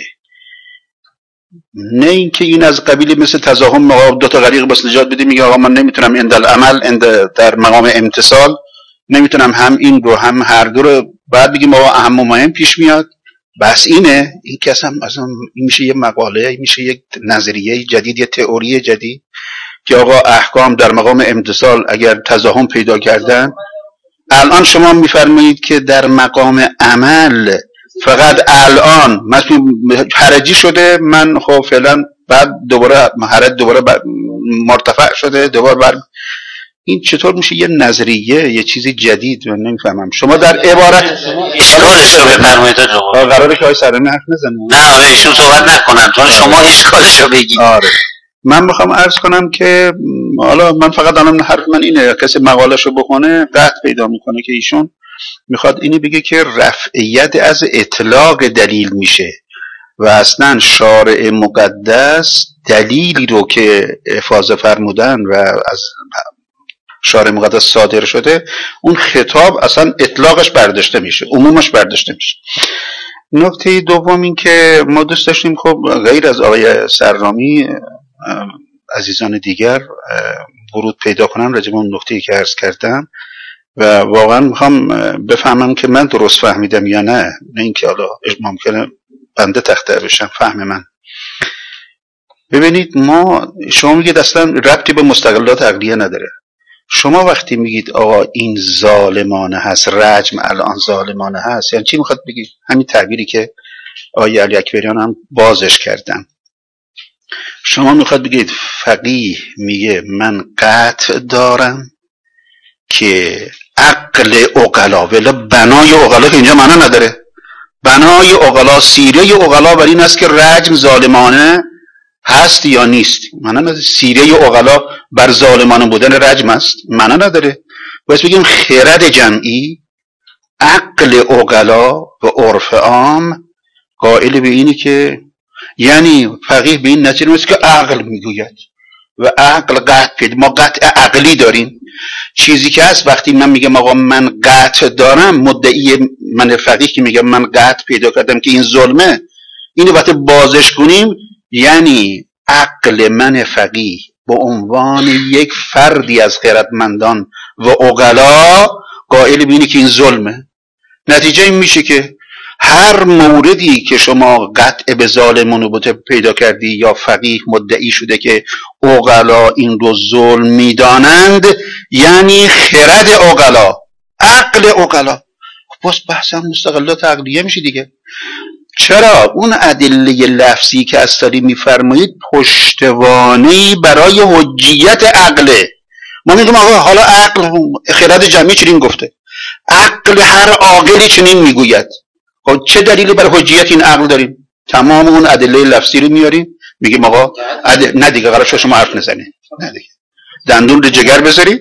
نه اینکه این از قبیل مثل تزاحم دو تا غریق بس نجات بده میگه آقا من نمیتونم اندل عمل در مقام امتصال نمیتونم هم این رو هم هر دو رو بعد بگیم آقا اهم و مهم پیش میاد بس اینه این که اصلا این میشه یه مقاله این میشه یک نظریه جدید یه تئوری جدید که آقا احکام در مقام امتصال اگر تزاحم پیدا کردن الان شما میفرمایید که در مقام عمل فقط الان مثلا حرجی شده من خب فعلا بعد دوباره حرج دوباره مرتفع شده دوباره این چطور میشه یه نظریه یه چیزی جدید من نمیفهمم. شما در عبارت اشکالش رو بفرمایید قراره که آقای سرامی حرف نزنه نه آره ایشون صحبت نکنن چون شما اشکالش رو بگید. آره من میخوام عرض کنم که حالا من فقط الان حرف من اینه کسی مقاله‌شو بخونه قطع پیدا میکنه که ایشون میخواد اینی بگه که رفع ید از اطلاق دلیل میشه و اصلا شارع مقدس دلیلی رو که افاضه فرمودن و از شارع مقدس صادر شده اون خطاب اصلا اطلاقش برداشته میشه عمومش برداشته میشه. نکته دوم این که ما دوست داشتیم خب غیر از آقای سرامی عزیزان دیگر ورود پیدا کنن راجع به اون نکته‌ای که عرض کردم و واقعا میخوام بفهمم که من درست فهمیدم یا نه اینکه حالا ممکنه بنده تخته بشم فهم من. ببینید ما شما میگید اصلا ربطی به مستقلات عقلیه نداره. شما وقتی میگید آقا این ظالمانه هست رجم الان ظالمانه هست یعنی چی میخواد بگید؟ همین تعبیری که آقای علی اکبریان هم بازش کردن. شما میخواد بگید فقیه میگه من قطع دارم که عقل عقلا ولی بنای عقلا که اینجا معنا نداره. بنای عقلا سیره عقلا بر این است که رجم ظالمانه هست یا نیست. معنا نداره. سیره عقلا بر ظالمانه بودن رجم است معنا نداره. باید بگیم خرد جمعی عقل عقلا و عرف عام قائل به اینی که یعنی فقیه به این نتیجه میرسه که عقل میگوید و عقل قطع ما قطع عقلی داریم. چیزی که هست وقتی من میگم آقا من قطع دارم مدعی من فقیه که میگم من قطع پیدا کردم که این ظلمه اینو وقتی بازش کنیم یعنی عقل من فقیه به عنوان یک فردی از خردمندان و عقلا قائل بینی که این ظلمه. نتیجه این میشه که هر موردی که شما قطع به ظالمون رو پیدا کردی یا فقیه مدعی شده که عقلا این رو ظلم میدانند، یعنی خرد عقلا، عقل عقلا. باز بحث هم مستقلات عقلیه میشه دیگه. چرا؟ اون ادله لفظی که از داری میفرمایید پشتوانه‌ای برای حجیت عقله. ما میگیم آقا حالا عقل خرد جمعی چنین گفته، عقل هر عاقلی چنین میگوید. خب چه دلیلی برای حجیت این عقل داریم؟ تمام اون ادله لفظی رو میاریم میگیم آقا نه دیگه قرار شما حرف نزنید، نه دیگه دندون رو جگر بذارید.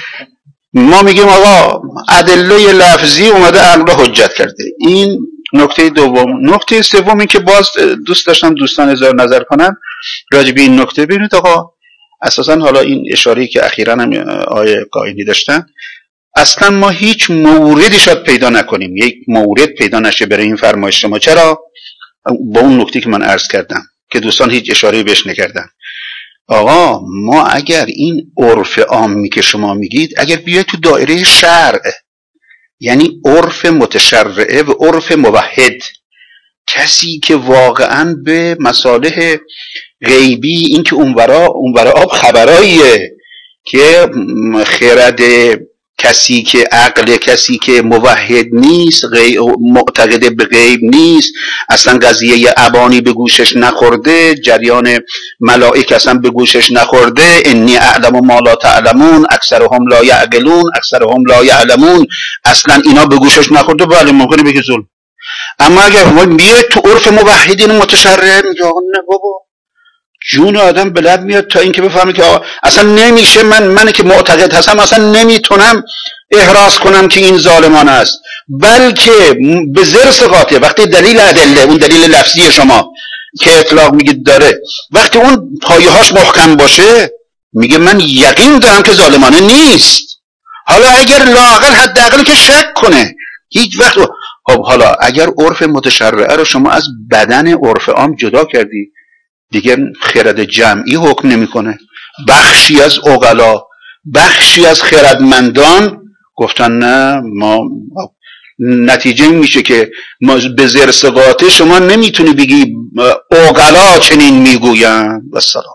ما میگیم آقا ادله لفظی اومده عقل حجت کرده. این نکته دوم. نکته سوم این که باز دوست داشتم دوستان اظهار نظر کنن راجع به این نکته. ببینید آقا اساسا حالا این اشاره‌ای که اخیراً هم آیه قائنی داشتن، اصلا ما هیچ موردی شاید پیدا نکنیم، یک مورد پیدا نشه برای این فرمایش شما. چرا؟ با اون نکته که من عرض کردم که دوستان هیچ اشاره‌ای بهش نکردن. آقا ما اگر این عرف عامی که شما میگید اگر بیاید تو دایره شرع، یعنی عرف متشرعه و عرف موحد، کسی که واقعا به مصالح غیبی، این که اونورا آب خبراییه که خرد کسی که عقل کسی که موحد نیست، معتقد به غیب نیست، اصلا قضیه ابانی به گوشش نخورده، جریان ملائک اصلا به گوشش نخورده، انی اعلم ما لا تعلمون اکثرهم لا یعقلون اکثرهم لا یعلمون، اصلا اینا به گوشش نخورده، بله ممکنه بگه ظلم. اما اگر ما بیه تو عرف موحدین متشرع میگه آقا نه بابا، جون آدم به لب میاد تا اینکه بفهمی که آقا اصلا نمیشه، من که معتقد هستم اصلا نمیتونم احراز کنم که این ظالمانه است، بلکه به زرس قاطع وقتی دلیل ادله، اون دلیل لفظی شما که اطلاق میگید داره، وقتی اون پایه‌هاش محکم باشه میگه من یقین دارم که ظالمانه نیست. حالا اگر لااقل حداقل که شک کنه هیچ وقت. خب حالا اگر عرف متشرعه رو شما از بدن عرف عام جدا کردی، دیگه خرد جمعی حکم نمیکنه. بخشی از عقلا، بخشی از خردمندان گفتن نه، ما نتیجه میشه که ما به زرس قاطع شما نمیتونی بگی عقلا چنین میگوین. و سلام.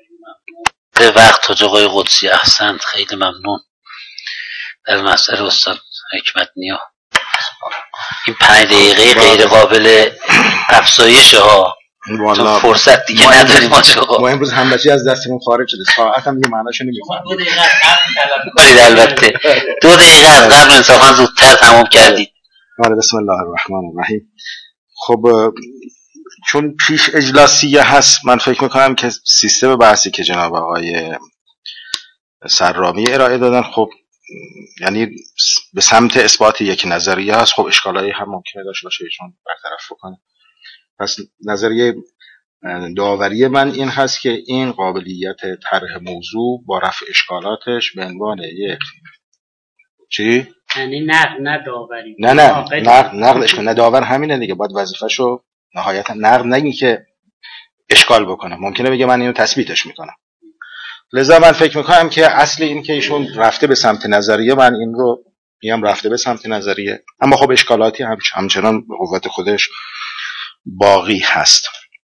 به وقت حاج آقای قدسی احسنت، خیلی ممنون. در مسئله استاد حکمت نیا این 5 دقیقه غیر قابل افزایش ها، تو فرصت دیگه نداریم. ما امروز همبچی از دستمون خارج شده، ساعت هم دیگه معناشو نمیفهمیم. 2 دقیقه البته 2 دقیقه از قبل انصافا زودتر تمام کردید. بسم الله الرحمن الرحیم. خب چون پیش اجلاسیه هست، من فکر میکنم که سیستم بحثی که جناب آقای سرامی ارائه دادن خب یعنی به سمت اثبات یک نظریه هست. خب اشکالایی هم ممکنه داشته باشه ایشون برطرف بکنه. پس نظریه داوری من این هست که این قابلیت طرح موضوع با رفع اشکالاتش به عنوان یک چی؟ یعنی نه داوری، نه نقد اشکال، نه داور همینه دیگه، باید وظیفه‌شو نهایتا نقد نگی که اشکال بکنه، ممکنه بگه من اینو تثبیتش میکنم. لذا من فکر میکنم که اصل این که ایشون رفته به سمت نظریه، من این رو میام رفته به سمت نظریه، اما خب اشکالاتی همچنان به قوت خودش باقی هست.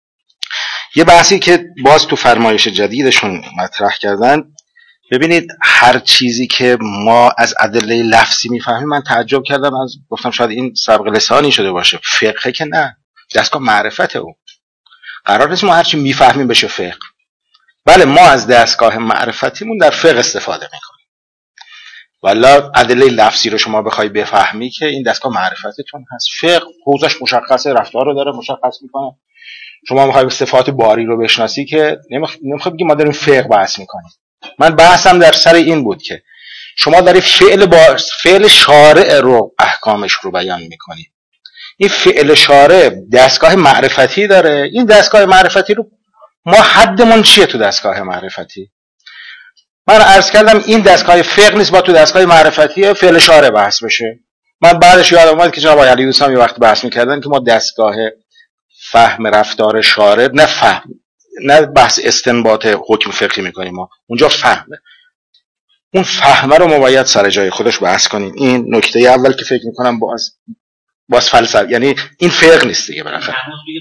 یه بحثی که باز تو فرمایش جدیدشون مطرح کردن، ببینید هر چیزی که ما از ادله لفظی میفهمیم، من تعجب کردم، گفتم شاید این سبق لسانی شده باشه، فقه که نه، دستگاه معرفت او قرار نیست ما هر چی میفهمیم بشه فقه. بله ما از دستگاه معرفتیمون در فقه استفاده میکنیم، والا ادله لفظی رو شما بخوای بفهمی که این دستگاه معرفتتون هست. فقه حوزش مشخصه، رفتار رو داره مشخص میکنه. شما میخوای صفات باری رو بشناسی که نمیخوای بگی ما داریم فقه بحث میکنیم. من بحثم در سر این بود که شما داری فعل شارع رو احکامش رو بیان میکنی. این فعل شارع دستگاه معرفتی داره. این دستگاه معرفتی رو ما حدمون چیه تو دستگاه معرفتی؟ من عرض کردم این دستگاه فقه نیست، با تو دستگاه معرفتی فعل شارع بحث بشه. من بعدش یادم اومد که جناب آقای علی دوستان یه وقت بحث میکردن که ما دستگاه فهم رفتار شارع، نه بحث استنباط حکم فقهی میکنیم، ما اونجا فهمه. اون فهمه رو ما باید سر جای خودش بحث کنیم. این نکته اول که فکر میکنم باز فلسفه، یعنی این فقه نیست دیگه بالاخره.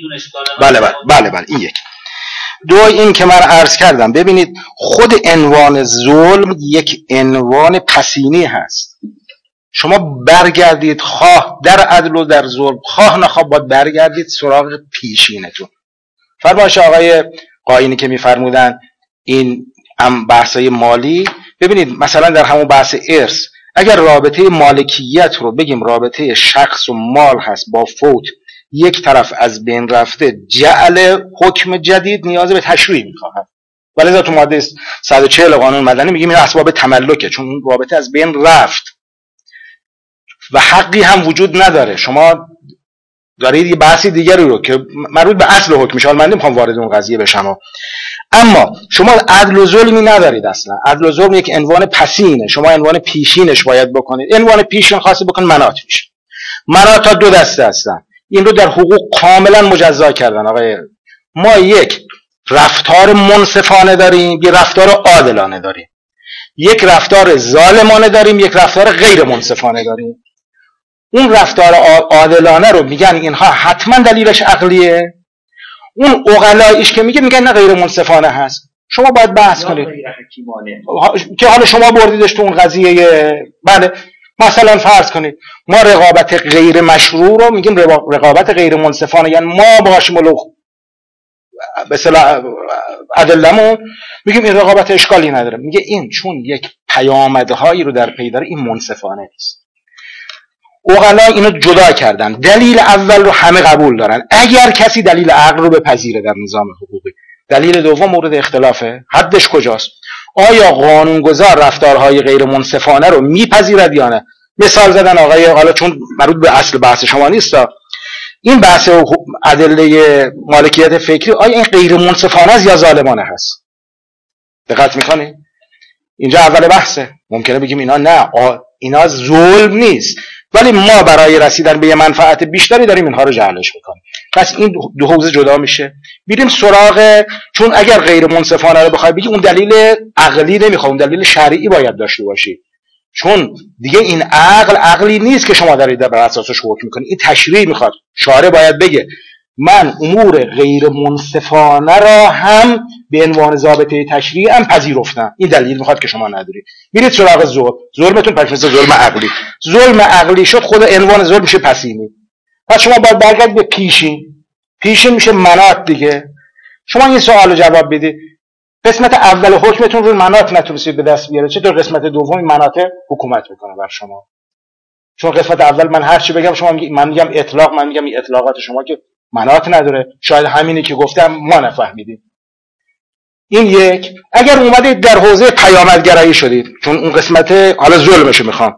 بله این یک. دو، این که من عرض کردم، ببینید خود عنوان ظلم یک عنوان پسینی هست. شما برگردید خواه در عدل و در ظلم، خواه نخواه باید برگردید سراغ پیشینتون. فرمایش آقای قاینی که میفرمودن این بحثای مالی، ببینید مثلا در همون بحث ارث، اگر رابطه مالکیت رو بگیم رابطه شخص و مال هست با فوت، یک طرف از بین رفته، جعل حکم جدید نیاز به تشریع میخواهد. ولذا تو ماده 140 قانون مدنی میگیم این اسباب تملکه، چون اون رابطه از بین رفت و حقی هم وجود نداره. شما دارید یه بحثی دیگری رو که مربوط به اصل حکم میشه، من نمیخوام وارد اون قضیه بشم، اما شما عدل و ظلمی ندارید. اصلا عدل و ظلم یک عنوان پسینه، شما عنوان پیشینش باید بکنید. عنوان پیشین خاصی بکن منات میشه. منات ها دو دسته هستن، این رو در حقوق کاملا مجزا کردن. آقای ما یک رفتار منصفانه داریم، یک رفتار عادلانه داریم، یک رفتار ظالمانه داریم، یک رفتار غیر منصفانه داریم. اون رفتار عادلانه رو میگن اینها حتما دلیلش عقلیه، اون عقلاییش که میگن نه غیر منصفانه هست. شما باید بحث کنید که حالا شما بردیدش تو اون قضیه. بله مثلا فرض کنید ما رقابت غیر مشروع رو میگیم رقابت غیر منصفانه، یعنی ما باشیم ولو به اصطلاح عدلمون میگیم این رقابت اشکالی نداره. میگه این چون یک پیامدهایی رو در پی داره این منصفانه نیست. عقلا اینو جدا کردن. دلیل اول رو همه قبول دارن اگر کسی دلیل عقل رو بپذیره در نظام حقوقی. دلیل دوم مورد اختلافه، حدش کجاست؟ آیا قانونگذار رفتارهای غیر منصفانه رو میپذیرد یا نه؟ مثال زدن آقای، حالا چون مربوط به اصل بحث شما نیست، این بحث ادله مالکیت فکری آیا این غیر منصفانه است یا ظالمانه هست؟ دقت میکنید؟ اینجا اول بحثه. ممکنه بگیم اینا نه، اینا ظلم نیست، ولی ما برای رسیدن به یه منفعت بیشتری داریم اینها رو جعلش میکنیم. پس این دو حوزه جدا میشه. بیریم سراغ، چون اگر غیر منصفانه رو بخوای بگی اون دلیل عقلی نمیخواد، اون دلیل شرعی باید داشته باشی، چون دیگه این عقلی نیست که شما دارید بر اساسش حکم میکنید، این تشریع میخواد. شارع باید بگه من امور غیر منصفانه را هم به عنوان ضابطه تشریع هم پذیرفتم، این دلیل میخواد که شما ندارید. میرید سراغ ظلمتون پس مثل ظلم عقلی. ظلم عقلی شد خود عنوان ظلم میشه پسینی. پس شما باید برگردید به پیشین میشه منات دیگه. شما این سوالو جواب بدید. قسمت اول حکمتون رو منات نتونستید به دست بیارید، چطور قسمت دوم منات حکومت میکنه بر شما؟ چون قسمت اول من هر چی بگم شما من میگم اطلاق، من میگم این اطلاقات شما که منات نداره، شاید همینی که گفتم ما نفهمیدیم. این یک. اگر اومدید در حوزه پیامدگرایی شدید، چون اون قسمت حالا ظلمشو میخوام،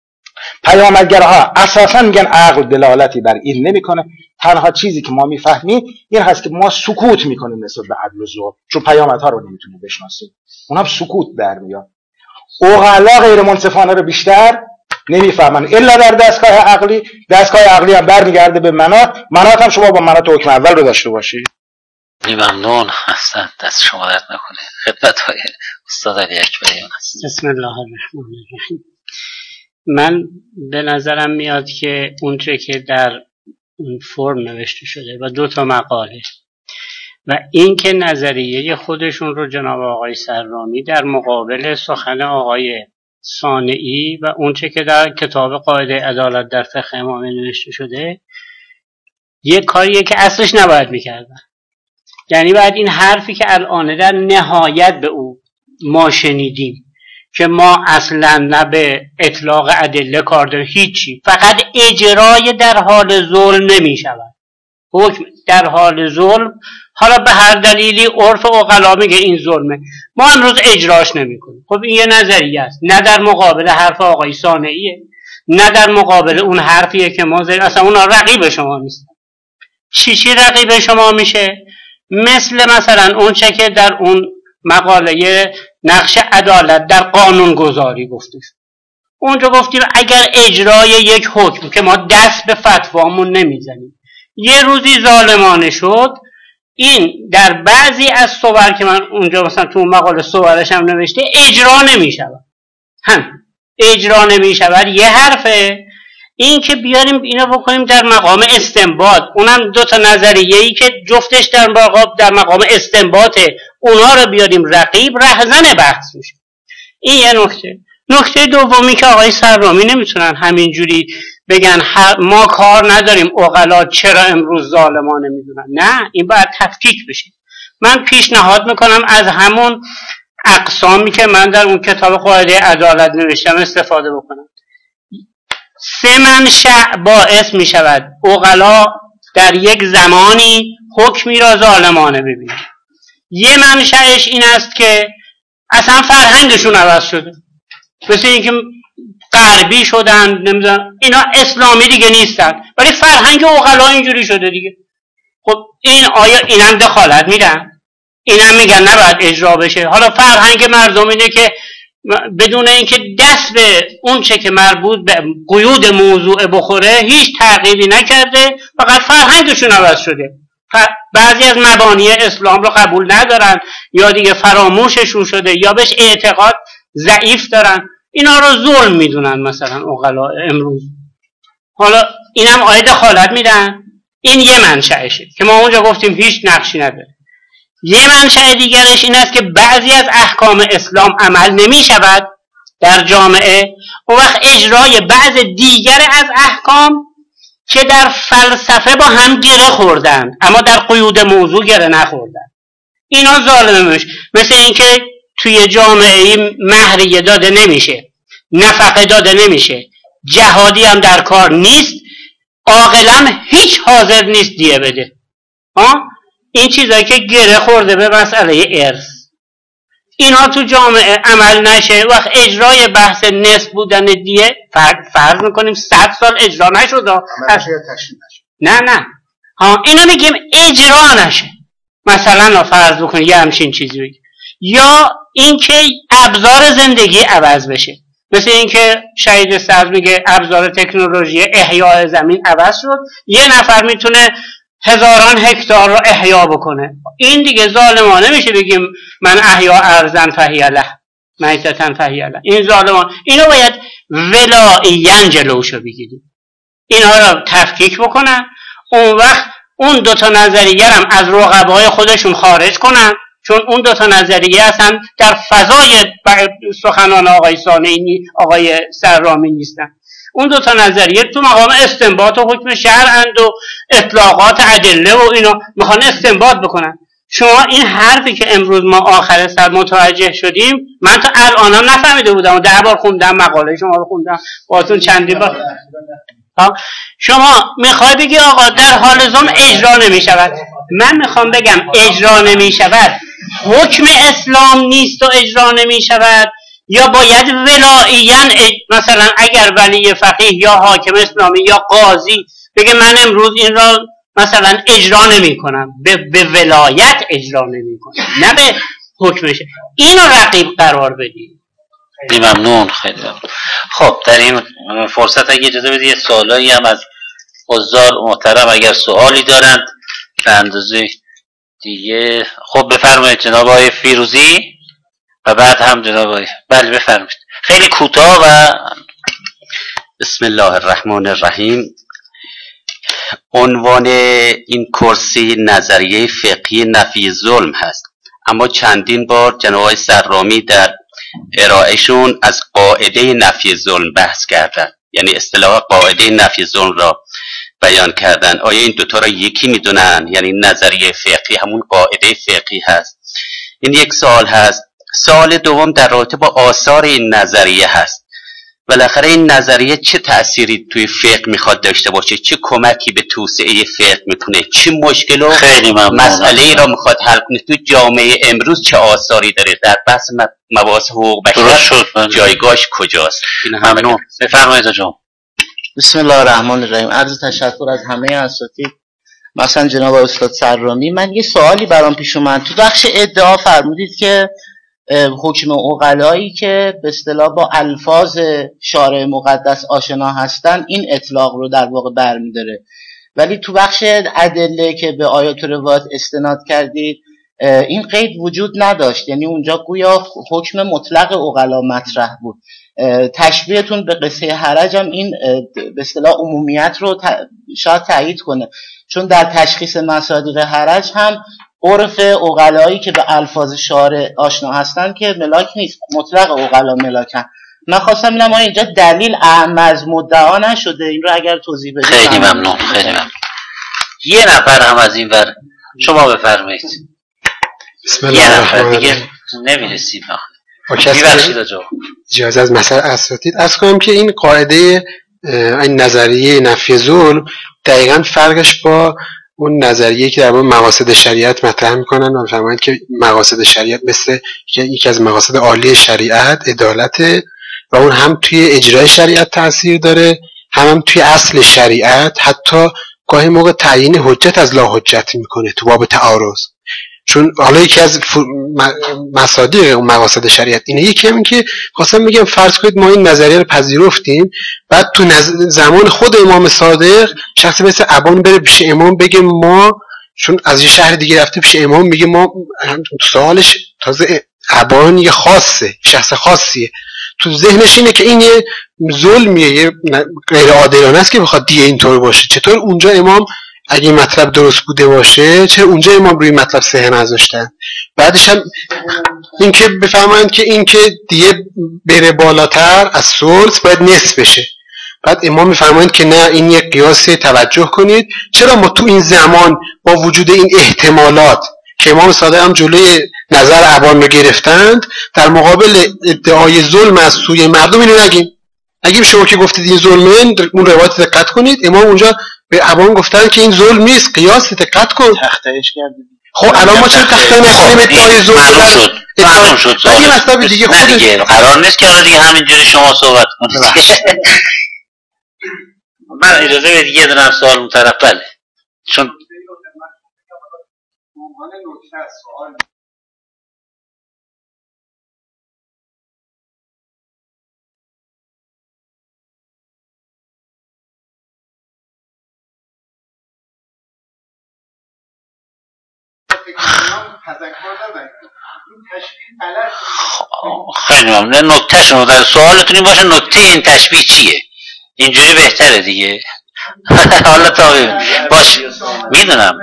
پیامدگرها اساسا میگن عقل دلالتی بر این نمیکنه، تنها چیزی که ما میفهمیم این هست که ما سکوت میکنیم نسبت به عدل و ظلم، چون پیامدها رو نمیتونیم بشناسیم، اونم سکوت در میاد. عقلا غیر منصفانه رو بیشتر نمیفهمن الا در دستگاه عقلی. دستگاه عقلی هم برمیگرده به منات هم شما با منات حکم اول رو داشته باشید. ممنون هستم، دست شما درد نکنه. خدمت های استاد علی اکبریان هست. بسم الله الرحمن الرحیم. من به نظرم میاد که اونچه که در اون فرم نوشته شده و 2 مقاله و این که نظریه خودشون رو جناب آقای سرامی در مقابل سخن آقای صانعی و اونچه که در کتاب قاعده عدالت در فقه امامی نوشته شده، یک کاریه که اصلش نباید میکردن. یعنی باید این حرفی که الان در نهایت به او ما شنیدیم که ما اصلا نه به اطلاق ادله کار داریم، هیچی، فقط اجرای در حال ظلم نمی شود. حکم در حال ظلم، حالا به هر دلیلی عرف عقلا میگه این ظلمه، ما امروز اجراش نمی کنیم. خب این یه نظریه است، نه در مقابل حرف آقای صانعیه، نه در مقابل اون حرفیه که ما زیر اصلا اونا رقیب شما نیستن. چی رقیب شما میشه؟ مثلا اون چه که در اون مقاله نقش عدالت در قانون گذاری گفته شد. اونجا گفتیم اگر اجرای یک حکم که ما دست به فتوامون نمیزنیم یه روزی ظالمانه شد، این در بعضی از صور که من اونجا مثلا تو مقاله صورش هم نوشته اجرا نمیشود. هم اجرا نمی شود یه حرفه. این که بیاریم اینو بکنیم در مقام استنباط، اونم دو تا نظریه‌ای که جفتش در مقام استنباطه، اونا رو بیاریم رقیب، رهزن بحث میشه. این یه نکته. نکته دومی که آقای سرامی نمیتونن همینجوری بگن ما کار نداریم عقلا چرا امروز ظالمانه میدونن. نه، این باید تفکیک بشه. من پیشنهاد میکنم از همون اقسامی که من در اون کتاب قاعده عدالت نوشتم استفاده بکنم. 3 منشأ باعث می شود عقلا در یک زمانی حکمی را ظالمانه ببینند. یه منشأش این است که اصلا فرهنگشون عوض شده، مثل اینکه غربی شدن، نمیدونم اینا اسلامی دیگه نیستن، ولی فرهنگ عقلا اینجوری شده دیگه. خب این آیا اینم دخالت میدن؟ اینم میگن نباید اجرا بشه. حالا فرهنگ مردم اینه که بدون اینکه دست به اون چه که مربوط به قیود موضوع بخوره هیچ تغییری نکرده، فقط فرهنگشون عوض شده. بعضی از مبانی اسلام رو قبول ندارن یا دیگه فراموششون شده یا بهش اعتقاد ضعیف دارن، اینا رو ظلم میدونن مثلا عقلا امروز. حالا اینم آیه دخالت میدن. این یه منشأشه که ما اونجا گفتیم هیچ نقشی نداره. یه منشأ دیگرش این است که بعضی از احکام اسلام عمل نمی شود در جامعه، اون وقت اجرای بعض دیگر از احکام که در فلسفه با هم گره خوردن اما در قیود موضوع گره نخوردن، اینا ظالمه میشه. مثل اینکه توی جامعه مهریه داده نمیشه، نفقه داده نمیشه، جهادی هم در کار نیست، عاقل هیچ حاضر نیست دیه بده. این چیزایی که گره خورده به مسئله ارث، اینا تو جامعه عمل نشه، وقت اجرای بحث نصف بودن دیه فرض میکنیم 100 سال اجرا نشد. نه اینا میگیم اجرا نشه. مثلا فرض بکنیم یه همچین چیزی بگیم. یا اینکه ابزار زندگی عوض بشه، مثل اینکه شهید صدر میگه ابزار تکنولوژی احیاء زمین عوض شد، یه نفر میتونه هزاران هکتار رو احیا بکنه. این دیگه ظالمانه میشه بگیم من احیا ارضا فهی له میتة فهی له. این ظالمان. اینو باید ولائیاً جلوشو بگیریم، اینا رو تفکیک بکنن. اون وقت اون دوتا نظریه هم از رقبای خودشون خارج کنن، چون اون دوتا نظریه اصلا در فضای سخنان آقای صانعی آقای سرامی نیستن. اون دوتا نظریه تو مقام استنباط و حکم شرعند و اطلاقات ادله و اینا میخوان استنباط بکنن. شما این حرفی که امروز ما آخر سر متوجه شدیم، من تا الانم نفهمیده بودم و 10 بار خوندم مقاله شما رو خوندم باتون چندی بار. شما میخوای بگی آقا در حال زم اجرا نمیشود. من میخوام بگم اجرا نمیشود حکم اسلام نیست و اجرا نمیشود، یا باید ولائیاً مثلا اگر ولی فقیه یا حاکم اسلامی یا قاضی بگه من امروز این را مثلا اجرا نمی کنم، به ولایت اجرا نمی کنم، نه به حکمش. اینو رقیب قرار بدید. ممنون، خیلی ممنون. خب در این فرصت اگه اجازه بدید یه سوالایی هم از حضار محترم اگر سوالی دارند به اندازه دیگه خب بفرمایید جناب آقای فیروزی و بعد هم جناب آقای. بله بفرمایید، خیلی کوتاه. و بسم الله الرحمن الرحیم. عنوان این کرسی نظریه فقهی نفی ظلم هست، اما چندین بار جناب آقای سرامی در ارائهشون از قاعده نفی ظلم بحث کردن، یعنی اصطلاح قاعده نفی ظلم را بیان کردن. آیا این دوتا را یکی میدونن؟ یعنی نظریه فقهی همون قاعده فقهی هست. این یک سوال هست. سوال دوم در رابطه با آثار این نظریه هست. بالاخره این نظریه چه تأثیری توی فقه میخواد داشته باشه؟ چه کمکی به توسعه فقه میکنه؟ چه مشکل و مسئله‌ای را میخواد حل کنه؟ تو جامعه امروز چه آثاری داره؟ در بحث مباحث حقوق بشر جایگاهش کجاست؟ ممنون. بفرمایید جناب. بسم الله الرحمن الرحیم. عرض تشکر از همه اساتید، مثلا جناب استاد سرامی. من یه سوالی برام پیش اومد. تو بخش ادعا فرمودید که حکم عقلایی که به اصطلاح با الفاظ شارع مقدس آشنا هستن این اطلاق رو در واقع برمی‌داره، ولی تو بخش ادله که به آیات و روایات استناد کردید این قید وجود نداشت، یعنی اونجا گویا حکم مطلق عقلا مطرح بود. تشبیهتون به قصه حرج هم این به اصطلاح عمومیت رو شاید تایید کنه، چون در تشخیص مصادیق حرج هم عرف عقلایی که به الفاظ شارع آشنا هستن که ملاک نیست، مطلق عقلا ملاکن. من خواستم ببینم آیا اینجا دلیل اعم از مدعا نشده؟ این رو اگر توضیح بدید. خیلی ممنون، خیلی ممنون. یه نفر هم از این ور شما بفرمایید. بسم الله الرحمن الرحیم. نمیرسیم میبخشید اجازه از مسئله اساتید از کنم که این قاعده این نظریه نفی ظلم دقیقا فرقش با اون نظریه که در مورد مقاصد شریعت مطرح میکنن و میفرمایند که مقاصد شریعت مثل یکی از مقاصد عالی شریعت عدالت و اون هم توی اجرای شریعت تأثیر داره، هم توی اصل شریعت، حتی گاهی موقع تعیین حجت از لا حجت میکنه تو باب تعارض. چون حالا یکی از مصادیق اون مقاصد شریعت اینه. یکی هم این که خواستم میگم فرض کنید ما این نظریه رو پذیرفتیم، بعد تو زمان خود امام صادق شخصی مثل ابان بره پیش امام بگه ما، چون از یه شهر دیگه رفته پیش امام میگه ما، سوالش تازه ابان یه خاصه، شخص خاصیه، تو ذهنش اینه که این یه ظلمیه، یه غیر عادلانه است که بخواد دیگه اینطور باشه. چطور اونجا امام اگه مطلب درست بوده باشه چرا اونجا امام روی مطلب صحه نذاشتن؟ بعدش هم این که بفهمند که این که دیگه بره بالاتر از ثلث باید نصف بشه. بعد امام میفرمایند که نه، این یک قیاس، توجه کنید چرا ما تو این زمان با وجود این احتمالات که امام صادق هم جلوی نظر ابان رو گرفتند، در مقابل ادعای ظلم از سوی مردم اینو نگیم شما که گفتید این ظلمه، اون روایت دقت کنید، امام اونجا به ابان گفتن که این ظلم نیست، قیاس، دقت کن. تختهش کردید. خب الان ما چرا تخته نکنیم ادعای ظلم؟ معلوم شد. این مطلب دیگه خودش قرار نیست که دیگه همینجوری شما صحبت کنید. من اجازه بدید یه دونه سوال اون طرف. بله، چون خیلی ممنون. نکته شما در سوالتون این باشه نکته این تشبیه چیه؟ اینجوری بهتره دیگه. حالا تا باش میدونم.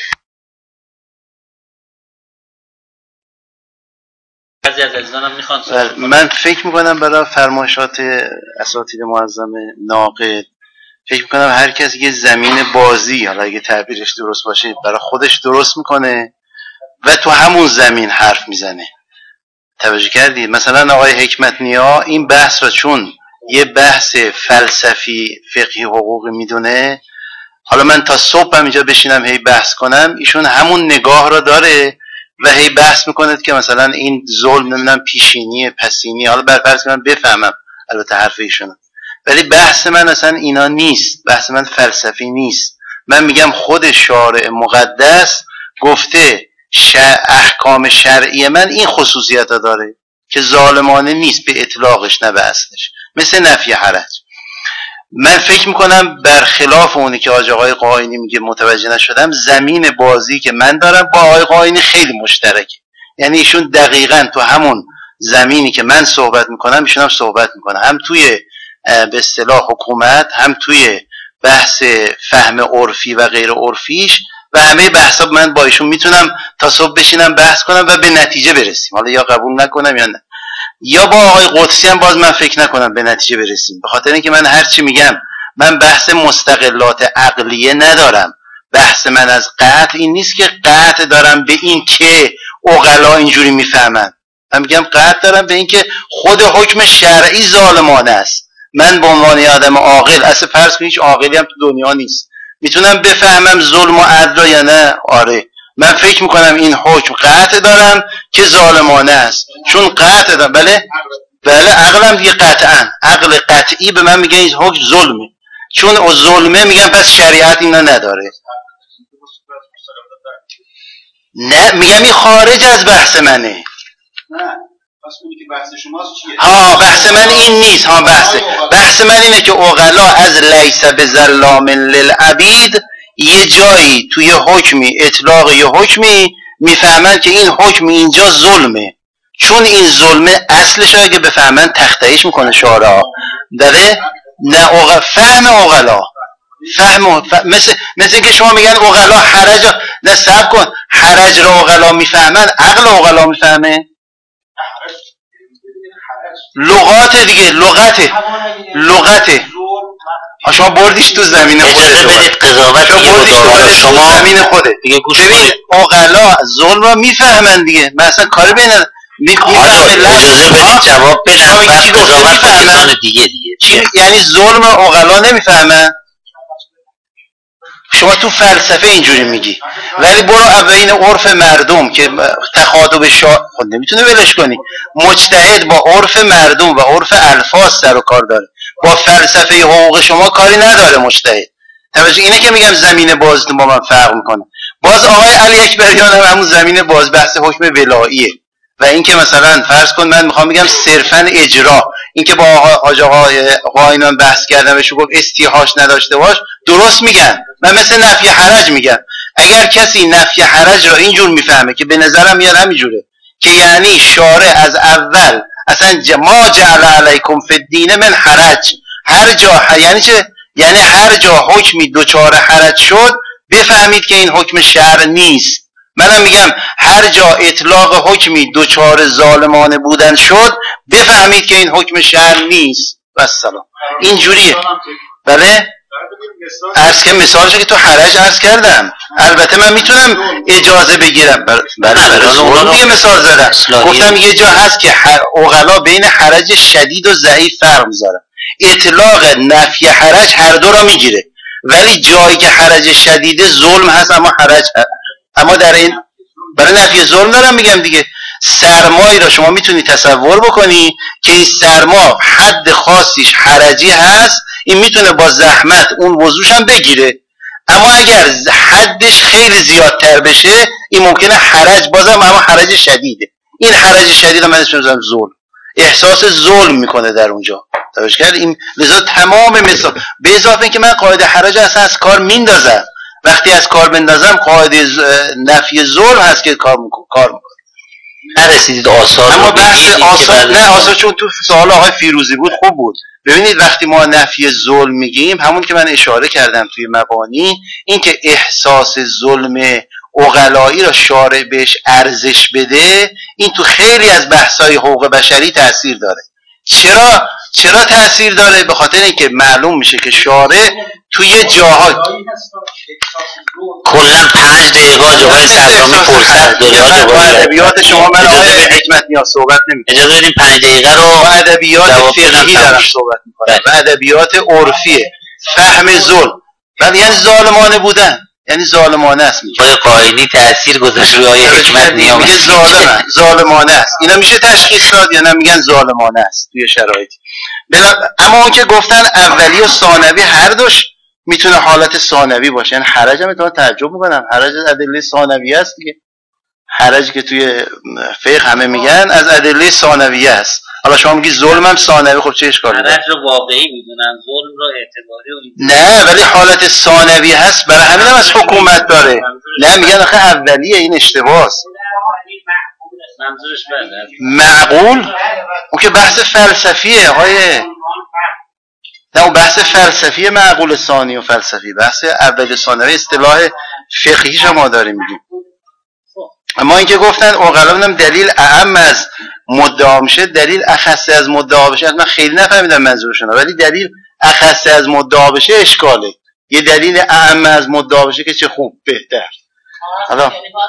بعضی از عزیزانم میخوان. من فکر میکنم برای فرمایشات اساتید معظم ناقد، فکر میکنم هر کس یه زمین بازی، حالا اگه تعبیرش درست باشه، برای خودش درست میکنه و تو همون زمین حرف میزنه. توجه کردید؟ مثلا آقای حکمت نیا این بحث را چون یه بحث فلسفی فقهی حقوقی میدونه، حالا من تا صبح هم اینجا بشینم هی بحث کنم، ایشون همون نگاه را داره و هی بحث میکنه که مثلا این ظلم نمیدونم پیشینی پسینی، حالا برفرض کنم بفهمم البته حرف ایشونه، ولی بحث من اصلا اینا نیست، بحث من فلسفی نیست. من میگم خود شارع مقدس گفته احکام شرعی من این خصوصیت ها داره که ظالمانه نیست به اطلاقش نه به اصلش، مثل نفی حرج. من فکر میکنم برخلاف اونی که آقای قائنی میگه متوجه نشدم، زمین بازی که من دارم با آقای قائنی خیلی مشترکه، یعنی ایشون دقیقاً تو همون زمینی که من صحبت میکنم ایشون هم صحبت میکنه، هم توی به اصطلاح حکومت، هم توی بحث فهم عرفی و غیر عرفیش، و همه بحثا من با ایشون میتونم تا صبح بشینم بحث کنم و به نتیجه برسیم، حالا یا قبول نکنم یا نه. یا با آقای قدسی هم باز من فکر نکنم به نتیجه برسیم، به خاطر اینکه من هرچی میگم، من بحث مستقلات عقلیه ندارم. بحث من از قطع این نیست که قطع دارم به این که عقلا اینجوری میفهمن، من میگم قطع دارم به این که خود حکم شرعی ظالمانه است. من به عنوان آدم عاقل، اصلا فرض کنید هیچ عاقلی هم تو دنیا نیست، میتونم بفهمم ظلم و عدل یا نه. آره من فکر میکنم این حکم قطع دارم که ظالمانه است، چون قطع دارم. بله عقلم دیگه قطعا، عقل قطعی به من میگه این حکم ظلمه، چون ظلمه میگم پس شریعت اینا نداره. نه میگم این خارج از بحث منه. نه پس اونی که بحث شماست چیه؟ بحث من این نیست. بحث من اینه که عقلا از لیس بظلام للعبید یه جایی توی حکمی، اطلاق یه حکمی میفهمن که این حکم اینجا ظلمه، چون این ظلمه اصلش اگه بفهمن تخطئیش میکنه شارع داره. نه فهم عقلا، مثل که شما میگن عقلا حرج، نه صبر کن، حرج رو عقلا میفهمن، عقل عقلا میفهمه؟ لغات دیگه، لغته شما بردیش تو زمین خودت. اجازه بدید قضاوت شما زمین خودت دیگه گوش ببین عقلا ظلم رو میفهمن دیگه. مثلا کاری بین اجازه بدید جواب بدم بعد قضاوت کنید دیگه یعنی ظلم عقلا نمیفهمن. شما تو فلسفه اینجوری میگی، ولی برو بین عرف مردم که تخاطب خود نمیتونه ولش کنی. مجتهد با عرف مردم و عرف الفاظ سر و کار داره، با فلسفه حقوق شما کاری نداره مجتهد. توجه اینه که میگم زمین باز با من فرق میکنه. باز آقای علی اکبریان هم همون زمین باز بحث حکم ولاییه و اینکه مثلا فرض کن من میخوام بگم صرفا اجرا، اینکه با آقای قائنان بحث کردم بهش گفت استیحاش نداشته باش، درست میگن. من مثل نفی حرج میگم. اگر کسی نفی حرج را اینجور میفهمه که به نظرم میاد همینجوره که یعنی شارع از اول اصلا ما جعل علیکم فی الدین من حرج، هر جا یعنی چه؟ یعنی هر جا حکمی دوچار حرج شد بفهمید که این حکم شرع نیست. منم میگم هر جا اطلاق حکمی دوچار ظالمانه بودن شد بفهمید که این حکم شرع نیست. والسلام. اینجوریه. بله؟ عرض که مثالش که تو حرج عرض کردم، البته من میتونم اجازه بگیرم. بله دیگه مثال زدم، گفتم یه جا هست که عقلا بین حرج شدید و ضعیف فرق میذارن. اطلاق نفی حرج هر دو را میگیره، ولی جایی که حرج شدید ظلم هست اما حرج هست. اما در این برای نفی ظلم دارم میگم دیگه. سرمایی را شما میتونی تصور بکنی که این سرما حد خاصیش حرجی هست، این میتونه با زحمت اون وضوش هم بگیره، اما اگر حدش خیلی زیادتر بشه این ممکنه حرج بازم اما حرج شدیده. این حرج شدید هم من اسمش میذارم ظلم، احساس ظلم میکنه در اونجا. توجه کرد؟ این لذا تمام مثال به اضافه اینکه من قاعده حرج اصلا از کار میندازم، وقتی از کار بندازم قاعده نفی ظلم هست که کار میکنه. نرسیدید آثار، اما بحث آثار نه، آثار چون تو سوال آقای فیروزی بود خوب بود. ببینید وقتی ما نفی ظلم میگیم، همون که من اشاره کردم توی مبانی، این که احساس ظلم عقلایی را شارع بهش ارزش بده، این تو خیلی از بحث‌های حقوق بشری تأثیر داره. چرا تأثیر داره؟ به خاطر اینکه معلوم میشه که شارع توی جاهای کلا 5 دقیقه جواب سررامی فرصت داره. با ادبیات شما من آقای حکمت نیاز صحبت نمی‌کنم. اجازه بدید 5 دقیقه رو با ادبیات فقهی دارم صحبت می‌کنم و ادبیات عرفیه. فهم ظلم ولی یعنی ظالمانه بودن، یعنی ظالمانه است. آقای قائنی تأثیر گذاشت روی آقای حکمت نیاز، میگه ظالمانه است. اینا میشه تشخیص داد یا نه؟ میگن ظالمانه است توی شرایطی. اما اون که گفتن اولی و ثانوی هر دوش میتونه حالت ثانوی باشه. یعنی حرج هم میتونه تعجب میکنم، حرج از ادله ثانویه است دیگه. حرج که توی فقه همه میگن از ادله ثانویه است. حالا شما میگی ظلم هم ثانوی، خب چه اشکالی داره؟ حرج رو واقعی میدونن، ظلم رو اعتباری نه ولی حالت ثانوی هست، برای همین هم از حکومت داره. نه میگن آخه اولیه، این اشتباهه. معقول اون که بحث فلسفیه آقای، نه اون بحث فلسفی معقول ثانی و فلسفی، بحث اول ثانوی اصطلاح فقهی شما داریم میگیم. اما اینکه گفتن عقلا بودم دلیل اعم از مدعا میشه، دلیل اخص از مدعا بشه، من خیلی نفهمیدم منظورشون، ولی دلیل اخص از مدعا بشه اشکاله. یه دلیل اعم از مدعا بشه که چه خوب، بهتر. حالا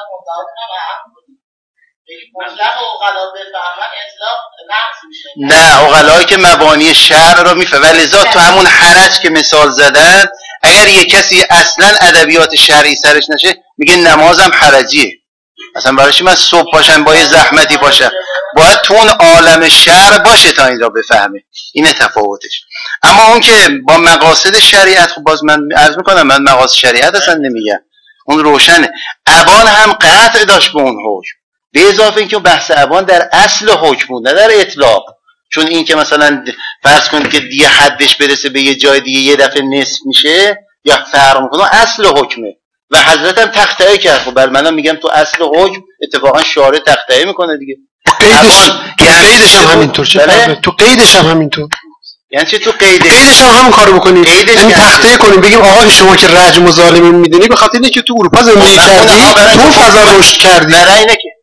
نه عقلایی که مبانی شرع رو میفهم، ولی لذا تو همون حرج که مثال زدن، اگر یه کسی اصلا ادبیات شرعی سرش نشه میگه نمازم حرجیه، اصلا برایش من صبح پاشم با یه زحمتی پاشم، باید تو اون عالم شرع باشه تا این را بفهمه. اینه تفاوتش. اما اون که با مقاصد شریعت، خب باز من عرض میکنم من مقاصد شریعت اصلا نمیگم، اون روشنه. ابان هم قطع داشت به اون حکم، به اضافه اینکه بحث ابان در اصل حکم بود نه در اطلاق. چون این که مثلا فرض کنید که دیگه حدش برسه به یه جای دیگه یه دفعه نصف میشه یا فرق میکنه، اصل حکمه. و حضرت هم تخطئه کرد. خب بر منم میگم تو اصل حکم اتفاقا شارع تخطئه میکنه دیگه. قیدش هم همینطور. تو قیدش هم همینطور. یعنی چی تو قیدش هم همون کارو بکنیم، یعنی تخطئه کنیم بگیم آقا شما که رجم و ظالمین میدونی به خاطر اینکه تو اروپا زندگی کردی، تو فضا رشد کردی، برای اینه که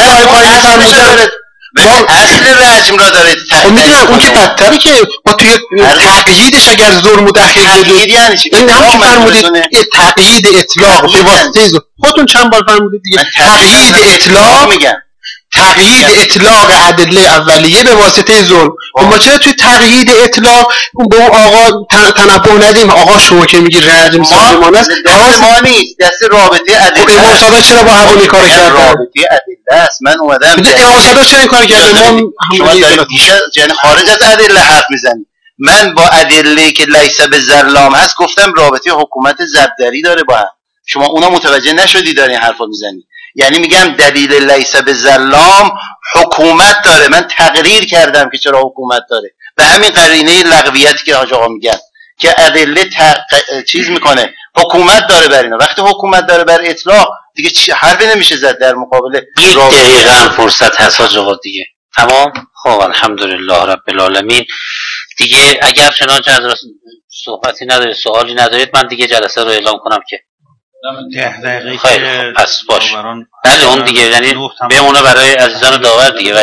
اصل رجم را داره تخطئه. میدونم اون که بدتره که ما توی تقییدش اگر ظلم و دخیل بدید، یعنی چی؟ این هم که فرمودید تقیید اطلاق به واسطه خودتون چند بار فرمودید دیگه، تقیید اطلاق میگم، تقیید اطلاق ادله اولیه به واسطه ظلم. ما چرا توی تقیید اطلاق به اون آقا تنبه ندیم؟ آقا شما که میگی رجم ظالمانه است، دست ما نیست، دست رابطه ادله. امام صادق چرا با همون کارو کرد؟ رابطه ادله است. من اومدم امام صادق چرا این کارو کرد؟ شما دارید یعنی خارج از ادله حرف میزنید. من با ادله که لیس به ظلام هست گفتم رابطه حکومت زبدری داره با هم. شما اونا متوجه نشدی دارین حرفا میزنید. یعنی میگم دلیل لیس به ظلام حکومت داره. من تقریر کردم که چرا حکومت داره. به همین قرینه لغویتی که حاج آقا میگن که ادله چیز میکنه، حکومت داره بر اینا. وقتی حکومت داره بر اطلاق دیگه حرفی نمیشه زد در مقابل. یک دقیقه هم فرصت هست حاج آقا دیگه. تمام. خب الحمدلله رب العالمین. دیگه اگر چنانچه حضرت صحبتی ندارید، سوالی ندارید، من دیگه جلسه رو اعلام کنم که 10 دقیقه خیلی پس باش. بله اون دیگه یعنی بمونه برای عزیزان داور دیگه.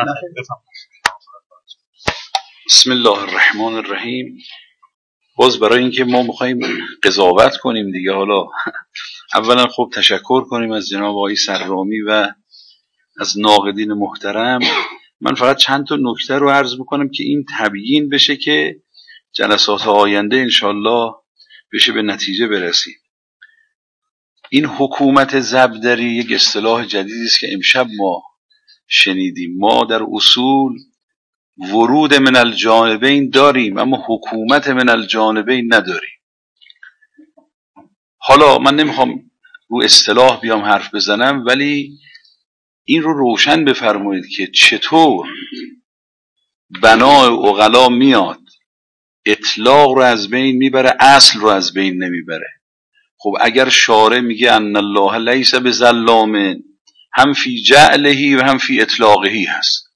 بسم الله الرحمن الرحیم. باز برای اینکه ما میخوایم قضاوت کنیم دیگه، حالا اولا خب تشکر کنیم از جناب آقای سرامی و از ناقدین محترم. من فقط چند تا نکته رو عرض میکنم که این تبیین بشه که جلسات آینده انشالله بشه به نتیجه برسیم. این حکومت زبدری یک اصطلاح جدیدی است که امشب ما شنیدیم. ما در اصول ورود من الجانبین داریم اما حکومت من الجانبین نداریم. حالا من نمیخوام رو اصطلاح بیام حرف بزنم، ولی این رو روشن بفرمایید که چطور بنای عقلا میاد اطلاق رو از بین میبره، اصل رو از بین نمیبره. خب اگر شارع میگه ان الله لیس بظلام، هم فی جعله و هم فی اطلاقه هست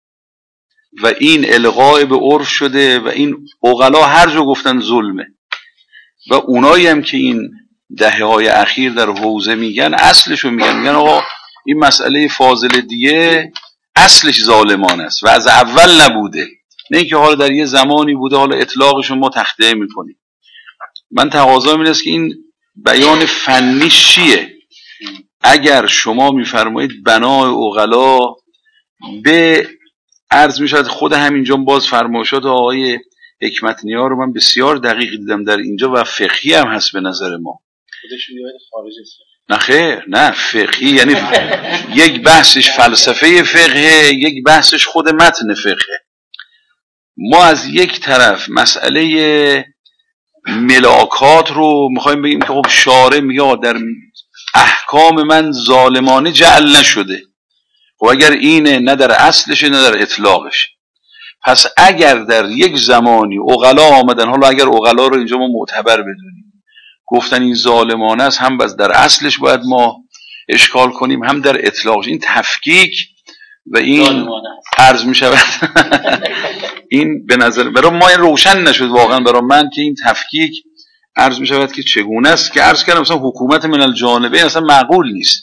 و این الغاء به عرف شده و این عقلا هر جا گفتن ظلمه و اونایی هم که این دهه‌های اخیر در حوزه میگن اصلشو میگن آقا این مسئله فاضل دیه اصلش ظالمان است و از اول نبوده، نه اینکه حالا در یه زمانی بوده حالا اطلاقشو ما تخطئه میکنیم. من تقاضا اینه که این بیان فنی چیه؟ اگر شما میفرمایید بنای عقلا به عرض میشد، خود همینجا باز فرمایشات آقای حکمت نیا رو من بسیار دقیق دیدم در اینجا و فقهی هم هست به نظر ما. خودش میاد خارج است. نه خیر، نه فقهی یعنی یک بحثش فلسفه فقهه، یک بحثش خود متن فقهه. ما از یک طرف مسئله ملاکات رو میخوایم بگیم که خب شارع میگه در احکام من ظالمانه جعل نشده. خب اگر اینه نه در اصلشه نه در اطلاقش، پس اگر در یک زمانی عقلا آمدن، حالا اگر عقلا رو اینجا ما معتبر بدونیم، گفتن این ظالمانه است، هم بس در اصلش باید ما اشکال کنیم هم در اطلاقش. این تفکیک و این عرض می شود این به نظر برای ما این روشن نشد واقعا برای من که این تفکیک عرض می شود که چگونه است، که عرض کردم مثلا حکومت من الجانبین اصلا معقول نیست.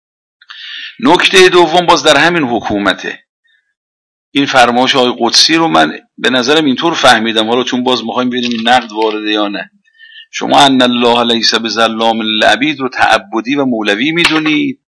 نکته دوم باز در همین حکومته، این فرمایش آقای قدسی رو من به نظرم اینطور فهمیدم، حالا چون باز میخوایم ببینیم این نقد وارده یا نه. شما ان الله لیس بظلام للعبید رو تعبدی و مولوی میدونید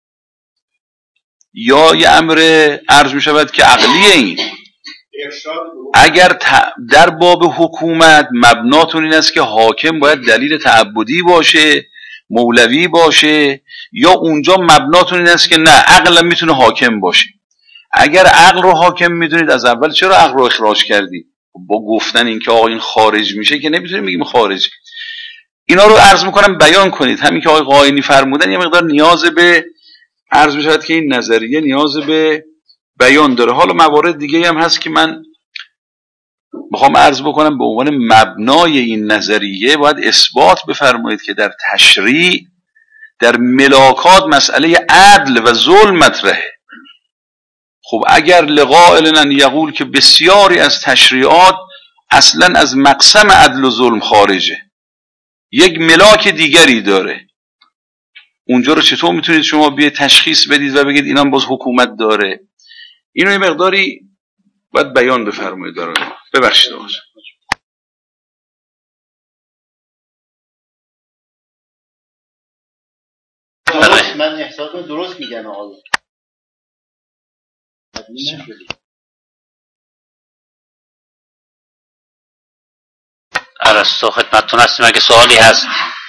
یا یه امر عرض می شود که عقلیه؟ این اگر در باب حکومت مبناتون این است که حاکم باید دلیل تعبدی باشه، مولوی باشه، یا اونجا مبناتون این است که نه عقل میتونه حاکم باشه. اگر عقل رو حاکم میدونید از اول چرا عقل رو اخراج کردید؟ با گفتن این که آقا این خارج میشه که نمیتونیم بگیم خارج. اینا رو عرض میکنم بیان کنید. همین که آقای قائنی فرمودن یه مقدار نیاز به عرض میشود که این نظریه نیاز به بیان داره. حالا موارد دیگه هم هست که من میخوام عرض بکنم به عنوان مبنای این نظریه باید اثبات بفرمایید که در تشریع در ملاکات مسئله عدل و ظلم مطرحه. خب اگر لقائلن یقول که بسیاری از تشریعات اصلا از مقسم عدل و ظلم خارجه، یک ملاک دیگری داره، اونجا رو چطور میتونید شما بیه تشخیص بدید و بگید اینم باز حکومت داره؟ اینو یه مقداری باید بیان بفرمایید. داره ببخشید آقا. من احساس کنم درست میگن آقا. ارسطو خدمتتون هستیم اگه سوالی هست.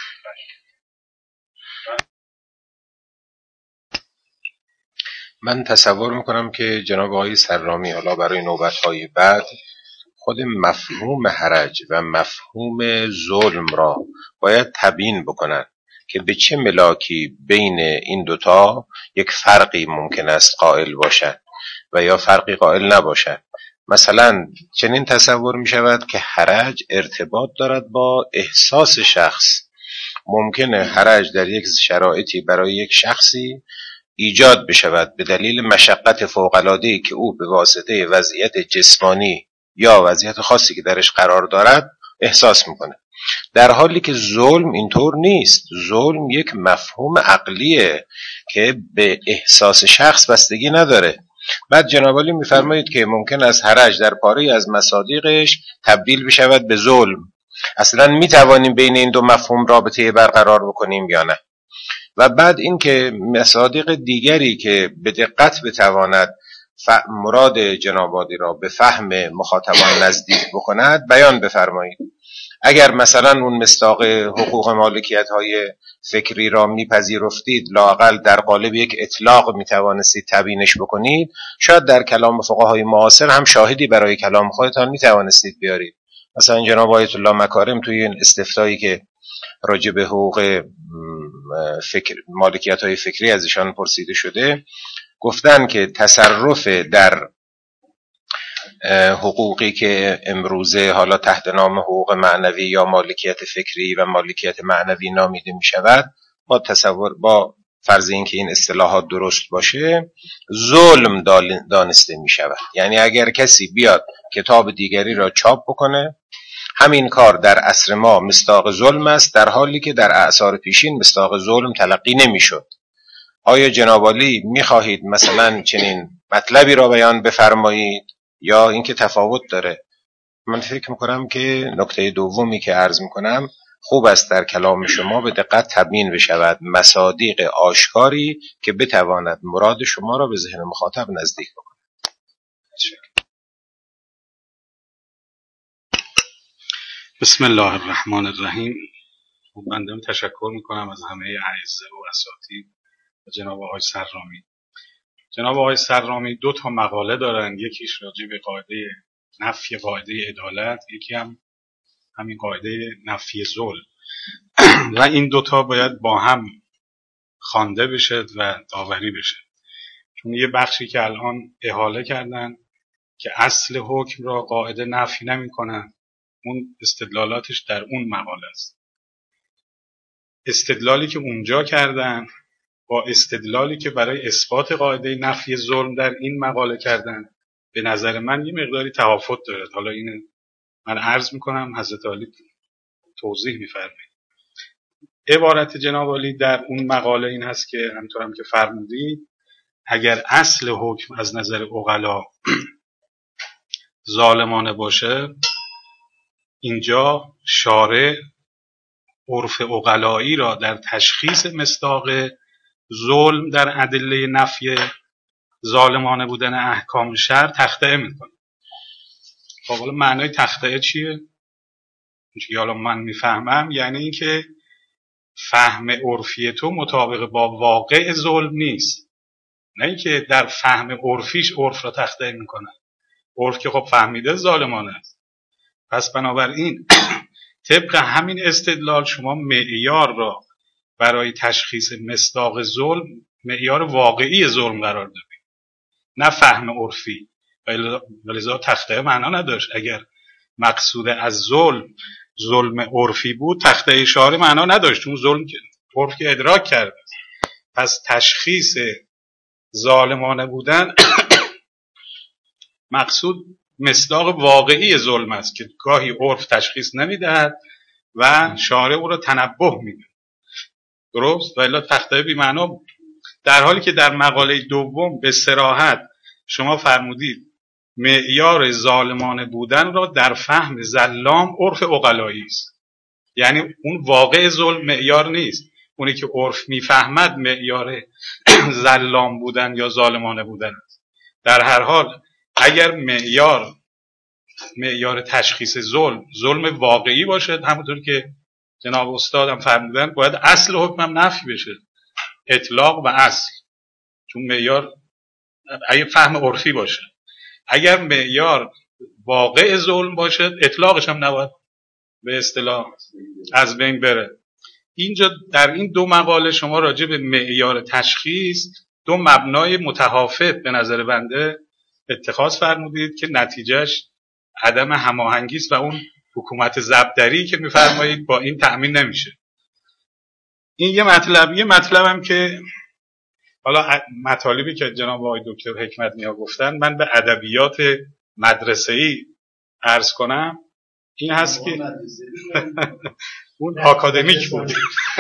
من تصور میکنم که جناب آقای سرامی حالا برای نوبت‌های بعد خود مفهوم حرج و مفهوم ظلم را باید تبیین بکنن که به چه ملاکی بین این دوتا یک فرقی ممکن است قائل باشد و یا فرقی قائل نباشد. مثلا چنین تصور می شود که حرج ارتباط دارد با احساس شخص. ممکنه حرج در یک شرایطی برای یک شخصی ایجاد بشود به دلیل مشقت فوق‌العاده‌ای که او به واسطه وضعیت جسمانی یا وضعیت خاصی که درش قرار دارد احساس میکنه، در حالی که ظلم اینطور نیست. ظلم یک مفهوم عقلیه که به احساس شخص بستگی نداره. بعد جناب عالی میفرمایید که ممکن است حرج در پاره از مصادیقش تبدیل بشود به ظلم. اصلا میتوانیم بین این دو مفهوم رابطه برقرار بکنیم یا نه؟ و بعد این که مصادیق دیگری که به دقت بتواند مراد جناب عالی را به فهم مخاطبان نزدیک بکند بیان بفرمایید. اگر مثلا اون مصداق حقوق مالکیت های فکری را میپذیرفتید، لااقل در قالب یک اطلاق میتوانستید تبیینش بکنید، شاید در کلام فقهای معاصر هم شاهدی برای کلام خودتان میتوانستید بیارید. مثلا جناب آیت الله مکارم توی این استفتایی که راجع به حقوق مالکیت های فکری از ایشان پرسیده شده، گفتن که تصرف در حقوقی که امروزه حالا تحت نام حقوق معنوی یا مالکیت فکری و مالکیت معنوی نامیده می شود، با فرض این که این اصطلاحات درست باشه، ظلم دانسته می شود. یعنی اگر کسی بیاد کتاب دیگری را چاپ بکنه، همین کار در عصر ما مصداق ظلم است، در حالی که در اعصار پیشین مصداق ظلم تلقی نمی شد. آیا جناب عالی می خواهید مثلا چنین مطلبی را بیان بفرمایید یا اینکه تفاوت داره؟ من فکر میکنم که نکته دومی که عرض میکنم خوب است در کلام شما به دقت تبیین بشود، مصادیق آشکاری که بتواند مراد شما را به ذهن مخاطب نزدیک بکند. بسم الله الرحمن الرحیم. من تشکر میکنم از همه اعزه و اساتید و جناب آقای سرامی. جناب آقای سرامی 2 مقاله دارن، یکیش راجع به قاعده نفی قاعده عدالت، یکی هم همین قاعده نفی ظلم و این 2 باید با هم خوانده بشه و داوری بشه، چون یه بخشی که الان احاله کردن که اصل حکم را قاعده نفی نمی کنن، اون استدلالاتش در اون مقاله است. استدلالی که اونجا کردن با استدلالی که برای اثبات قاعده نفی ظلم در این مقاله کردن به نظر من یه مقداری تفاوت داره. حالا این من عرض میکنم، حضرت عالی توضیح میفرمایید. عبارت جناب عالی در اون مقاله این هست که همونطورم که فرمودید، اگر اصل حکم از نظر عقلا ظالمانه باشه، اینجا شارع عرف عقلایی را در تشخیص مصداق ظلم در ادله نفی ظالمانه بودن احکام شرع تخطئه میکنه. خب حالا معنای تخطئه چیه؟ چون حالا من میفهمم یعنی این که فهم عرفی تو مطابق با واقع ظلم نیست، نه اینکه در فهم عرفیش عرف را تخطئه میکنه. عرف که خب فهمیده ظالمانه است. پس بنابراین طبق همین استدلال شما معیار را برای تشخیص مصداق ظلم معیار واقعی ظلم قرار دادید، نه فهم عرفی. ولذا تخطئه معنا نداشت. اگر مقصود از ظلم عرفی بود، تخطئه شارع معنا نداشت، چون ظلم عرف که ادراک کرده. پس تشخیص ظالمانه بودن مقصود مصداق واقعی ظلم است که گاهی عرف تشخیص نمیدهد و شارع او را تنبه میده. درست؟ و الا تخته بی معنا. در حالی که در مقاله دوم به صراحت شما فرمودید معیار ظالمانه بودن را در فهم زلام عرف عقلایی است. یعنی اون واقع ظلم معیار نیست، اونی که عرف میفهمد معیار زلام بودن یا ظالمانه بودن است. در هر حال اگر معیار تشخیص ظلم واقعی باشد، همونطور که جناب استادم فرمودن، باید اصل حکمم نفی بشه، اطلاق و اصل، چون معیار اگه فهم عرفی باشه. اگر معیار واقع ظلم باشد اطلاقش هم نباید به اصطلاح از بین بره. اینجا در این دو مقاله شما راجع به معیار تشخیص دو مبنای متحافظ به نظر بنده اتخاذ فرمودید که نتیجهش عدم هماهنگی است و اون حکومت ضبطدری که میفرمایید با این تأمین نمیشه. این یه مطلبم که حالا مطالبی که جناب آقای دکتر حکمت نیا گفتن من به ادبیات مدرسه‌ای عرض کنم، این هست که اون آکادمیک بود.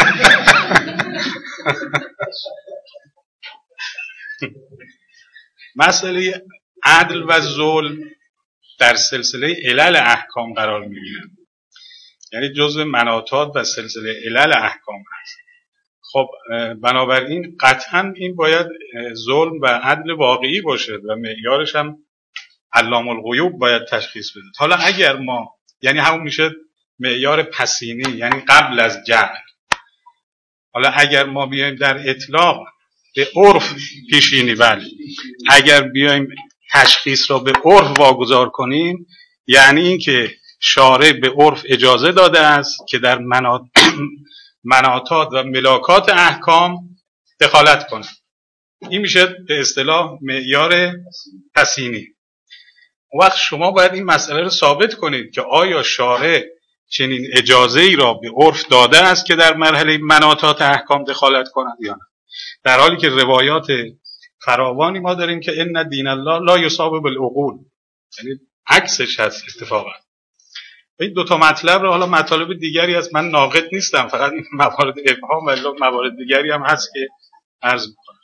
مسئله عدل و ظلم در سلسله علل احکام قرار می‌گیرد، یعنی جزء مناطات و سلسله علل احکام هست. خب بنابراین قطعا این باید ظلم و عدل واقعی باشه و معیارش هم علام الغیوب باید تشخیص بده. حالا اگر ما، یعنی همون میشه معیار پسینی، یعنی قبل از جهل. حالا اگر ما بیایم در اطلاق به عرف پیشینی، بله، اگر بیایم تشخیص را به عرف واگذار کنیم، یعنی این که شارع به عرف اجازه داده است که در مناطات و ملاکات احکام دخالت کنه. این میشه به اصطلاح معیار پسینی. وقت شما باید این مسئله رو ثابت کنید که آیا شارع چنین اجازه ای را به عرف داده است که در مرحله مناطات احکام دخالت کند یا نه، در حالی که روایات فراوانی ما داریم که ان دین الله لا یصاب بالعقول، یعنی عکسش هست اتفاقا. این دو تا مطلب رو، حالا مطالب دیگری هست، من ناقد نیستم، فقط این موارد ابهام و موارد دیگری هم هست که عرض می‌کنم.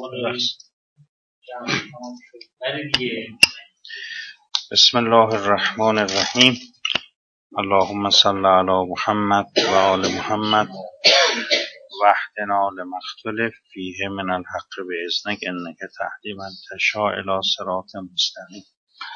بسم الله الرحمن الرحیم. اللهم صل علی محمد و آل محمد واهدنا لما اختلف فیه من الحق باذنک انک تهدی من تشاء الی صراط مستقیم.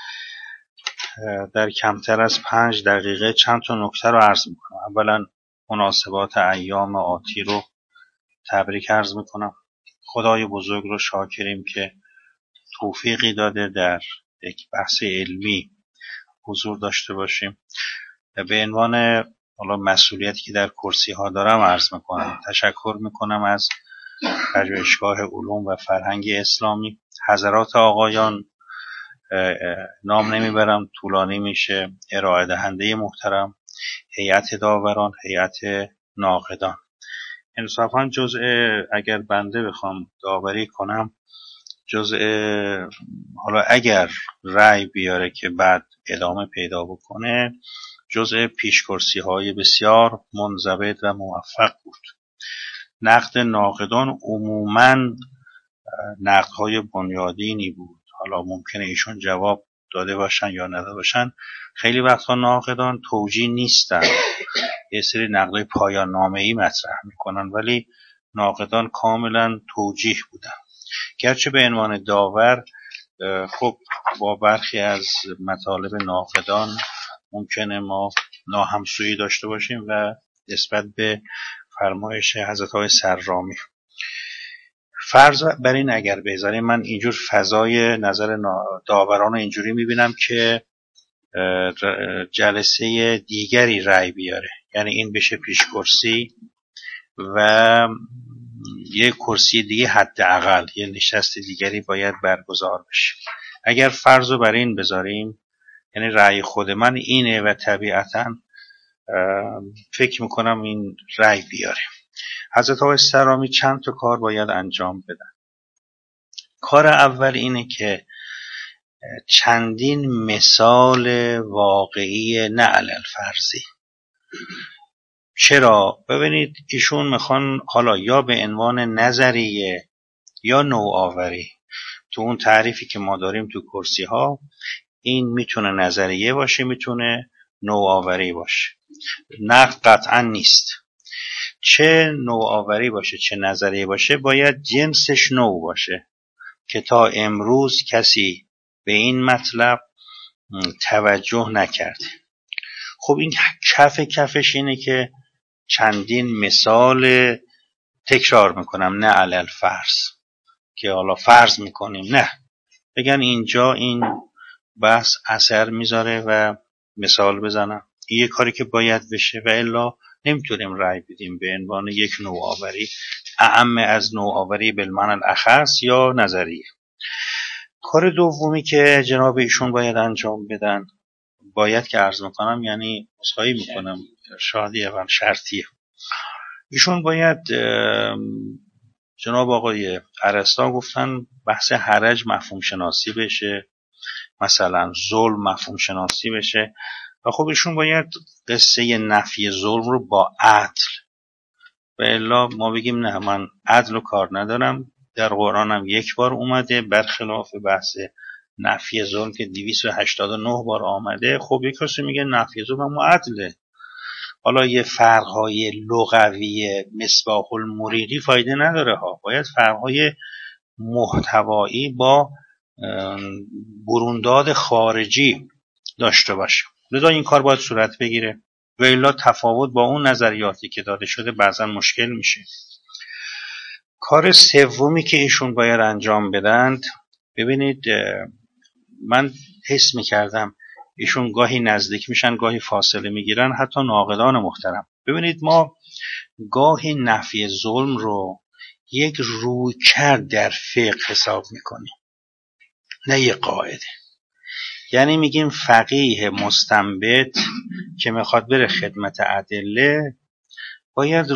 در کمتر از 5 دقیقه چند تا نکته رو عرض میکنم. اولا مناسبات ایام آتی رو تبریک عرض میکنم. خدای بزرگ رو شاکریم که توفیقی داده در یک بحث علمی حضور داشته باشیم. به عنوان حالا مسئولیتی که در کرسی ها دارم عرض میکنم، تشکر میکنم از پژوهشگاه علوم و فرهنگ اسلامی، حضرات آقایان، نام نمیبرم طولانی میشه، ارائه دهنده محترم، هیئت داوران، هیئت ناقدان. انصافا جزء، اگر بنده بخوام داوری کنم، جزء، حالا اگر رأی بیاره که بعد ادامه پیدا بکنه، جزء پیشکرسی های بسیار منضبط و موفق بود. نقد ناقدان عموماً نقدهای بنیادینی بود. حالا ممکنه ایشون جواب داده باشن یا نداده باشن. خیلی وقتا ناقدان توجیه نیستن، یه سری نقدهای پایان نامه‌ای مطرح میکنن، ولی ناقدان کاملا توجیه بودن. گرچه به عنوان داور خب با برخی از مطالب ناقدان ممکنه ما ناهمسویی داشته باشیم و نسبت به فرمایش حضرت های سرامی. فرض بر این اگر بذاریم، من اینجور فضای نظر داوران رو اینجوری میبینم که جلسه دیگری رأی بیاره، یعنی این بشه پیش کرسی و یه کرسی دیگه حداقل یه نشست دیگری باید برگزار بشه. اگر فرض رو بر این بذاریم، یعنی رأی خود من اینه و طبیعتاً فکر میکنم این رأی بیاره. حضرت آقای سرامی چند تا کار باید انجام بدن. کار اول اینه که چندین مثال واقعی نه علل فرضی. چرا؟ ببینید ایشون میخوان حالا یا به عنوان نظریه یا نوآوری، تو اون تعریفی که ما داریم تو کرسی ها، این میتونه نظریه باشه، میتونه نوآوری باشه، نقد قطعا نیست. چه نوآوری باشه چه نظریه باشه باید جنسش نو باشه که تا امروز کسی به این مطلب توجه نکرده. خب این کفش اینه که چندین مثال تکرار میکنم، نه علل فرض که حالا فرض میکنیم، نه، بگن اینجا این بحث اثر میذاره و مثال بزنم. این یه کاری که باید بشه و الا نمیتونیم رأی بدیم به عنوان یک نوآوری اعم از نوآوری بالمعنی الاخص یا نظریه. کار دومی که جناب ایشون باید انجام بدن، باید که عرض میکنم یعنی عذرخواهی میکنم شادیه و شرطیه، ایشون باید، جناب آقای ارسطو گفتن بحث حرج مفهوم شناسی بشه، مثلا ظلم مفهوم شناسی بشه، و خب ایشون باید قصه نفی ظلم رو با عدل، و الا ما بگیم نه من عدل رو کار ندارم. در قرآن هم یک بار اومده برخلاف بحث نفی ظلم که 289 بار آمده. خب یک کسی میگه نفی ظلم هم عدله. حالا یه فرقهای لغوی مصباح المریدی فایده نداره ها، باید فرقهای محتوایی با برونداد خارجی داشته باشه. لذا این کار باید صورت بگیره و الا تفاوت با اون نظریاتی که داده شده بعضا مشکل میشه. کار سومی که ایشون باید انجام بدند، ببینید من حس میکردم ایشون گاهی نزدیک میشن گاهی فاصله میگیرن، حتی ناقدان محترم. ببینید ما گاهی نفی ظلم رو یک رویکرد در فقه حساب میکنیم، نه یک قاعده. یعنی میگیم فقیه مستنبط که میخواد بره خدمت ادله باید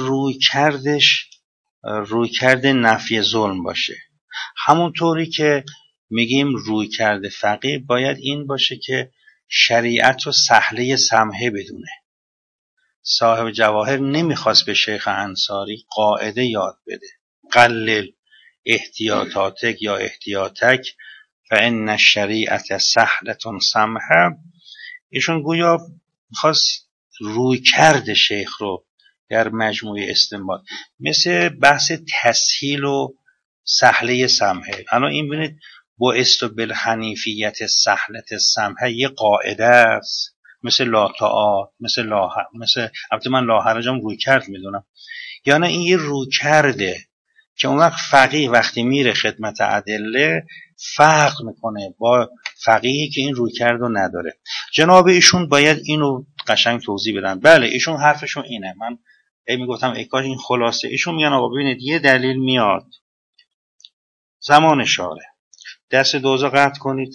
رویکرد نفی ظلم باشه. همونطوری که میگیم رویکرد فقیه باید این باشه که شریعت رو سهله سمحه بدونه. صاحب جواهر نمیخواست به شیخ انصاری قاعده یاد بده، قلل احتیاطاتک یا احتیاطک فان الشریعت سهلة سمحه. ایشون گویا میخواست رویکرد شیخ رو در مجموعه استنباط، مثل بحث تسهیل و سهله سمحه. الان این ببینید بعثت بالحنیفیت سهلة سمحه یه قاعده است، مثل لا تعاد، مثل البته من لا حرجم روی کرد میدونم، یعنی این یه روی کرده که اون وقت فقیه وقتی میره خدمت ادله فرق میکنه با فقیهی که این روی کرد رو نداره. جناب ایشون باید اینو قشنگ توضیح بدن. بله ایشون حرفشون اینه، من میگفتم ای کاش این خلاصه. ایشون میگن آقا ببینید یه دلیل میاد زمان شاره، دست دوزا قطع کنید،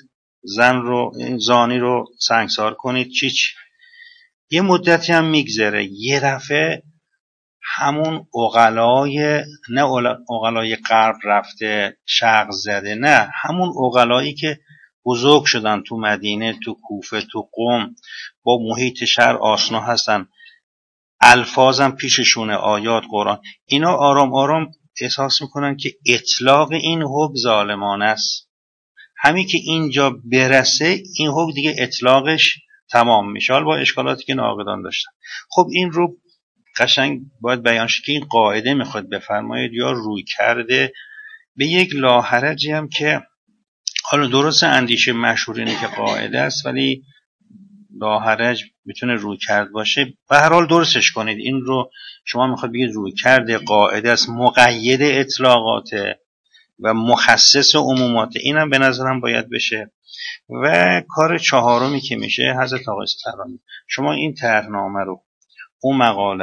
زانی رو سنگسار کنید، چیچ یه مدتی هم میگذره، یه دفعه همون اغلای، نه اغلای غرب رفته شرق زده، نه همون اغلایی که بزرگ شدن تو مدینه، تو کوفه، تو قم، با محیط شهر آشنا هستن، الفاظم پیششونه، آیات قرآن، اینا آرام آرام احساس میکنن که اطلاق این حکم ظالمانه است. همین که اینجا برسه این حکم دیگه اطلاقش تمام میشه، حال با اشکالاتی که ناقدان داشتن. خب این رو قشنگ باید بیان شه که این قاعده میخواد بفرمایید یا روی کرده به یک لاحرجی هم که حالا درست اندیشه مشهور اینه که قاعده است ولی لاحرج میتونه روی کرد باشه. به هر حال درستش کنید. این رو شما میخواد بگید روی کرده قاعده است، مقید اطلاقات و مخصص عمومات، اینم به نظرم باید بشه. و کار چهارمی که میشه حضرت آقای سرامی، شما این طرحنامه رو، اون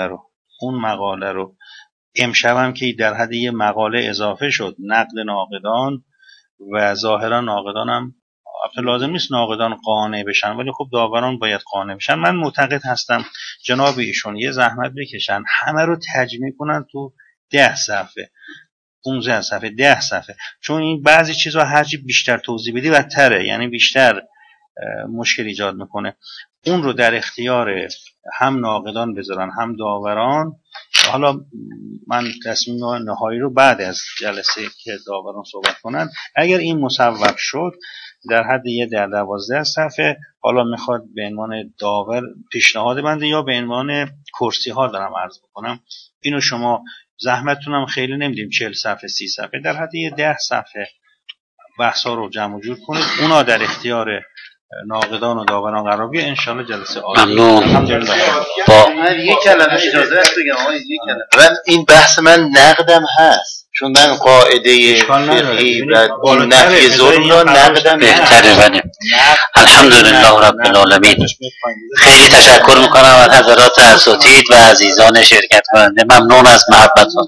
مقاله رو امشب هم که در حد یه مقاله اضافه شد، نقد ناقدان و ظاهرا ناقدان هم البته لازم نیست ناقدان قانع بشن، ولی خب داوران باید قانع بشن. من معتقد هستم جناب ایشون یه زحمت بکشن، همه رو تجمیع کنن تو 10 صفحه 15 صفحه 10 صفحه، چون این بعضی چیزها هرچی بیشتر توضیح بدی بدتره، یعنی بیشتر مشکل ایجاد میکنه. اون رو در اختیار هم ناقدان بذارن هم داوران. حالا من تصمیم نهایی رو بعد از جلسه که داوران صحبت کنن، اگر این مصوب شد در حد 10-12 صفحه، حالا میخواد به عنوان داور پیشنهاد بنده یا به عنوان کرسی ها دارم عرض بکنم، اینو شما زحمتتون هم خیلی نمیدیم 40 صفحه 30 صفحه، در حد 10 صفحه بحثا رو جمع جور کنید، اونا در اختیار ناقدان و داوران قرار بگیره. انشالله جلسه عالی. ممنون. من یک کلمه اجازه است بگم آقای، یک کلمه. من این بحث من نقدم هست، چون من قاعده فقهی و نفی ظلم را نقدم بهتره. ولی الحمدلله رب العالمین. خیلی تشکر میکنم از حضرات اساتید و عزیزان شرکت کننده. ممنون از محبتتون.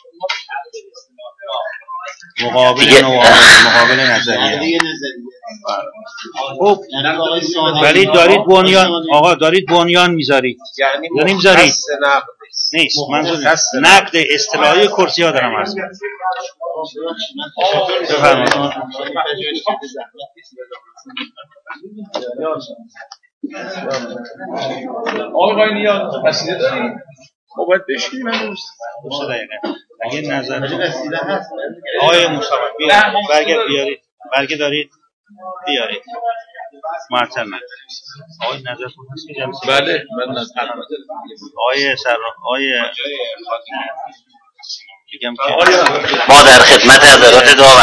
مقابل نظریه. خب ولی دارید بنیان، آقا دارید بنیان میذارید، یعنی میذارید نیست، منظور نقد اصطلاحی کرسی ها دارم عرض میکنم. بفرمایید. آقای نیاز وسیله دارید؟ خب باید بشینیم امروز. اگه نظر هست آقای مصطفی بیارید، برگه دارید بیارید، معطل نکنید. آقای نظرتون هست که جلسه؟ بله من نظر آقای آقای ما در خدمت حضرات داور